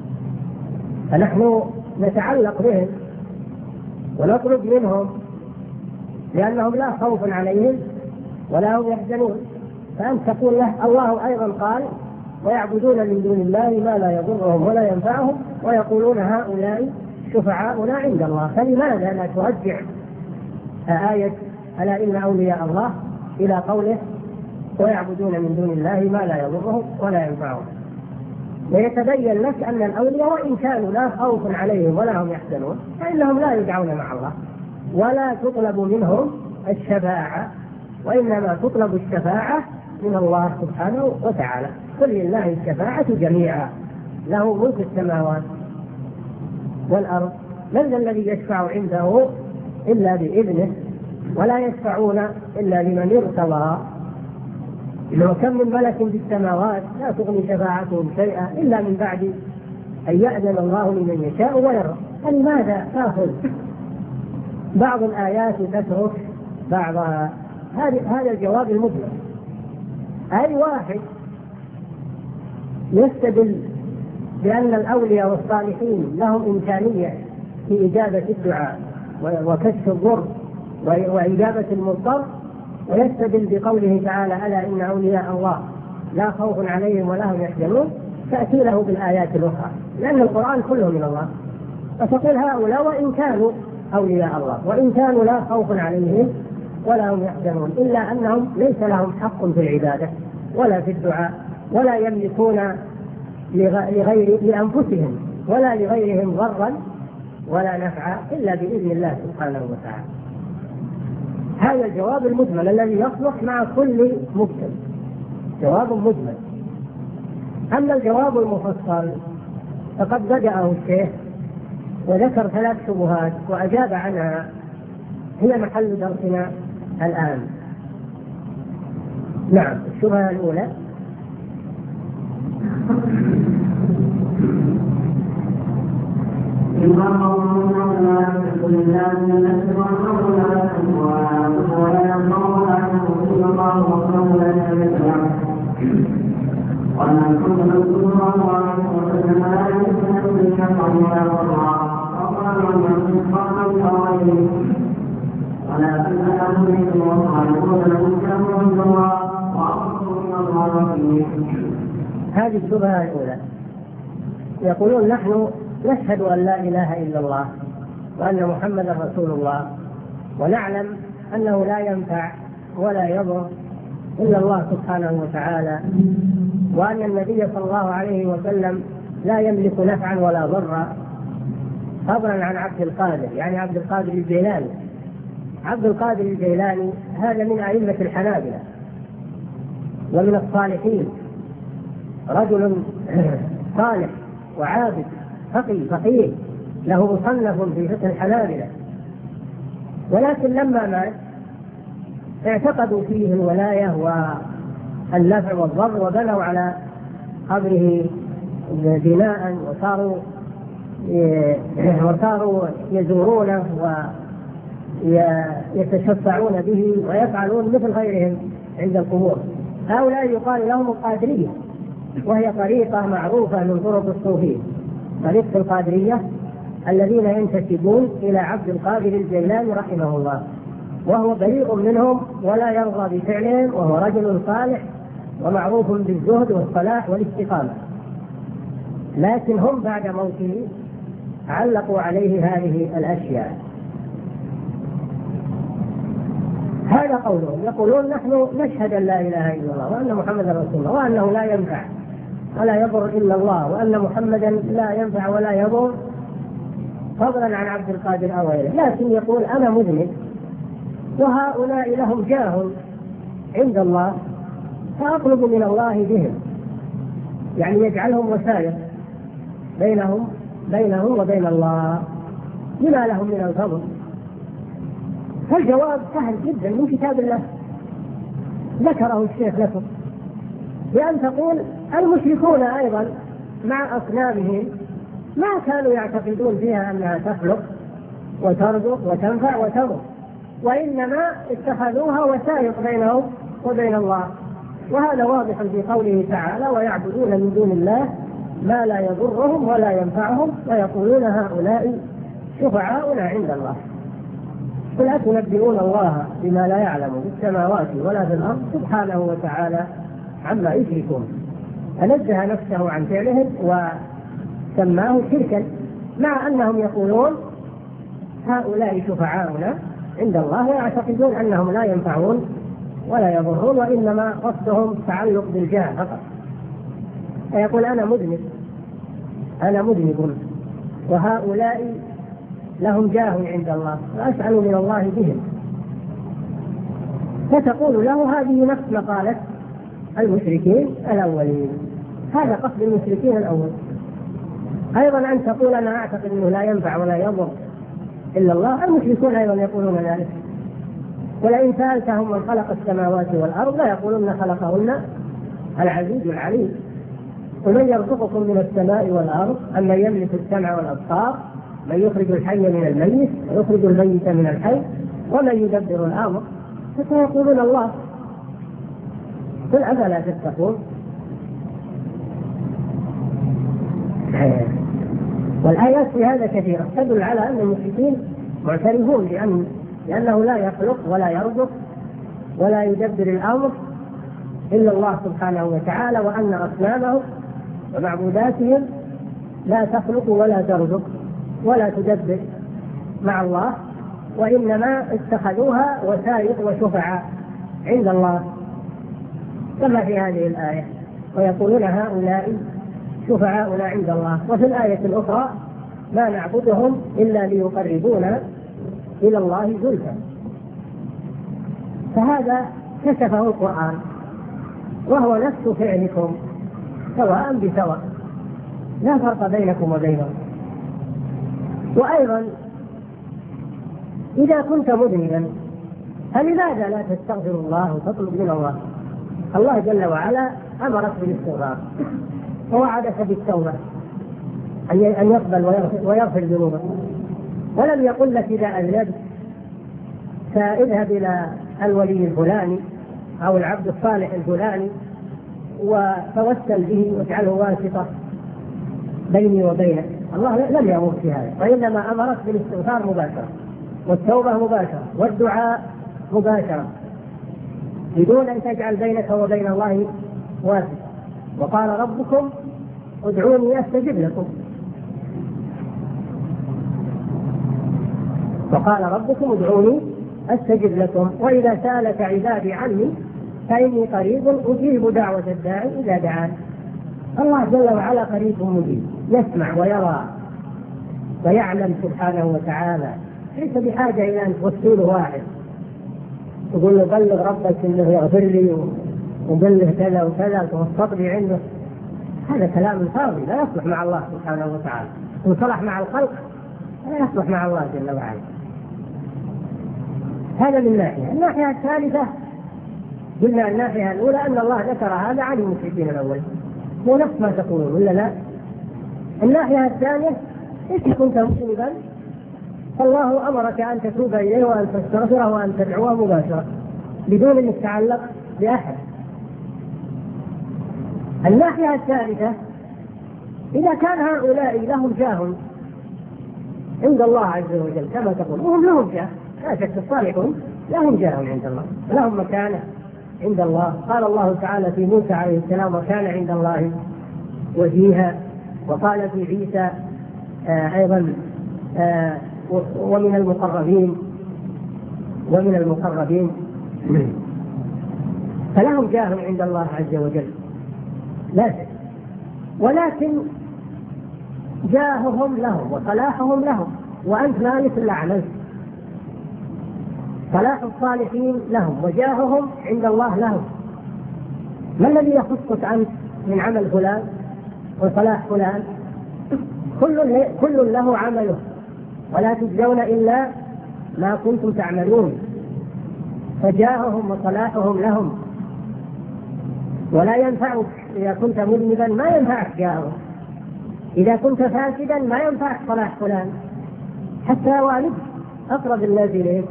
فنحن نتعلق بهم ونطلب منهم لأنهم لا خوف عليهم ولا هم يحزنون. فأنت تقول له الله أيضا قال: ويعبدون من دون الله ما لا يضرهم ولا ينفعهم ويقولون هؤلاء شفعاؤنا عند الله. فلماذا لا ترجع آية ألا إن أولياء الله إلى قوله: ويعبدون من دون الله ما لا يضرهم ولا ينفعهم؟ ويتبين لك أن الأولياء وإن كانوا لا خوف عليهم ولا هم يحزنون فإنهم لا يدعون مع الله ولا تطلب منهم الشفاعة، وإنما تطلب الشفاعة من الله سبحانه وتعالى. قل لله الشفاعة جميعا له ملك السماوات والأرض، من ذا الذي يشفع عنده إلا بإذنه ولا يشفعون إلا لمن ارتضى. إنه كم من ملك في السماوات لا تغني شفاعتهم شيئا إلا من بعد أن يأذن الله لمن يشاء ويرضى. فلماذا تأخذ بعض الآيات تترك بعضها؟ هذا الجواب المطلق. أي واحد يستدل بأن الأولياء والصالحين لهم إمكانية في إجابة الدعاء وكشف الضر وإجابة المضطر، ويستدل بقوله تعالى: ألا إن أولياء الله لا خوف عليهم ولا هم يحزنون، تأتي له بالآيات الأخرى، لأن القرآن كله من الله. فتقول هؤلاء وإن كانوا أولياء الله وإن كانوا لا خوف عليهم ولا هم يحزنون، إلا أنهم ليس لهم حق في العبادة ولا في الدعاء، ولا يملكون لغير لأنفسهم ولا لغيرهم ضرا ولا نفعا إلا بإذن الله سبحانه وتعالى. هذا الجواب المجمل الذي يصلح مع كل مبتدئ، جواب مجمل. أما الجواب المفصل فقد بدأه الشيخ وذكر ثلاث شبهات وأجاب عنها، هي محل درسنا الآن. نعم، الشبهة الأولى: إن الله وقولا شريكا ولا كنا الله ورسوله لا يسلم بشرع ولا قرى وقال من قال القوانين ولكن أهلهم وصالحون لهم الله وأرسلنا الله فيه. هذه الشبهة الأولى، يقولون نحن نشهد أن لا إله إلا الله وأن محمدا رسول الله، ونعلم أنه لا ينفع ولا يضر إلا الله سبحانه وتعالى، وأن النبي صلى الله عليه وسلم لا يملك نفعا ولا ضرا، فضلا عن عبد القادر، يعني عبد القادر الجيلاني. عبد القادر الجيلاني هذا من أئمة الحنابلة ومن الصالحين، رجل صالح وعابد فقيه فقيه له مصنف في فقه الحنابلة، ولكن لما مات اعتقدوا فيه الولاية والنفع والضر وبنوا على قبره بناء وصاروا وصاروا يزورونه ويتشفعون به ويفعلون مثل غيرهم عند القبور. هؤلاء يقال لهم القادرية، وهي طريقة معروفة من طرق الصوفية، طريقة القادرية الذين ينتسبون إلى عبد القادر الجيلاني رحمه الله، وهو بريء منهم ولا يرضى بفعلهم، وهو رجل صالح ومعروف بالزهد والصلاح والاستقامة، لكن هم بعد موته علقوا عليه هذه الأشياء. هذا قولهم، يقولون نحن نشهد أن لا إله إلا الله وأن محمدا رسول الله وأنه لا ينفع ولا يضر إلا الله، وأن محمدا لا ينفع ولا يضر فضلا عن عبد القادر أو غيره، لكن يقول أنا مذنب وهؤلاء لهم جاه عند الله فأطلب من الله بهم، يعني يجعلهم وسائط بينهم بينهم وبين الله لما لهم من الفضل. فالجواب سهل جدا من كتاب الله ذكره الشيخ لكم، بأن تقول المشركون أيضا مع أصنامهم ما كانوا يعتقدون فيها أنها تخلق وترزق وتنفع وتضر، وإنما اتخذوها وسائط بينهم وبين الله، وهذا واضح في قوله تعالى ويعبدون من دون الله ما لا يضرهم ولا ينفعهم ويقولون هؤلاء شفعاؤنا عند الله. قل أتنبئون الله بما لا يعلم في السماوات ولا في الأرض سبحانه وتعالى عما يشركون، فنزه نفسه عن فعلهم وسماه شركا، مع أنهم يقولون هؤلاء شفعاؤنا عند الله ويعتقدون أنهم لا ينفعون ولا يضرون، وإنما قصدهم تعلق بالجاه فقط. فيقول أنا مذنب أنا مذنب وهؤلاء لهم جاه عند الله وأسأل من الله بهم، فتقول له هذه نفس مقالة المشركين الأولين، هذا قصد المشركين الأول. أيضا أن تقول أنا أعتقد أنه لا ينفع ولا يضر إلا الله، المشركون أيضا يقولون ذلك، ولئن سألتهم من خلق السماوات والأرض لا يقولون خلقهن العزيز العليم، ومن يرزقكم من السماء والأرض أمن يملك السمع والأبصار من يخرج الحي من الميت ويخرج الميت من الحي ومن يدبر الأمر، فسيقولون الله. قل أفلا تتقون. والآيات في هذا كثيرة تدل على أن المشركين معترفون بأن لأنه لا يخلق ولا يرزق ولا يدبر الأمر إلا الله سبحانه وتعالى، وأن أصنامهم ومعبوداتهم لا تخلق ولا ترزق ولا تدبر مع الله، وإنما اتخذوها وسائط وشفعاء عند الله كما في هذه الآية، ويقولون هؤلاء شفعاؤنا عند الله. وفي الآية الأخرى ما نعبدهم إلا ليقربونا إلى الله زلفى. فهذا كشفه القرآن وهو نفس فعلكم سواء بسواء، لا فرق بينكم وبينهم. وأيضا إذا كنت مذنبا فلماذا لا تستغفر الله وتطلب من الله؟ الله جل وعلا أمرك بالاستغفار ووعدك بالتوبة أن يقبل ويغفر ذنوبك، ولم يقل لك إذا أذنبت فاذهب إلى الولي الفلاني أو العبد الصالح الفلاني وتوسل به واجعله واسطة بيني وبينك. الله لم يأمر في هذا، وإنما أمرك بالاستغفار مباشرة والتوبة مباشرة والدعاء مباشرة بدون أن تجعل بينك وبين الله واسطة. وقال ربكم ادعوني أستجب لكم، وقال ربكم ادعوني أستجب لكم وإذا سألك عبادي عني فإني قريب أجيب دعوة الداعي إذا دعان. الله جل وعلا قريب مجيب، يسمع ويرى ويعلم سبحانه وتعالى، ليس بحاجة إلى أن توسله واحد تقول له بلغ ربك إنه يغفر لي وبلغ كذا وكذا توسط لي عنده. هذا كلام فاضي لا يصلح مع الله سبحانه وتعالى، إن صلح مع الخلق لا يصلح مع الله جل وعلا. هذا من ناحية. الناحية الثالثة قلنا الناحية الأولى أن الله ذكر هذا عن المشركين الأول، هو نفس ما تقولون ولا لا؟ الناحية الثانية إذا كنت مسلما فالله أمرك أن تتوب إليه وأن تستغفره وأن تدعوه مباشرة بدون أن تتعلق بأحد. الناحية الثالثة إذا كان هؤلاء لهم جاه عند الله عز وجل كما تقول، وهم لهم جاه لا شك، الصالحون لهم جاه عند الله، لهم مكانة عند الله. قال الله تعالى في موسى عليه السلام وكان عند الله وجيها، وقال في عيسى آه أيضا آه ومن المقربين ومن المقربين فلهم جاه عند الله عز وجل لا شك، ولكن جاههم لهم وصلاحهم لهم، وأنت مالك الأعمال. صلاح الصالحين لهم وجاههم عند الله لهم. ما الذي يخصك أنت من عمل فلان وصلاح فلان؟ كل كل له عمله ولا تجزون إلا ما كنتم تعملون. فجاههم وصلاحهم لهم، ولا ينفعك إذا كنت مذنبا ما ينفعك جاهه، إذا كنت فاسدا ما ينفعك صلاح فلان. حتى والد أقرب الناس إليك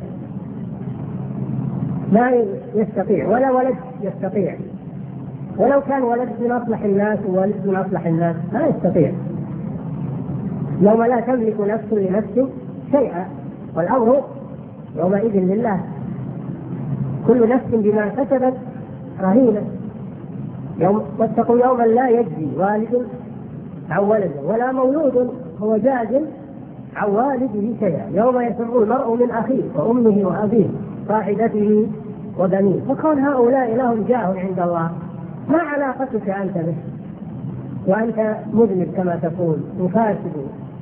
ما يستطيع، ولا ولد يستطيع، ولو كان ولد من أصلح الناس وولد من أصلح الناس ما يستطيع. يوم لا تملك نفس لنفس شيئا والأمر يومئذ لله، كل نفس بما كسبت رهينة. يوم واتقوا يوما لا يجزي والد عن ولده ولا مولود هو جاز عن والده شيئا، يوم يفر المرء من أخيه وأمه وأبيه صاحبته وبنيه. فكون هؤلاء لهم جاه عند الله، ما علاقتك أنت به وأنت مذنب كما تقول وفاسد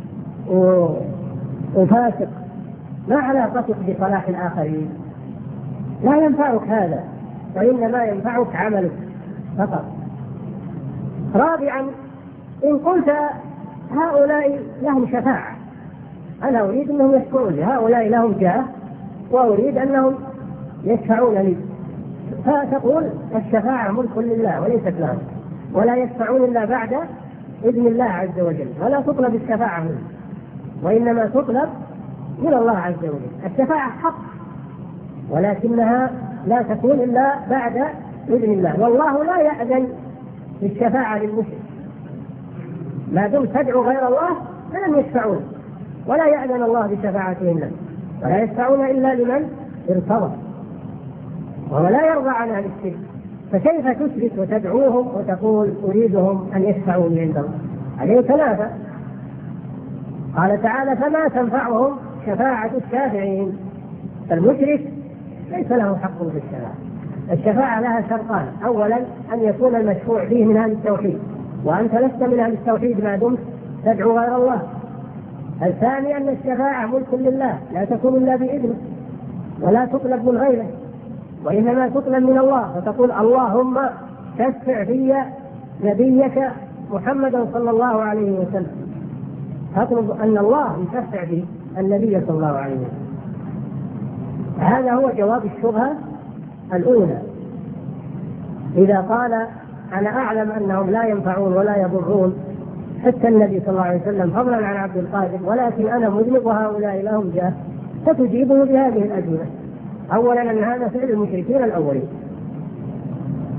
وفاسق؟ ما علاقتك بصلاح الآخرين؟ لا ينفعك هذا، وإنما ينفعك عملك فقط. رابعا، إن قلت هؤلاء لهم شفاعة، أنا أريد أنهم يشفعون لي، هؤلاء لهم جاه وأريد أنهم يشفعون لي، فتقول الشفاعة ملك لله وليست لهم، ولا يشفعون إلا بعد إذن الله عز وجل، ولا تطلب الشفاعة منه وإنما تطلب من الله عز وجل. الشفاعة حق ولكنها لا تكون إلا بعد إذن الله، والله لا يأذن بالشفاعة للمشرك، ما دمت تدعو غير الله فلم يشفعون، ولا يأذن الله بشفاعتهم لهم، ولا يشفعون إلا لمن ارتضى، وهو لا يرضى عن أهل الشرك. فكيف تشرك وتدعوهم وتقول أريدهم أن يشفعوا لي عند الله؟ عليه ثلاثة. قال تعالى فما تنفعهم شفاعة الشافعين. المشرك ليس له حق في الشفاعة. الشفاعة لها شرطان: أولا أن يكون المشفوع فيه من أهل التوحيد، وأنت لست من أهل التوحيد ما دمت تدعو غير الله. الثاني أن الشفاعة ملك لله، لا تكون إلا بإذنه ولا تطلب من غيره، وإنما تطلب من الله، فتقول اللهم تشفع في نبيك محمدا صلى الله عليه وسلم، تطلب أن الله يشفع في النبي صلى الله عليه وسلم. هذا هو جواب الشبهة الأولى. إذا قال أنا أعلم أنهم لا ينفعون ولا يضرون حتى النبي صلى الله عليه وسلم فضلا عن عبد القادر، ولكن أنا مذنب وهؤلاء لهم جاه، فتجيبه بهذه الأجوبة. أولا أن هذا فعل المشركين الأولين،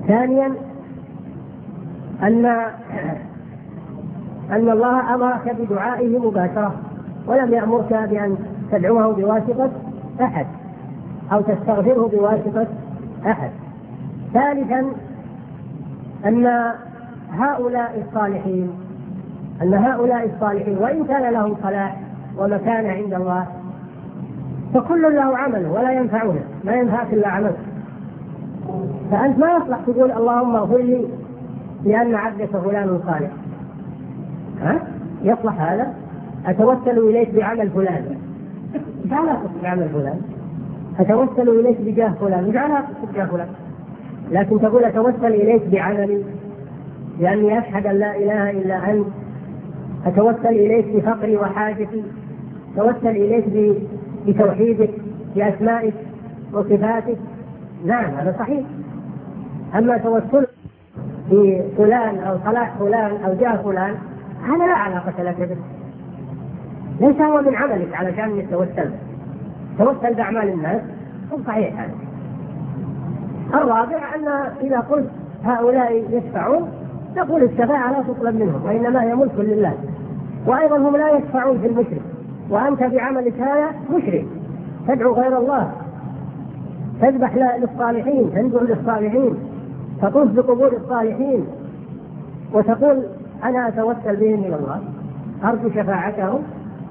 ثانيا أن أن الله أمرك بدعائه مباشرة، ولم يأمرك بأن تدعوه بواسطة أحد أو تستغفره بواسطة أحد. ثالثا أن هؤلاء الصالحين أن هؤلاء الصالحين وإن كان لهم صلاح ومكانة عند الله فكل له عمل ولا ينفعونه، ما ينفعك إلا عمل. فأنت ما يصلح تقول اللهم اغفر لي لأن عبدك فلان صالح. ها؟ يصلح هذا؟ أتوسل إليك بعمل فلان، مش علاقة بعمل فلان. أتوسل إليك بجاه فلان، مش علاقة بجاه فلان. لكن تقول أتوسل إليك بعملي لأني أشهد أن لا إله إلا أنت، أتوسل إليك بفقري وحاجتي، أتوسل إليك بتوحيدك بأسمائك وصفاتك. نعم هذا صحيح. أما توسل بفلان أو صلاح فلان أو جاه فلان هذا لا علاقة لك به، ليس هو من عملك علشان يتوسل. توسل بأعمال الناس صحيح هذا. الرابع أن إذا قلت هؤلاء يشفعون تقول الشفاعة لا تطلب منهم وإنما هي ملك لله، وأيضا هم لا يشفعون في المشرك، وأنت بعملك هذا مشرك تدعو غير الله، تذبح للصالحين، تندعو للصالحين، تطوف بقبور الصالحين وتقول أنا أتوسل بهم إلى الله أرجو شفاعتهم.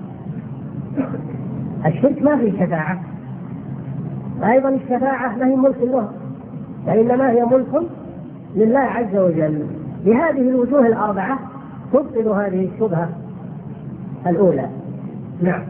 الشرك ما فيه شفاعة، أيضا الشفاعة ما هي ملك له، وإنما هي ملك لله عز وجل. بهذه الوجوه الأربعة تبطل هذه الشبهة الأولى. نعم.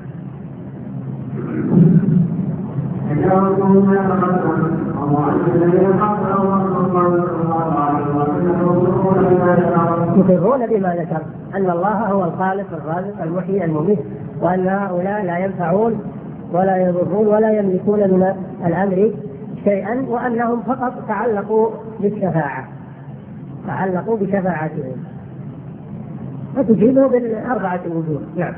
يقرون بما ذكر أن الله هو الخالق الرازق المحيي المميت، وأن هؤلاء لا ينفعون ولا يضرون ولا يملكون من الأمر شيئا، وأنهم فقط تعلقوا بالشفاعة تعلقوا بشفاعتهم. فتجيبه بالأربعة وجوه. نعم.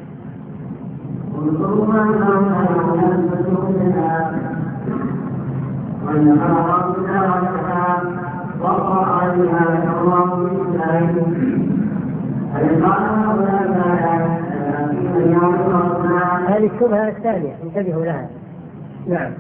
هذه الشبهة الثانية انتبهوا لها. نعم.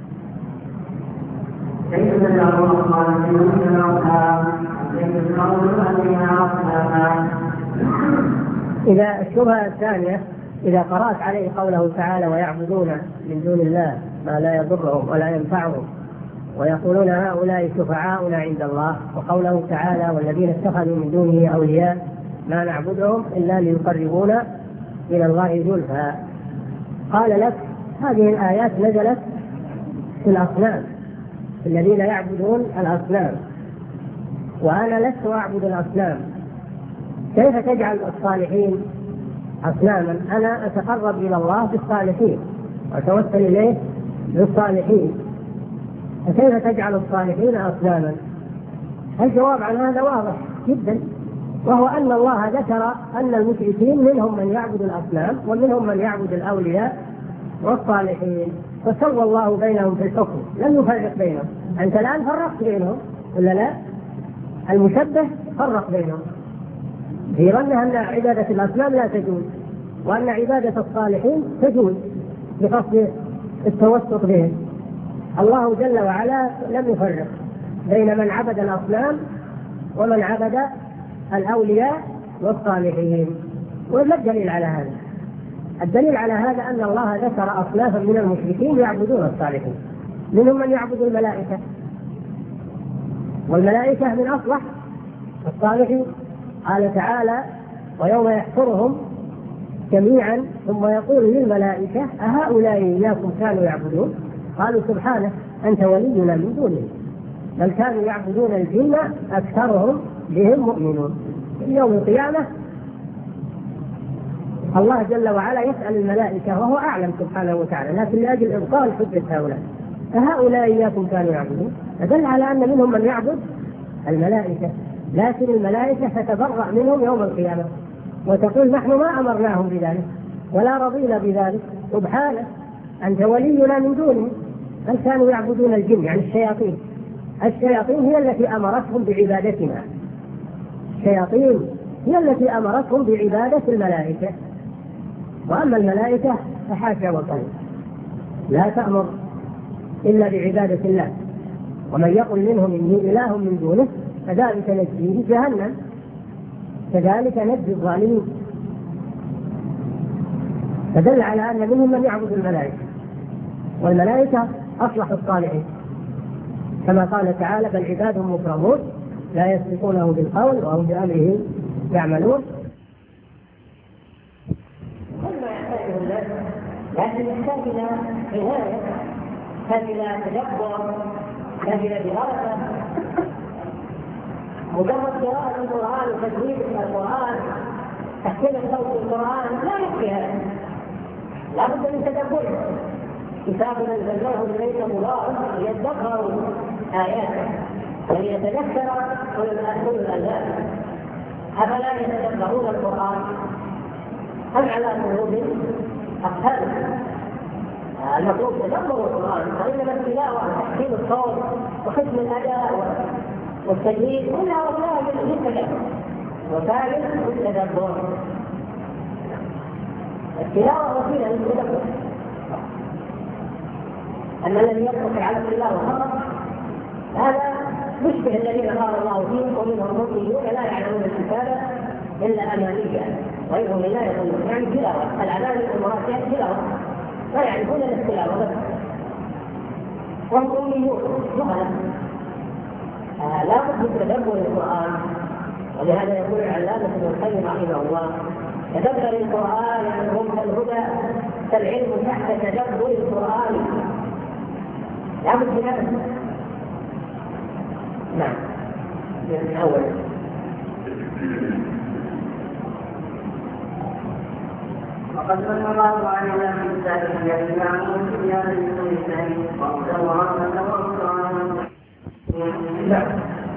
إذا الشبهة الثانية إذا قرأت عليه قوله تعالى ويعبدون من دون الله ما لا يضرهم ولا ينفعهم ويقولون هؤلاء شفعاؤنا عند الله، وقوله تعالى والذين اتخذوا من دونه أولياء ما نعبدهم إلا ليقربونا إلى الله زلفى، قال لك هذه الآيات نزلت في الأصنام، الذين يعبدون الأصنام، وأنا لست أعبد الأصنام، كيف تجعل الصالحين أصناما؟ أنا أتقرب إلى الله بالصالحين وأتوسل إليه بالصالحين، فكيف تجعل الصالحين أصناما؟ الجواب عن هذا واضح جدا، وهو أن الله ذكر أن المشركين منهم من يعبد الأصنام ومنهم من يعبد الأولياء والصالحين، فسوى الله بينهم في الحكم، لم يفرق بينهم. أنت الآن فرقت بينهم ولا لا؟ المشبه فرق بينهم في ظنها أن عبادة الأصنام لا تجوز وأن عبادة الصالحين تجوز بقصد التوسط بهم. الله جل وعلا لم يفرق بين من عبد الأصنام ومن عبد الأولياء والصالحين. وما الدليل على هذا؟ الدليل على هذا أن الله ذكر أصنافا من المشركين يعبدون الصالحين، منهم من يعبد الملائكة، والملائكة من أصلح الصالحين. قال تعالى ويوم يحشرهم جميعا ثم يقول للملائكة أهؤلاء إياكم كانوا يعبدون؟ قالوا سبحانه أنت ولينا من دونهم بل كانوا يعبدون الجن أكثرهم بهم مؤمنون. يوم القيامة الله جل وعلا يسأل الملائكة وهو أعلم سبحانه وتعالى، لكن لأجل إبطال حجة هؤلاء أهؤلاء إياكم كانوا يعبدون فدل على أن منهم من يعبد الملائكة، لكن الملائكة تتبرأ منهم يوم القيامة وتقول نحن ما أمرناهم بذلك ولا رضينا بذلك، سبحانه أنت ولينا من دونهم بل كانوا يعبدون الجن يعني الشياطين الشياطين هي التي أمرتهم بعبادتنا، الشياطين هي التي أمرتهم بعبادة الملائكة، وأما الملائكة فحاشا وكلا لا تأمر إلا بعبادة الله. ومن يقل منهم إني إله من دونه فذلك نجزيه جهنم كذلك نجزي الظالمين. فدل على أن منهم من يعبد الملائكة، والملائكة أصلح الصالحين، كما قال تعالى بل عباد مكرمون لا يسبقونه بالقول وهم بأمره يعملون. كل ما يحتاجه الناس لكن يحتاج إلى عناية، يحتاج إلى تدبر، يحتاج إلى دراسة. مجرد قراءة القرآن وتجويد القرآن تحسين صوت القرآن لا يكفي هذا، لا بد من تدبره. كتاب أنزلناه إليك مبارك ليدبروا آياته وليتذكر أولو الألباب. أفلا يتدبرون القرآن أم على قلوب أقفالها؟ المطلوب تدبر القرآن، وإنما التلاوة تحسين الصوت وحسن الأداء والتجويد كلها وسائل للتدبر، وسائل للتدبر. التلاوة وسيلة للتدبر. أما الذي يترك على التلاوة فقط هذا يشبه الذين قال الله فيهم ومنهم مؤمنون لا يعلمون الكتاب إلا أمانيا وإنهم لا يظنون، يعني تلاوة. الأماني والمراد تلاوة لا يعرفون إلا التلاوة بس، وهم أميون جهلة. آه لا بد من تدبر القرآن، ولهذا يقول العلامة ابن القيم رحمه الله تدبر القرآن هم الهدى فالعلم تحت تدبر القرآن. لا بد من هذا. نعم من أول وقد من الله علينا في التاريخ يعلم سبيان لكل شيء وهدى ورحمة وبشرى. نعم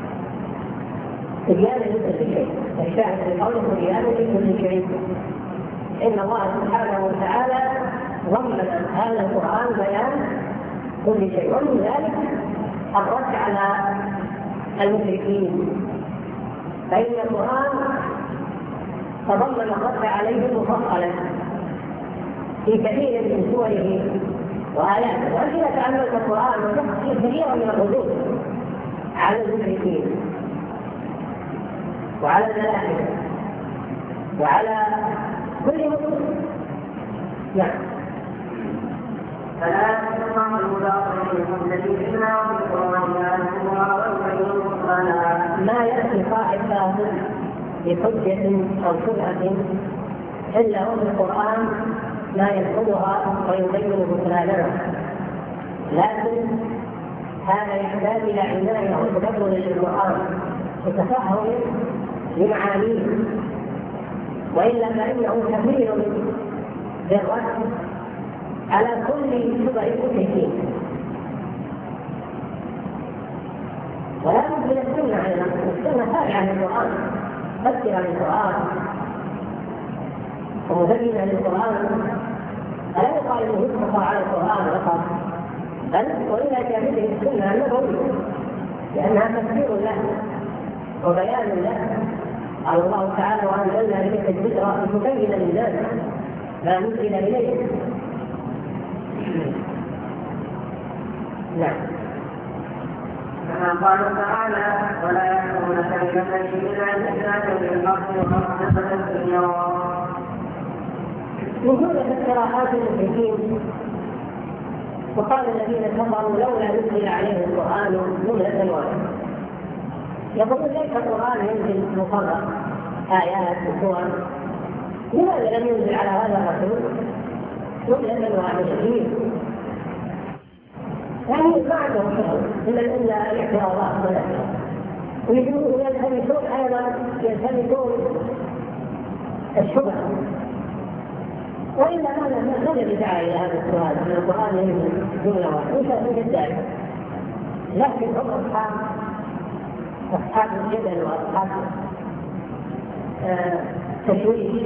سبيان لكل شيء، الشاهد في قوله سبيان لكل شيء إن الله سبحانه وتعالى ضمن هذا القرآن بيان كل شيء، ومن ذلك الرد على المشركين، فإن القرآن تضمن الرد عليهم مفصلا في كثير من سوره وآياته. وإذا تأملت القرآن وجدت كثيرا من الردود على المشركين وعلى الملائكة وعلى كل مسلم. نعم فلا تسمع المضاعفين الذي إلا بالقرآن ما يأتي صاحب باطل بحجة أو شبهة إلا هو القرآن لا يدخلها ويبين بطلانها، لكن هذا يحتاج إلى عناية وتدبر للقرآن وتفهم لمعانيه، وإلا فإنه كثير بالرد على كل شبه المشركين. ولا بد من السنة أيضا، السنة تابعة للقرآن، تفسير للقرآن ومبينة للقرآن، فلا يقال انه يطلق على القرآن فقط، بل وإلى جانبه السنة النبوية لأنها تفسير له وبيان له. قال الله تعالى وأنزلنا إليك الذكر لتبين للناس ما نزل إليه. نعم كما قال تعالى ولا يأمرون كلمة إلا جئناك بالحق وموعظة الدنيا. من جملة قراءات المشركين وقال الذين كفروا لولا نزل عليه القرآن جملة واحدة. يقولون ليس القرآن ينزل مفرق آيات وسور، لماذا لم ينزل على هذا الرسول جملة واحدة؟ يعني ما عندهم شغل إلا إلا الاعتراضات والأسئلة، ويجوز يلتمسون أيضا يلتمسون الشبهة. وإلا ما الذي دعا إلى هذا السؤال من القرآن ينزل جملة واحدة؟ وش ذلك؟ لكن هم أصحاب أصحاب الجدل وأصحاب تشويش،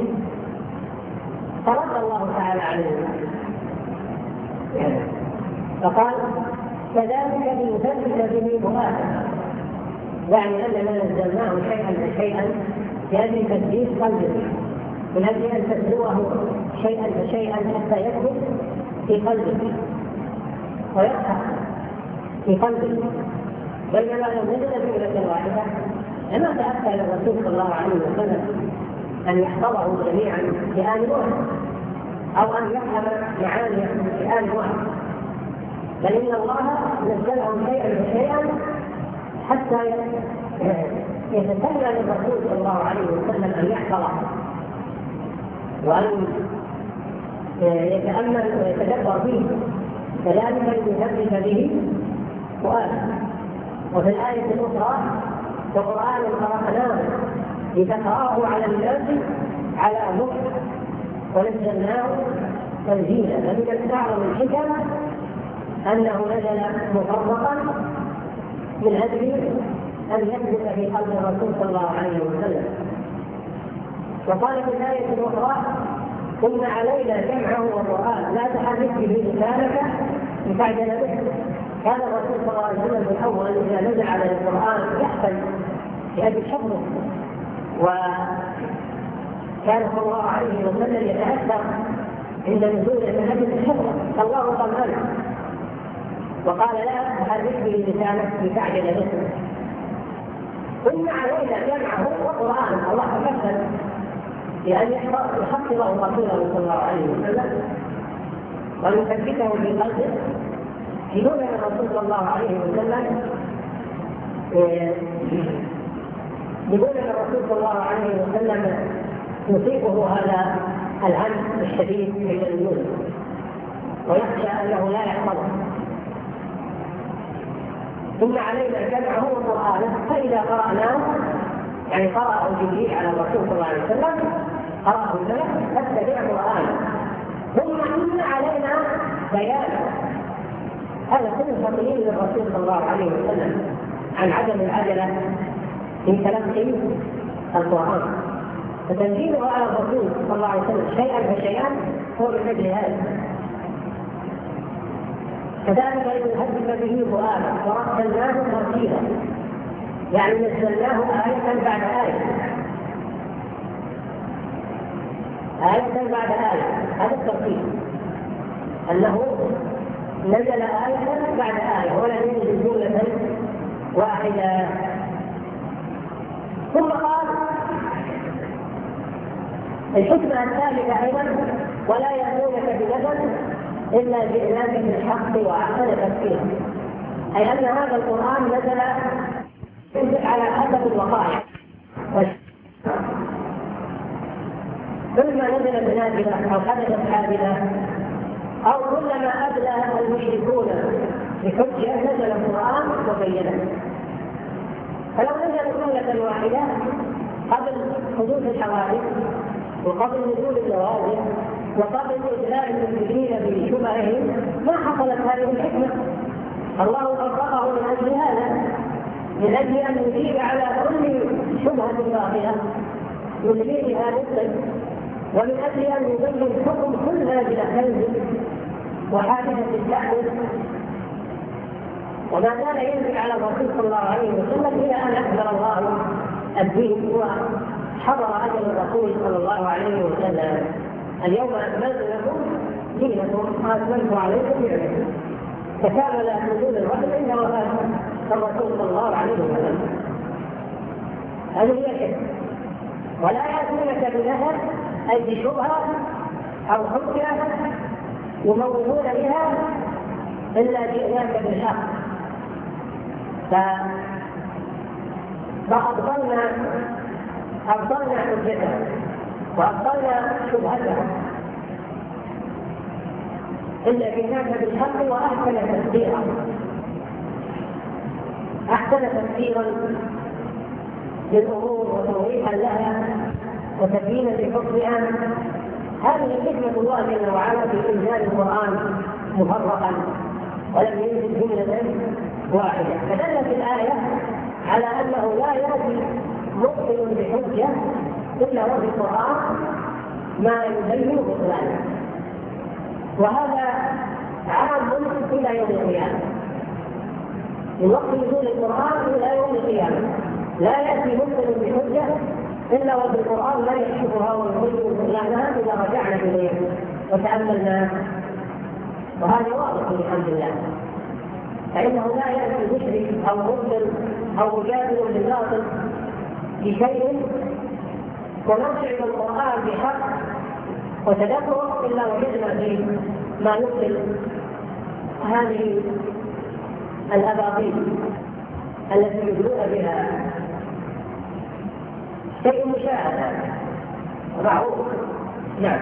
فرد الله تعالى عليهم فقال كذلك ليثبت به فؤادك، يعني أننا نزلناه شيئا فشيئا لأجل تثبيت قلبه، من أجل أن تتلوه شيئا فشيئا حتى يثبت في قلبه ويرفع في قلبه. بينما لو نزل جملة واحدة لما تأتى إلى الرسول صلى الله عليه وسلم أن يحفظه جميعا بآن واحد أو أن يفهم معانيه بآن واحد، بل إن الله نزلهم شيئا فشيئا حتى يتسنى للرسول صلى الله عليه وسلم أن يحفظه وأن يتأمل ويتدبر فيه، كذلك ليثبت به فؤاده. وفي الآية الأخرى وقرآن قرأناه لتقرأه على الناس على مكث ونزلناه تنزيلا. فمن أعظم الحكم أنه نزل مفرقا من أجل أن يثبت في قلب الرسول صلى الله عليه وسلم. وقال في الآية الأخرى ثم علينا جمعه وقرآن لا تحرك به لسانك لتعجل به. كان الرسول صلى الله عليه وسلم في الأول إذا نزل على القرآن يحفل لأجل حفظه، وكان صلى الله عليه وسلم يتأثر عند نزوله من أجل حفظه فالله طمأنه وقال لا تحرك به لسانك لتعجل به. ثم علينا جمعه وقرآن، الله تكفل لأن يحفظه رسوله صلى الله عليه وسلم ويثبته في قلبه بدون أن الرسول صلى الله عليه وسلم بدون أن الرسول صلى الله عليه وسلم يصيبه هذا الهم الشديد من النزول ويخشى أنه لا يحفظه. ثم علينا جمعه وقرآنه، فإذا قرأناه يعني قرأه جبريل على الرسول صلى الله عليه وسلم قرأه الملك فاتبع قرآنه. ثم إن علينا بيانه، هذا كله تقليل للرسول صلى الله عليه وسلم عن عدم العجلة في تلقي القرآن، فتنزيله على الرسول صلى الله عليه وسلم شيئا فشيئا هو من أجل هذا. كذلك لنهدف به فؤاده ورتلناه ترتيلا، يعني نزلناه آية بعد آية آية بعد آية. هذا الترتيب أنه نزل آية بعد آية ولا ينزل جملة واحدة. ثم قال الحكمة الثالثة أيضا ولا يأتونك بمثل إلا جئناك بالحق وأحسن تفسيرا، أي أن هذا القرآن نزل على حسب الوقائع، كلما نزل بنازلة أو حدثت حادثة أو كلما أبلى المشركون بحجة نزل القرآن وبينه. فلو نزل جملة واحدة قبل حدوث الحوادث وقبل نزول الزواج وقبل إدلاء المشركين بشبههم ما حصلت هذه الحكمة. الله فرقه من أجل هذا، من أجل أن يجيب على كل شبهة باطلة يلغيها نفسه، ومن أجل أن يبين حكم كل هذه الأحداث وحادثة التحدث. وما كان ينزل على الرسول صلى الله عليه وسلم إلى أن أكبر الله الدين وحضر أجل الرسول صلى الله عليه وسلم. اليوم أكملت لكم دينكم وأتممت عليكم نعمتي، فكامل نزول الوحي عند وفاة الرسول صلى الله عليه وسلم. هذه هي الحكمة. ولا يأتونك بنهر أي بشبهة أو حجة يموتون بها إلا جئناك بالحق. فأبطلنا أبطلنا حجتها وأبطلنا شبهتها إلا جئناك بالحق وأحسن تفسيرا. أحسن تفسيرا للأمور وتوضيحا لها وتبيينا لحكمها. هذه حكمة الله جل وعلا في إنزال القرآن مفرقا ولم ينزل جملة واحدة. فدلت الآية على أنه لا يأتي مبطل بحجة إلا وفي القرآن ما يبين بطلانه، وهذا عام إلى يوم القيامة. من وقت نزول القرآن إلى يوم القيامة لا يأتي مسلم بحجة إلا وفي القرآن لا يكشفها ويخرج لها إذا رجعنا إليه وتأملنا، وهذا واضح بحمد الله. فإنه لا يأتي مشرك أو مبطل أو مجادل للباطل بشيء ونرجع إلى القرآن بحق وتدبر إلا وجدنا فيه ما يبطل هذه الأباطيل التي يدلون بها. شيء مشاهد معروف. نعم.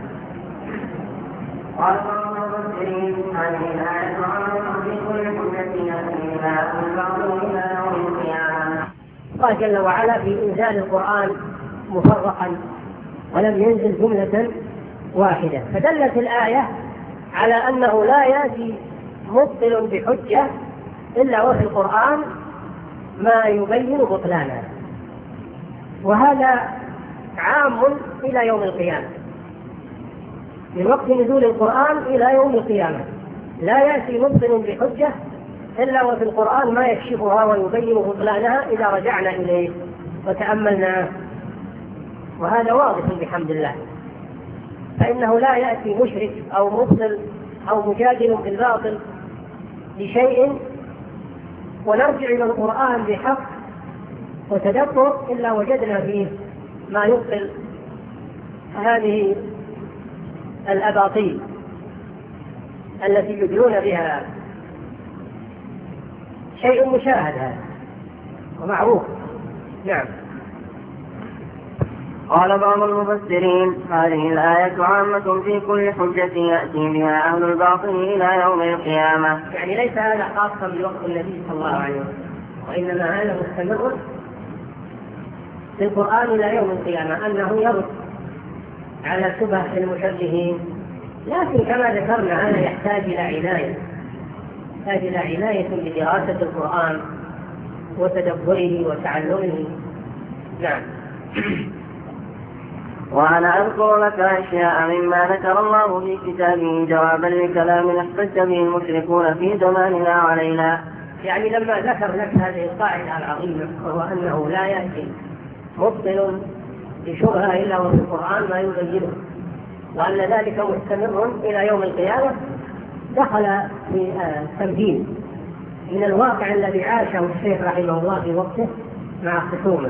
قال بعض المفسرين هذه الآية عامة في كل حجة يأتي بها البعض إلى يوم القيامة. قال جل وعلا في إنزال القرآن مفرقا ولم ينزل جملة واحدة، فدلت الآية على أنه لا يأتي مبطل بحجة إلا وفي القرآن ما يبين بطلانه، وهذا عام إلى يوم القيامة. من وقت نزول القرآن إلى يوم القيامة لا يأتي مبطل بحجة إلا وفي القرآن ما يكشفها ويبين بطلانها إذا رجعنا إليه وتأملنا، وهذا واضح بحمد الله. فإنه لا يأتي مشرك أو مبطل أو مجادل بالباطل بشيء ونرجع إلى القرآن بحق وتدبر إلا وجدنا فيه ما يبطل هذه الأباطيل التي يدلون بها. شيء مشاهد هذا ومعروف. نعم. قال بعض المفسرين هذه الآية عامة في كل حجة يأتي بها أهل الباطل إلى يوم القيامة. يعني ليس هذا خاصا بوقت النبي صلى الله عليه وسلم، وإنما هذا مستمر في القرآن إلى يوم القيامة، أنه يرد على شبه المشبهين. لكن كما ذكرنا هذا يحتاج إلى عناية، يحتاج إلى عناية بدراسة القرآن وتدبره وتعلمه. نعم. وأنا أذكر لك أشياء مما ذكر الله في كتابه جوابا لكلام احتج به المشركون في زماننا علينا. يعني لما ذكر لك هذه القاعدة العظيمة، وهو أنه لا يأتي مبطل بشبهة إلا وفي القرآن ما يبينه، وأن ذلك مستمر إلى يوم القيامة، دخل في التمهيد من الواقع الذي عاشه الشيخ رحمه الله في وقته مع خصومه.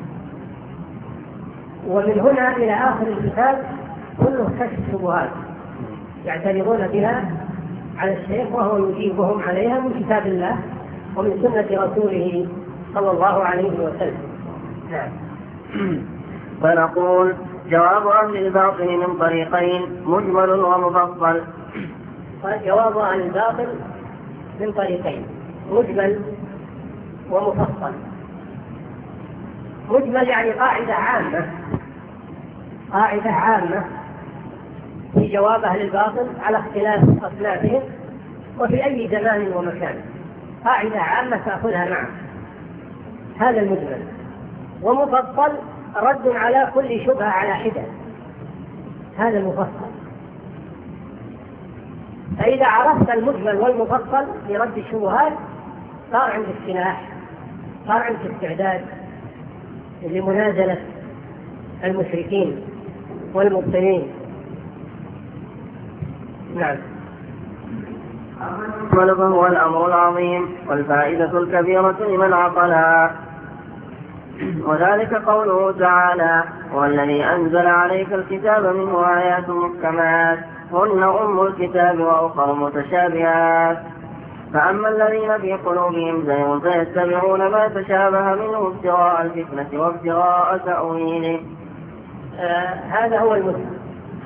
ومن هنا إلى آخر الكتاب كله كشف شبهات يعترضون بها على الشيخ، وهو يجيبهم عليها من كتاب الله ومن سنة رسوله صلى الله عليه وسلم. نعم. فنقول جواب أهل الباطل من طريقين مجمل ومفصل. جواب أهل الباطل من طريقين مجمل ومفصل. مجمل يعني قاعدة عامة، قاعدة عامة في جواب أهل الباطل على اختلاف أصنافهم وفي أي زمان ومكان، قاعدة عامة تأخذها معك، هذا المجمل. ومفصل رد على كل شبهة على حدة، هذا المفصل. فإذا عرفت المجمل والمفصل لرد الشبهات صار عندك سلاح، صار عندك استعداد لمنازلة المشركين والمبطلين. نعم. فهو الأمر العظيم والفائدة الكبيرة لمن عقلها، وذلك قوله تعالى والذي أنزل عليك الكتاب منه آيات محكمات هن أم الكتاب وأخر متشابهات، فأما الذين في قلوبهم زيغ فيتبعون ما تشابه منه ابتغاء الفتنة وابتغاء تأويله. آه هذا هو المجمل،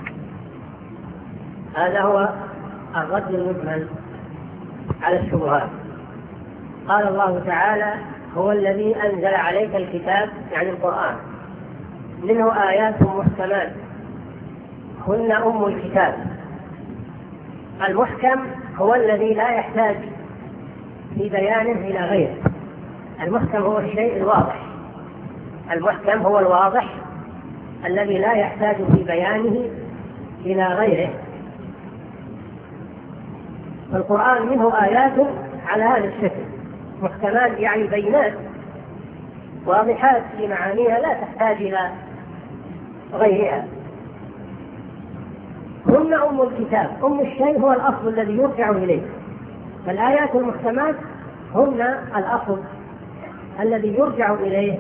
هذا هو الرد المجمل على الشبهات. قال الله تعالى هو الذي أنزل عليك الكتاب يعني القرآن منه آيات محكمات هن أم الكتاب. المحكم هو الذي لا يحتاج في بيانه إلى غيره، المحكم هو الشيء الواضح، المحكم هو الواضح الذي لا يحتاج في بيانه إلى غيره. فالقرآن منه آيات على هذا الشكل محكمات يعني بينات واضحات في معانيها لا تحتاج إلى غيرها. هن أم الكتاب، أم الشيء هو الأصل الذي يرجع إليه، فالآيات المحكمات هن الأصل الذي يرجع إليه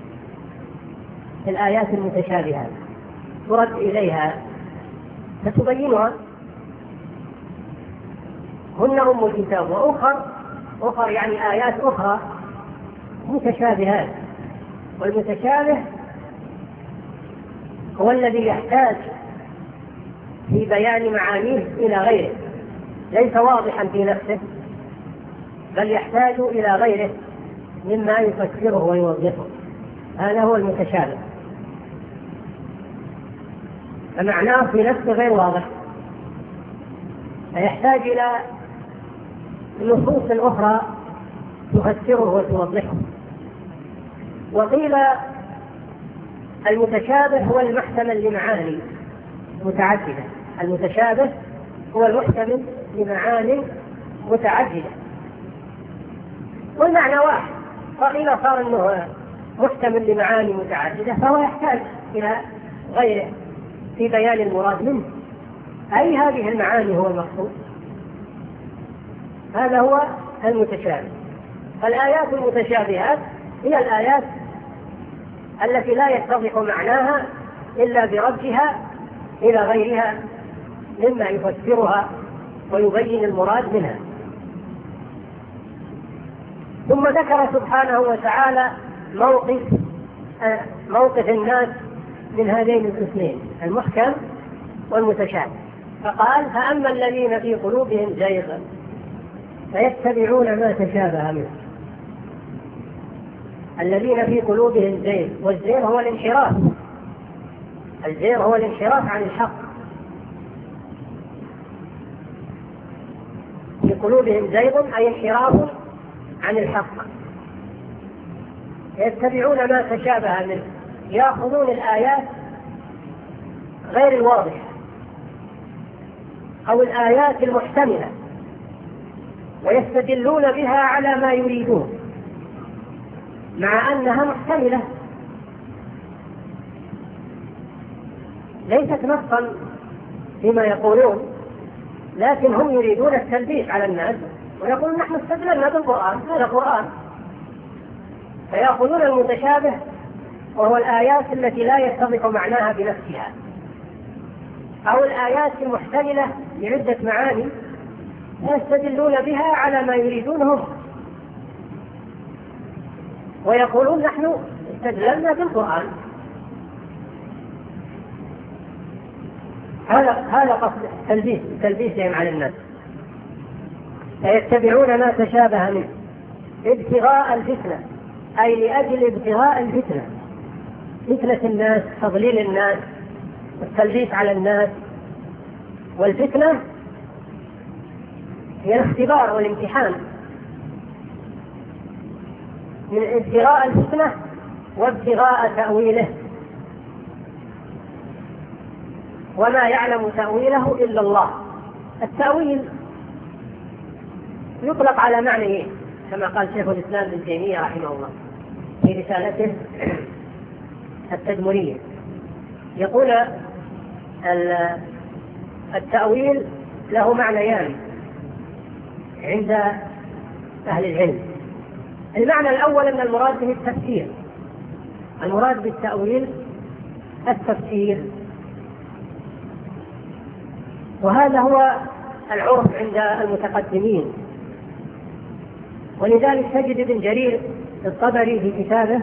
في الآيات المتشابهات، ترد إليها فتبينها. هن أم الكتاب، وأخر أخر يعني آيات أخرى متشابهات، والمتشابه هو الذي يحتاج في بيان معانيه إلى غيره، ليس واضحا في نفسه بل يحتاج إلى غيره مما يفسره ويوضحه، هذا هو المتشابه، فمعناه في نفسه غير واضح فيحتاج إلى نصوص أخرى تفسره وتوضحه. وقيل المتشابه هو المحتمل لمعاني متعددة، المتشابه هو المحتمل لمعاني متعددة والمعنى واحد، وقيل صار أنه محتمل لمعاني متعددة فهو يحتاج إلى غيره في بيان المراد منه، أي هذه المعاني هو المقصود، هذا هو المتشابه. فالآيات المتشابهات هي الآيات التي لا يتضح معناها إلا برجها إلى غيرها مما يفسرها ويبين المراد منها. ثم ذكر سبحانه وتعالى موقف موقف الناس من هذين القسمين المحكم والمتشابه، فقال: فأما الذين في قلوبهم زيغ فيتبعون ما تشابه منه. الذين في قلوبهم زيغ، والزيغ هو الانحراف، الزيغ هو الانحراف عن الحق، في قلوبهم زيغ أي انحراف عن الحق، يتبعون ما تشابه منه، يأخذون الآيات غير الواضحة أو الآيات المحتملة ويستدلون بها على ما يريدون مع أنها محتملة ليست نصا فيما يقولون، لكن هم يريدون التلبيس على الناس ويقولون: نحن استدللنا بالقرآن، هذا قرآن. فيأخذون المتشابه وهو الآيات التي لا يتضح معناها بنفسها أو الآيات المحتملة لعدة معاني يستدلون بها على ما يريدونه ويقولون: نحن استدللنا بالقرآن. هذا هذا قصد تلبيس تلبيسهم على الناس. فيتبعون ما تشابه منه ابتغاء الفتنة، أي لأجل ابتغاء الفتنة، فتنة الناس، تضليل الناس والتلبيس على الناس. والفتنة هي الاختبار والامتحان، من ابتغاء الفتنة وابتغاء تأويله، وما يعلم تأويله إلا الله. التأويل يطلق على معنى كما قال شيخ الإسلام ابن تيمية رحمه الله في رسالته التدمرية، يقول: التأويل له معنيان عند أهل العلم. المعنى الأول أن المراد به التفسير، المراد بالتأويل التفسير، وهذا هو العرف عند المتقدمين. ولذلك تجد ابن جرير الطبري في كتابه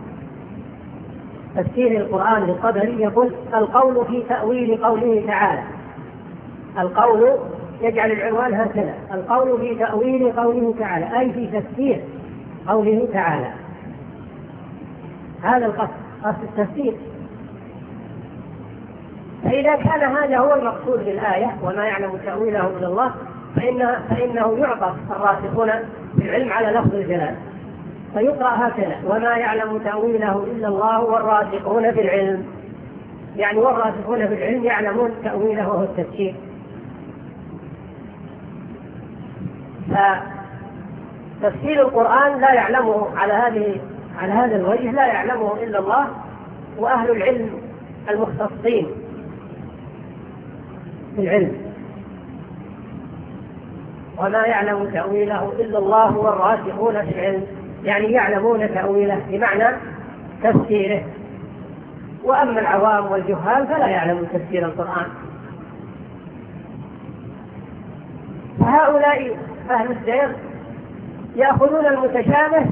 تفسير القرآن للطبري يقول: القول في تأويل قوله تعالى، القول يجعل العنوان هكذا: القول في تأويل قوله تعالى، أي في تفسير قوله تعالى. هذا القصد، قصد التفسير. فإذا كان هذا هو المقصود بالآية وما يعلم تأويله إلا الله، فإنه, فإنه يعطف الراسخون في العلم على لفظ الجلالة، فيقرأ هكذا: وما يعلم تأويله إلا الله والراسخون في العلم، يعني والراسخون في العلم يعلمون تأويله وهو التفسير. تفسير القرآن لا يعلمه على هذه على هذا الوجه، لا يعلمه إلا الله وأهل العلم المختصين في العلم، وما يعلم تأويله إلا الله والراسخون في العلم، يعني يعلمون تأويله بمعنى تفسيره. وأما العوام والجهال فلا يعلمون تفسير القرآن. فهؤلاء أهل الزيغ يأخذون المتشابه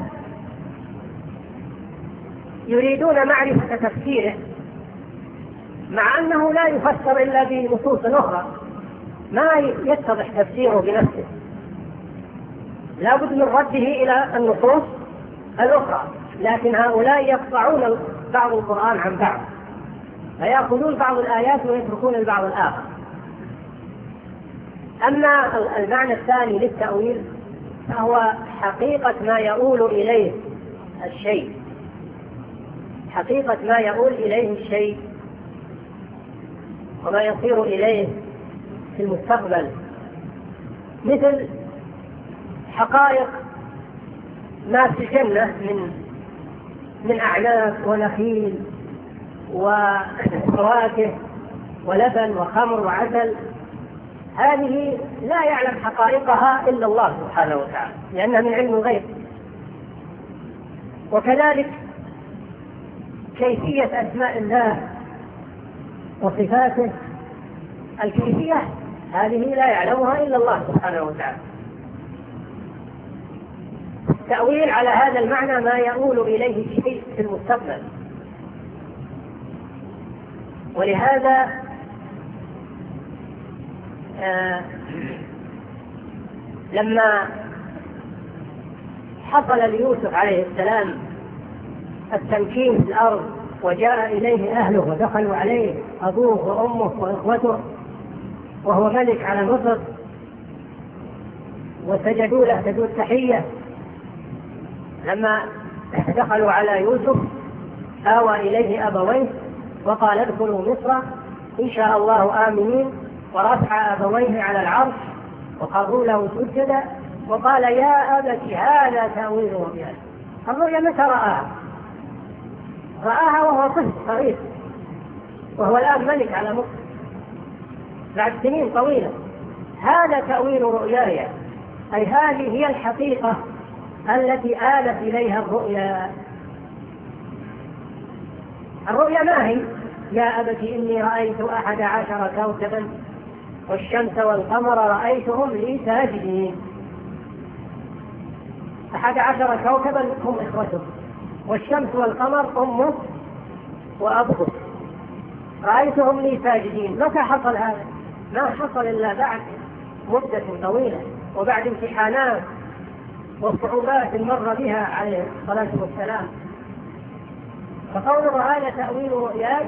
يريدون معرفة تفسيره، مع أنه لا يفسر إلا بنصوص أخرى، ما يتضح تفسيره بنفسه، لا بد من رده إلى النصوص الأخرى. لكن هؤلاء يقطعون بعض القرآن عن بعض، فيأخذون بعض الآيات ويتركون البعض الآخر. أما المعنى الثاني للتأويل فهو حقيقة ما يؤول إليه الشيء، حقيقة ما يؤول إليه الشيء وما يصير إليه في المستقبل، مثل حقائق ما في الجنة من من أعناب ونخيل وفواكه ولبن وخمر وعسل، هذه لا يعلم حقائقها إلا الله سبحانه وتعالى لأنها من علم الغيب. وكذلك كيفية أسماء الله وصفاته، الكيفية هذه لا يعلمها إلا الله سبحانه وتعالى. التأويل على هذا المعنى ما يؤول إليه الشيء في المستقبل. ولهذا آه لما حصل ليوسف عليه السلام التمكين في الأرض وجاء إليه أهله ودخلوا عليه أبوه وأمه وإخوته وهو ملك على مصر وسجدوا له سجود تحية، لما دخلوا على يوسف آوى إليه أبويه وقال ادخلوا مصر إن شاء الله آمنين، ورفع أبويه على العرش وخروا له سجدا وقال يا أبت هذا تأويل رؤياي. الرؤيا متى رآها؟ رآها وهو طفل صغير، وهو الآن ملك على مصر بعد سنين طويلة. هذا تأويل رؤياي، أي هذه هي الحقيقة التي آلت إليها الرؤيا. الرؤيا ما هي؟ يا أبت إني رأيت أحد عشر كوكبا والشمس والقمر رأيتهم لي ساجدين. أحد عشر كوكبا هم إخوته، والشمس والقمر أمه وأبوه، رأيتهم لي ساجدين. متى حصل هذا؟ ما حصل إلا بعد مدة طويلة وبعد امتحانات والصعوبات مر بها عليه الصلاة والسلام. فقوله هذا تأويل رؤياي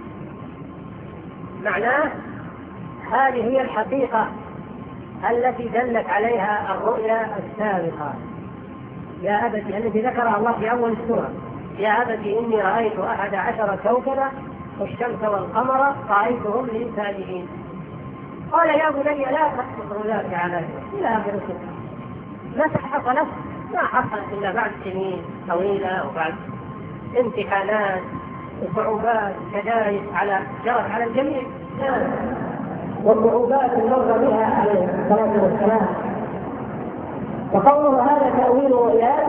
معناه هذه هي الحقيقة التي دلت عليها الرؤيا السابقة. يا أبت التي ذكرها الله في أول السورة، يا أبت إني رأيت أحد عشر كوكبا والشمس والقمر رأيتهم لي ساجدين. قال يا بني لا تقصد رؤياك على إلى آخر السورة. متى حصلت؟ ما حصلت إلا بعد سنين طويلة وبعد امتحانات وصعوبات شدائد على جرت على الجميع، والصعوبات مر بها عليه الصلاة والسلام. وقوله هذا تأويل رؤياي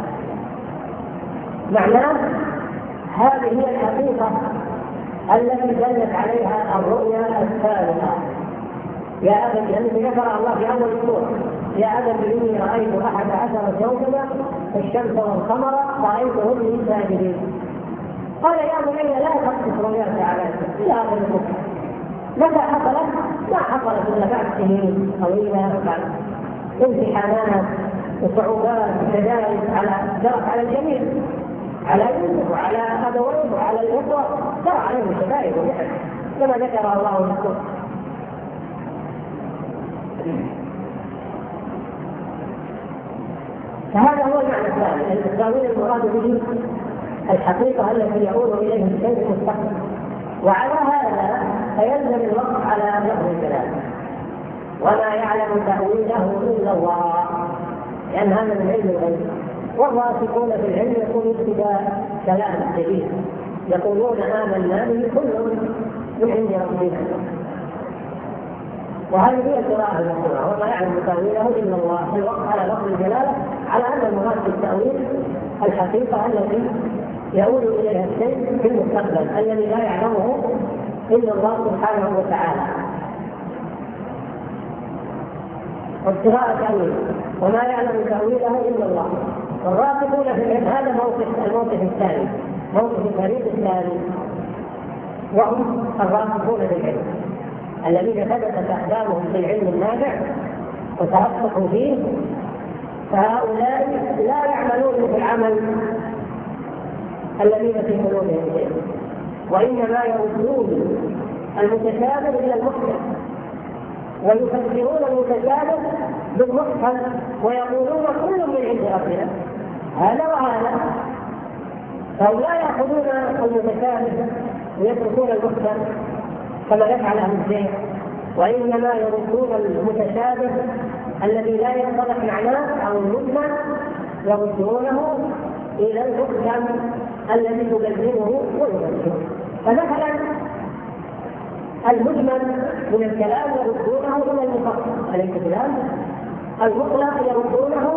معناه هذه هي الحقيقة التي دلت عليها الرؤيا السابقة. يا أبت الذي ذكر الله في أول السورة، يا أبت إني رأيت أحد عشر كوكبا والشمس والقمر رأيتهم لي ساجدين. قال يا بني لا تقصص رؤياك على إلى آخر السورة. متى حصلت؟ ما حصلت إلا بعد سنين طويلة وبعد امتحانات وصعوبات وشدائد على جرت على الجميع، على يوسف وعلى أبويه وعلى الإخوة، جرى عليهم شدائد ومحن كما ذكر الله في السورة. فهذا هو المعنى الثاني، التأويل المراد به الحقيقة التي يعود إليه الشيء في المستقبل. وعلى هذا فيلزم الوقف على لفظ الكلام، وما يعلم تأويله إلا الله. لأن هذا من علم الغيب. والراسخون في العلم يكون ابتداء كلام جديد، يقولون آمنا به كل من عند ربنا. وهذه هي القراءة المشروعة، وما يعلم تأويله إلا الله. في الوقت على لفظ الجلالة على أن المراد بالتأويل الحقيقة التي يؤول إليها الشيء في المستقبل الذي لا يعلمه إلا الله سبحانه وتعالى. والقراءة تأويل وما يعلم تأويله إلا الله. والراسخون في العلم هذا موقف الموقف الثاني، موقف الفريق الثاني، وهم الراسخون في العلم الذين ثبتت أقدامهم في العلم النافع وترسخوا فيه. فهؤلاء لا يعملون في العمل الذين في قلوبهم شيء، وإنما يردون المتشابه إلى المحكم، ويفسرون المتشابه بالمحكم، ويقولون كل من عند ربنا هذا وهذا. فهم لا يأخذون المتشابه ويتركون المحكم كما يفعل أهل الزيغ، وإنما يردون المتشابه الذي لا يتضح معناه أو المجمل، يردونه إلى المحكم الذي يبينه ويبينه. فمثلا المجمل من الكلام يردونه إلى المفصل، الكلام المطلق يردونه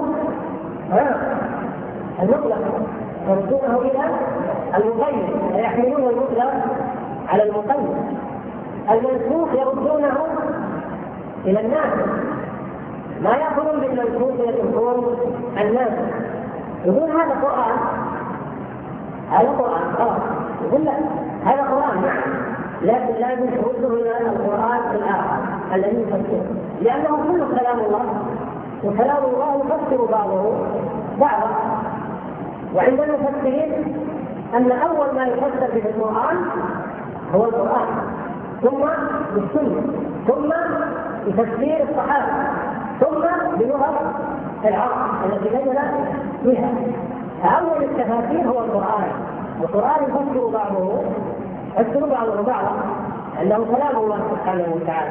المطلق يردونه إلى المقيد، ويحملون المطلق على المقيد. المنسوخ يردونه إلى الناس، ما يأخذون بالمنسوخ يتركون الناس. يقول هذا قرآن، هذا قرآن خلاص، يقول لا هذا قرآن نعم، لكن لا يشرده إلى القرآن الآخر الذي يفسره، لأنه كله كلام الله، وكلام الله يفسر بعضه بعضا. وعند المفسرين أن أول ما يفسر في القرآن هو القرآن، ثم بالسنة، ثم بتفسير الصحابة، ثم بلغة العرب التي نزل فيها. فأول التفاسير هو القرآن، والقرآن يفسر بعضه يفسر بعضه بعضا أنه كلام الله سبحانه وتعالى.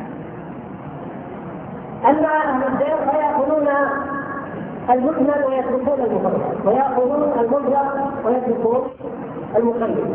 أما أهل الزيغ فيأخذون المجمل ويتركون المفصل، ويأخذون المطلق ويتركون المقيد،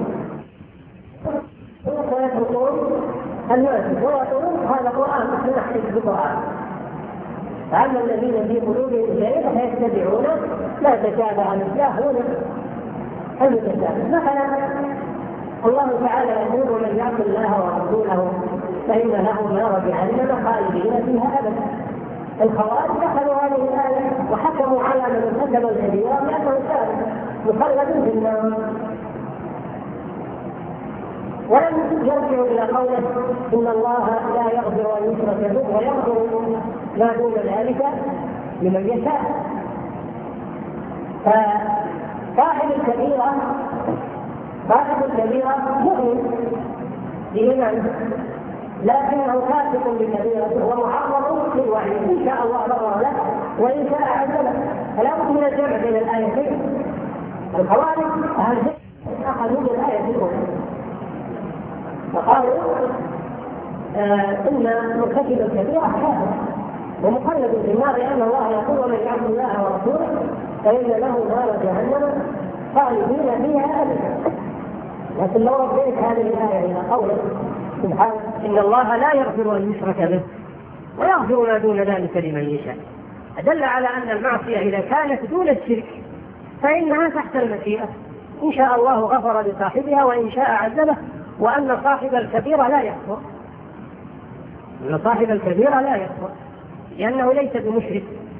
ويتركون الناس، ويقولون هذا قرآن نحن نحتج بالقرآن. فأما الذين في قلوبهم زيغ فيتبعون ما تشابه مثله هو المتشابه. مثلا الله تعالى يقول من يعص الله ورسوله فإن له نار جهنم خالدين فيها أبدا. الخوارج دخلوا هذه الآية وحكموا على من ارتكب الكبيرة بأنه كان مخلد في النار، ولم يرجعوا إلى قوله إن الله لا يغفر أن يشرك به ويغفر ما دون ذلك لمن يشاء. فصاحب الكبيرة صاحب الكبيرة مؤمن بإيمانه، لكنه فاسق بكبيرته ومعرض للوعيد، إن شاء الله بر له وإن شاء عذبه. فلا بد من الجمع بين الآيتين. الخوارج أهل أخذوا بالآية الأولى فقالوا آه إن مرتكب الكبيرة كافر ومخلد في النار، لأن الله يقول من يعص الله ورسوله فإن له نار جهنم خالدين فيها أبدا. لكن لو رجعت هذه الآية إلى قوله سبحانه إن الله لا يغفر أن يشرك به ويغفر ما دون ذلك لمن يشاء، أدل على أن المعصية إذا كانت دون الشرك فإنها تحت المشيئة، إن شاء الله غفر لصاحبها وإن شاء عذبه. وأن صاحب الكبيرة لا يكفر، أن صاحب الكبيرة لا يكفر لأنه ليس بمشرك.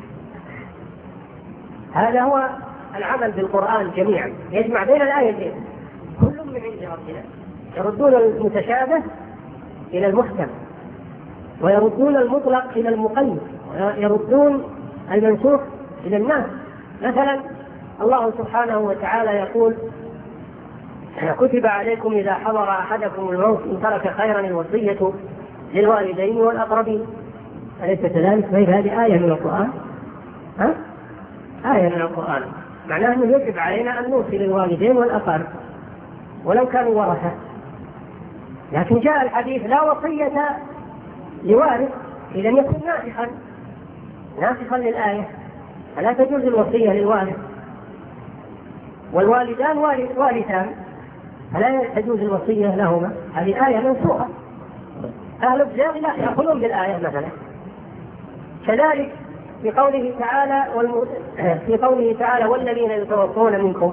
هذا هو العمل بالقرآن جميعا، يجمع بين الآيتين كل من عند ربنا. يردون المتشابه إلى المحكم، ويردون المطلق إلى المقيد، ويردون المنسوخ إلى الناس. مثلا الله سبحانه وتعالى يقول كتب عليكم إذا حضر أحدكم الموت إن ترك خيرا الوصية للوالدين والأقربين، أليس كذلك؟ هذه آية من القرآن، ها؟ آية من القرآن، معناه أنه يجب علينا أن نوصي للوالدين والأقارب ولو كانوا ورثة. لكن جاء الحديث لا وصية لوارث، إذا يكون ناسخا ناسخا للآية. فلا تجوز الوصية للوالد، والوالدان وارثان فلا تجوز الوصية لهما. هذه آية منسوخة، أهل الزيغ لا يأخذون بالآية مثلا. كذلك في قوله تعالى والم... في قوله تعالى والذين يتوفون منكم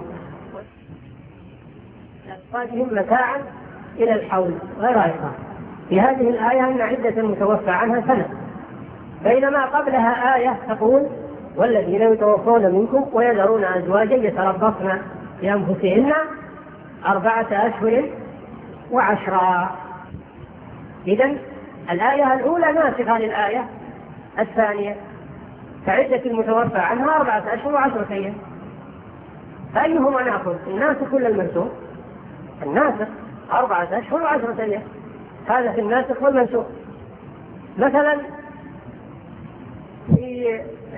لأزواجهم متاعا إلى الحول غير إكراه. في هذه الآية أن عدة المتوفى عنها سنة، بينما قبلها آية تقول والذين يتوفون منكم ويذرون أزواجا يتربصن بأنفسهن أربعة أشهر وعشرا. إذن الآية الأولى ناسخة للآية الثانية، فعدة المتوفى عنها أربعة أشهر وعشرة أيام. فأيهما نأخذ؟ الناسخ ولا المنسوخ؟ الناسخ أربعة أشهر وعشرة أيام، هذا في الناسخ والمنسوخ. مثلا في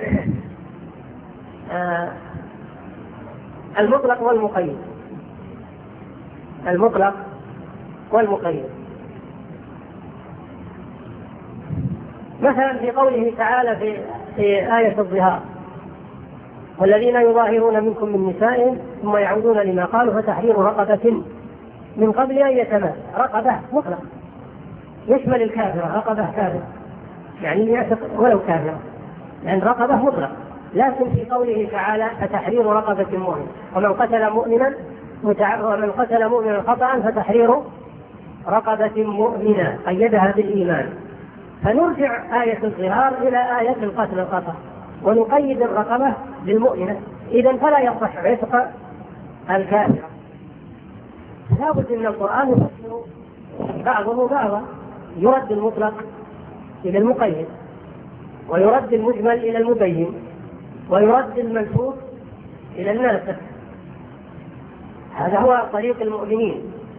آه المطلق والمقيد، المطلق والمقيد مثلا في قوله تعالى في, في آية الظهار والذين يظاهرون منكم من نسائهم ثم يعودون لما قالوا فتحرير رقبة من قبل أن يتماس. رقبة مطلق يشمل الكافرة، رقبة كافرة يعني يعتق ولو كافرة، لأن رقبة مطلق. لكن في قوله تعالى فتحرير رقبة مؤمن ومن قتل مؤمنا ومن قتل مؤمنا خطأ فتحرير رقبة مؤمنة قيدها بالإيمان. فنرجع آية الظهار إلى آية القتل الخطأ ونقيد الرقبة بالمؤمنة. إذن فلا يصح عتق الكافرة. لابد من القرآن يفسر بعضه بعضا، يرد المطلق إلى المقيد، ويرد المجمل إلى المبين، ويرد المنسوخ إلى الناسخ. هذا هو طريق المؤمنين.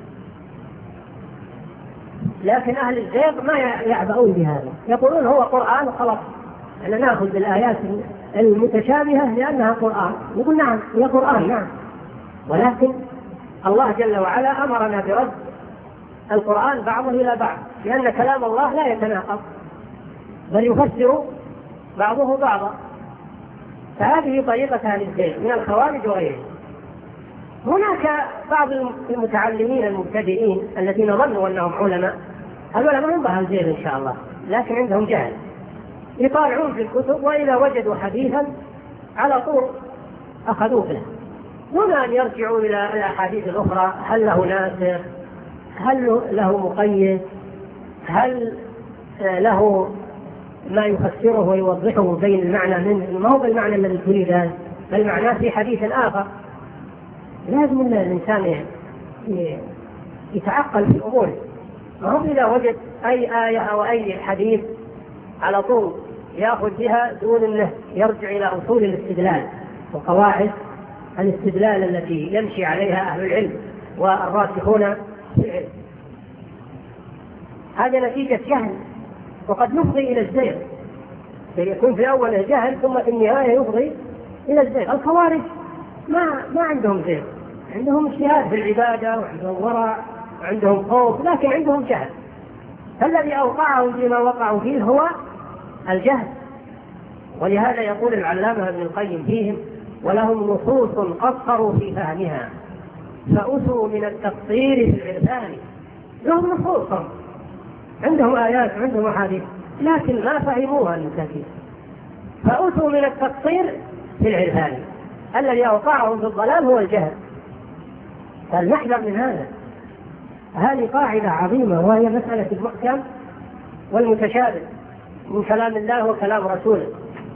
لكن أهل الزيغ ما يعبؤون بهذا، يقولون هو قرآن خلاص، أنا نأخذ بالآيات المتشابهة لأنها قرآن. نقول نعم هي قرآن نعم، ولكن الله جل وعلا أمرنا برد القرآن بعضه إلى بعض، لأن كلام الله لا يتناقض بل يفسر بعضه بعضا. فهذه طريقة أهل الزيغ من الخوارج وغيرهم. هناك بعض المتعلمين المبتدئين الذين ظنوا أنهم علماء، هذول ما هم أهل الزيغ إن شاء الله، لكن عندهم جهل، يطالعون في الكتب وإذا وجدوا حديثا على طول أخذوه به دون أن يرجعوا إلى الأحاديث الأخرى. هل له ناسخ؟ هل له مقيد؟ هل له ما يفسره ويوضحه بين المعنى منه؟ ما هو بالمعنى الذي تريده، بل معناه في حديث آخر. لازم الإنسان يتعقل في أموره، ما هو إذا وجد أي آية أو أي حديث على طول يأخذ بها دون أنه يرجع إلى أصول الاستدلال وقواعد الاستدلال التي يمشي عليها أهل العلم والراسخون في العلم. هذا نتيجة جهل، وقد يفضي إلى الزيغ، يكون في أول الجهل ثم في النهاية يفضي إلى الزيغ. الخوارج ما ما عندهم زيغ، عندهم اجتهاد في العبادة وعندهم ورع وعندهم خوف، لكن عندهم جهل. فالذي أوقعهم فيما وقعوا فيه هو الجهل. ولهذا يقول العلامة ابن القيم فيهم ولهم نصوص قصروا في فهمها فأسوا من التقصير في العرفان. لهم نصوص، عندهم آيات وعندهم أحاديث لكن ما فهموها للتأكيد، فأسوا من التقصير في العرفان. الذي أوقعهم في الضلال هو الجهل. فلنحذر من هذا. هذه قاعدة عظيمة وهي مسألة المحكم والمتشابه من كلام الله وكلام رسوله،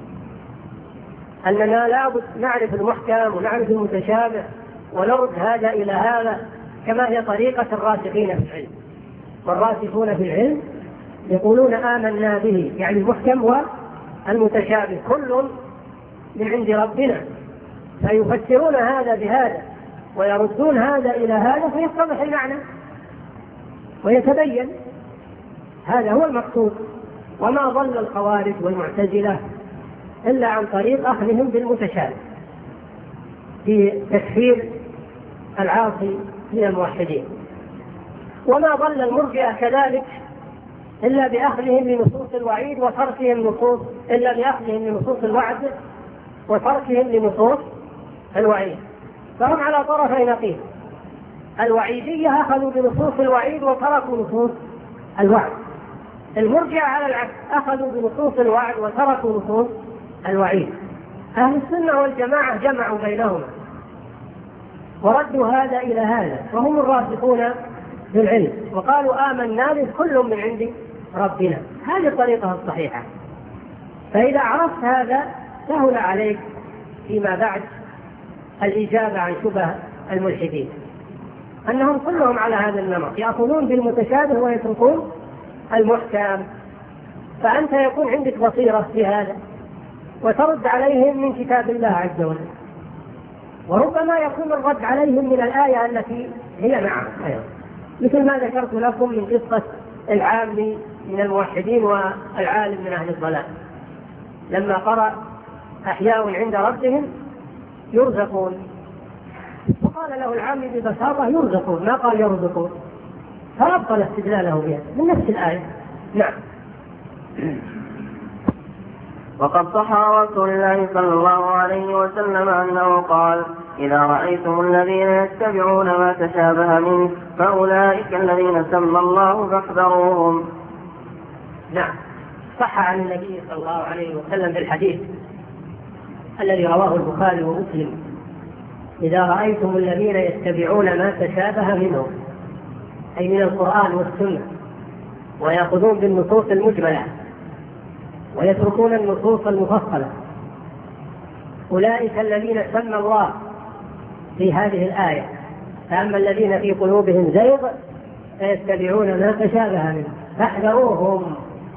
أننا لابد نعرف المحكم ونعرف المتشابه ونرد هذا إلى هذا، كما هي طريقة الراسخين في العلم. والراسخون في العلم يقولون آمنا به، يعني المحكم والمتشابه كل من عند ربنا، فيفسرون هذا بهذا ويردون هذا إلى هذا فيتضح المعنى ويتبين. هذا هو المقصود. وما ضل الخوارج والمعتزلة إلا عن طريق أخذهم بالمتشابه في تكفير العاصي من الموحدين. وما ضل المرجئة كذلك إلا بأخذهم لنصوص الوعيد وتركهم نصوص إلا بأخذهم لنصوص الوعد وتركهم لنصوص الوعيد، فهم على طرفي نقيض. الوعيدية أخذوا بنصوص الوعيد وتركوا نصوص الوعد، المرجعة على العكس أخذوا بنصوص الوعد وتركوا نصوص الوعيد. أهل السنة والجماعة جمعوا بينهما وردوا هذا إلى هذا، وهم الراسخون في العلم، وقالوا آمنا به كل من عند ربنا. هذه الطريقة الصحيحة. فإذا عرفت هذا سهل عليك فيما بعد الإجابة عن شبه الملحدين، أنهم كلهم على هذا النمط، يأخذون بالمتشابه ويتركون المحكم. فأنت يكون عندك بصيرة في هذا وترد عليهم من كتاب الله عز وجل، وربما يكون الرد عليهم من الآية التي هي معهم أيضا، مثل ما ذكرت لكم من قصة العامي من الموحدين والعالم من أهل الضلال، لما قرأ أحياء عند ربهم يرزقون، وقال له العامي ببساطة يرزقون، ما قال يرزقون، فأبطل استدلاله بها من نفس الآية. نعم. وقد صح عن رسول الله صلى الله عليه وسلم أنه قال: إذا رأيتم الذين يتبعون ما تشابه منه فأولئك الذين سمى الله فاحذروهم. نعم، صح عن النبي صلى الله عليه وسلم في الحديث الذي رواه البخاري ومسلم: إذا رأيتم الذين يتبعون ما تشابه منه، أي من القرآن والسنة، ويأخذون بالنصوص المجملة ويتركون النصوص المفصلة، أولئك الذين سمى الله في هذه الآية: فأما الذين في قلوبهم زيغ فيتبعون ما تشابه منه فاحذروهم.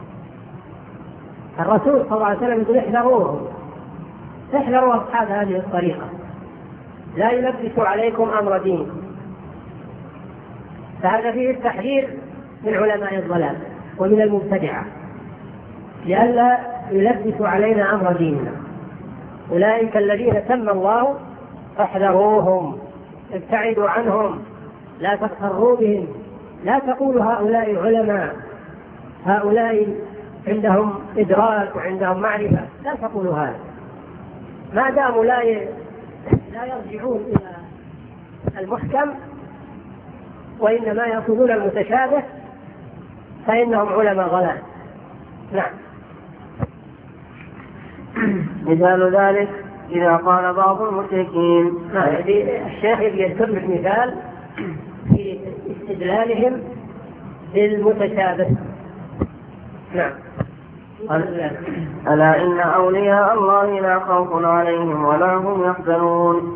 الرسول صلى الله عليه وسلم يقول: احذروهم، احذروا أصحاب هذه الطريقة، لا يلبس عليكم أمر دين. فهذا فيه التحذير من علماء الضلال ومن المبتدعة لئلا يلبسوا علينا أمر ديننا. أولئك الذين سمى الله فاحذروهم، ابتعدوا عنهم، لا تغتروا بهم، لا تقولوا هؤلاء علماء، هؤلاء عندهم إدراك وعندهم معرفة، لا تقولوا هذا، ما داموا لا لا يرجعون إلى المحكم وإنما يأخذون المتشابه فإنهم علماء ضلال. نعم. مثال ذلك إذا قال بعض المشركين، الشيخ يذكر لك مثال في استدلالهم بالمتشابه. نعم. ألا إن أولياء الله لا خوف عليهم ولا هم يحزنون.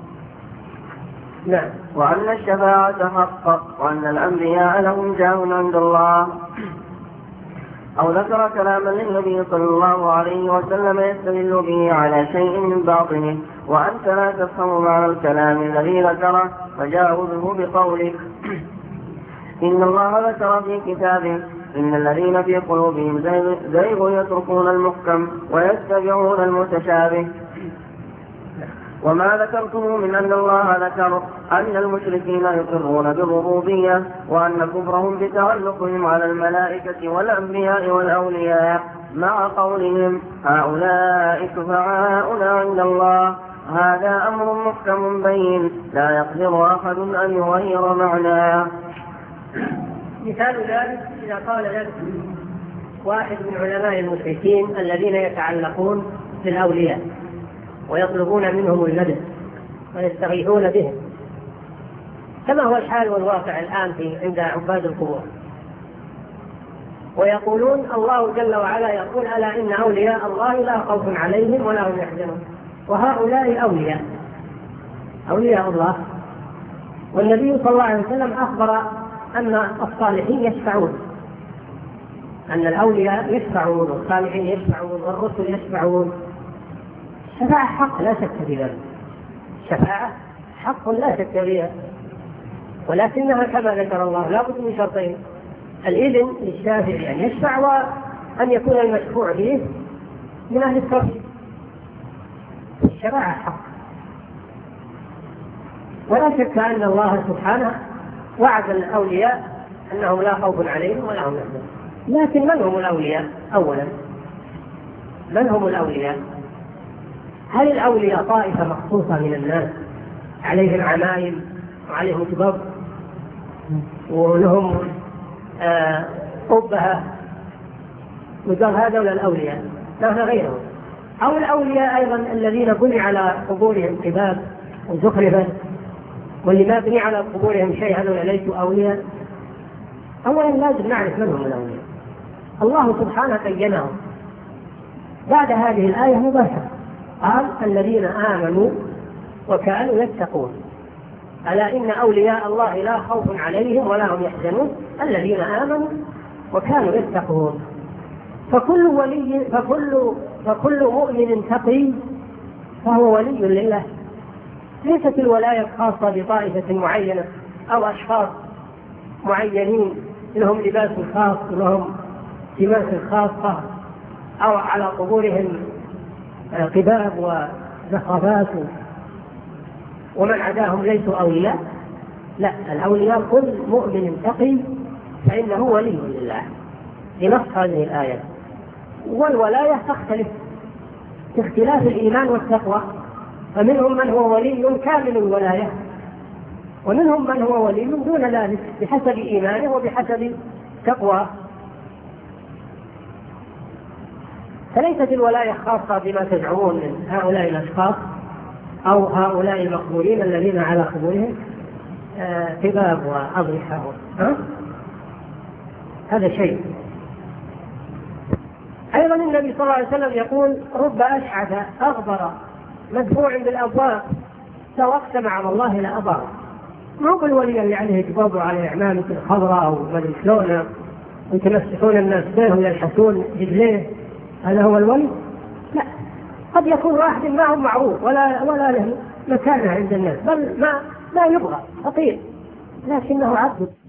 نعم. وأن الشفاعة حق وأن الأنبياء لهم جاه عند الله. أو ذكر كلاما للنبي صلى الله عليه وسلم يستدل به على شيء من باطنه وأنت لا تفهم معنى الكلام الذي ذكره فجاوزه بقولك: إن الله ذكر في كتابه إن الذين في قلوبهم زيغ يتركون المحكم ويتبعون المتشابه. وما ذكرته من أن الله ذكر أن المشركين يقرون بالربوبية وأن كفرهم بتعلقهم على الملائكة والأنبياء والأولياء مع قولهم هؤلاء شفعاؤنا عند الله، هذا أمر محكم بين لا يقدر أحد أن يغير معناه. مثال ذلك إذا قال لك واحد من علماء المشركين الذين يتعلقون بالأولياء ويطلبون منهم المدد ويستغيثون بهم، كما هو الحال والواقع الآن في عند عباد القبور، ويقولون الله جل وعلا يقول: ألا إن أولياء الله لا خوف عليهم ولا هم يحزنون. وهؤلاء أولياء أولياء الله، والنبي صلى الله عليه وسلم أخبر أن الصالحين يشفعون، أن الأولياء يشفعون والصالحين يشفعون والرسل يشفعون. الشفاعة حق لا شك في ذلك، الشفاعة حق لا شك فيها، ولكنها كما ذكر الله لا بد من شرطين: الإذن للشافع أن يشفع وأن يكون المشفوع به من أهل التوحيد. الشفاعة حق، ولا شك أن الله سبحانه وعد الأولياء أنهم لا خوف عليهم ولا هم يحزنون. لكن من هم الأولياء؟ أولا من هم الأولياء؟ هل الأولياء طائفة مخصوصة من الناس عليهم عمايم وعليهم كباب ولهم قبها وقال هذا ولا الأولياء؟ لا غيرهم. أو الأولياء أيضا الذين بني على قبورهم قباب وزخرفا واللي ما بني على قبورهم شيء هذول ليسوا أولياء؟ أولا لازم نعرف من هم الأولياء. الله سبحانه بينهم بعد هذه الآية مباشرة، قال الذين آمنوا وكانوا يتقون. ألا إن أولياء الله لا خوف عليهم ولا هم يحزنون الذين آمنوا وكانوا يتقون. فكل ولي فكل فكل مؤمن تقي فهو ولي لله. ليست الولاية خاصة بطائفة معينة أو أشخاص معينين لهم لباس خاص لهم سمات خاصة أو على قبورهم قباب وزخرفات ومن عداهم ليسوا أولياء. لا، الأولياء كل مؤمن تقي فإنه ولي لله بنص هذه الآية. والولاية تختلف باختلاف الإيمان والتقوى، فمنهم من هو ولي كامل الولاية ومنهم من هو ولي دون ذلك بحسب إيمانه وبحسب تقوى. فليست الولاية خاصة بما تزعمون من هؤلاء الأشخاص أو هؤلاء المقبورين الذين على قبورهم قباب وأضرحة. هذا شيء. أيضا النبي صلى الله عليه وسلم يقول رب أشعث أغبر مدفوع بالأبواب لو أقسم على الله لأبر. مو بالولي اللي عليه كباب وعليه عمامة الخضراء أو ما أدري شلون يتمسكون الناس به ويلحسون رجليه، هذا هو الولي؟ لا، قد يكون واحد ما هو معروف ولا ولا له مكانه عند الناس، بل ما ما يبغى فقير لكنه عبد.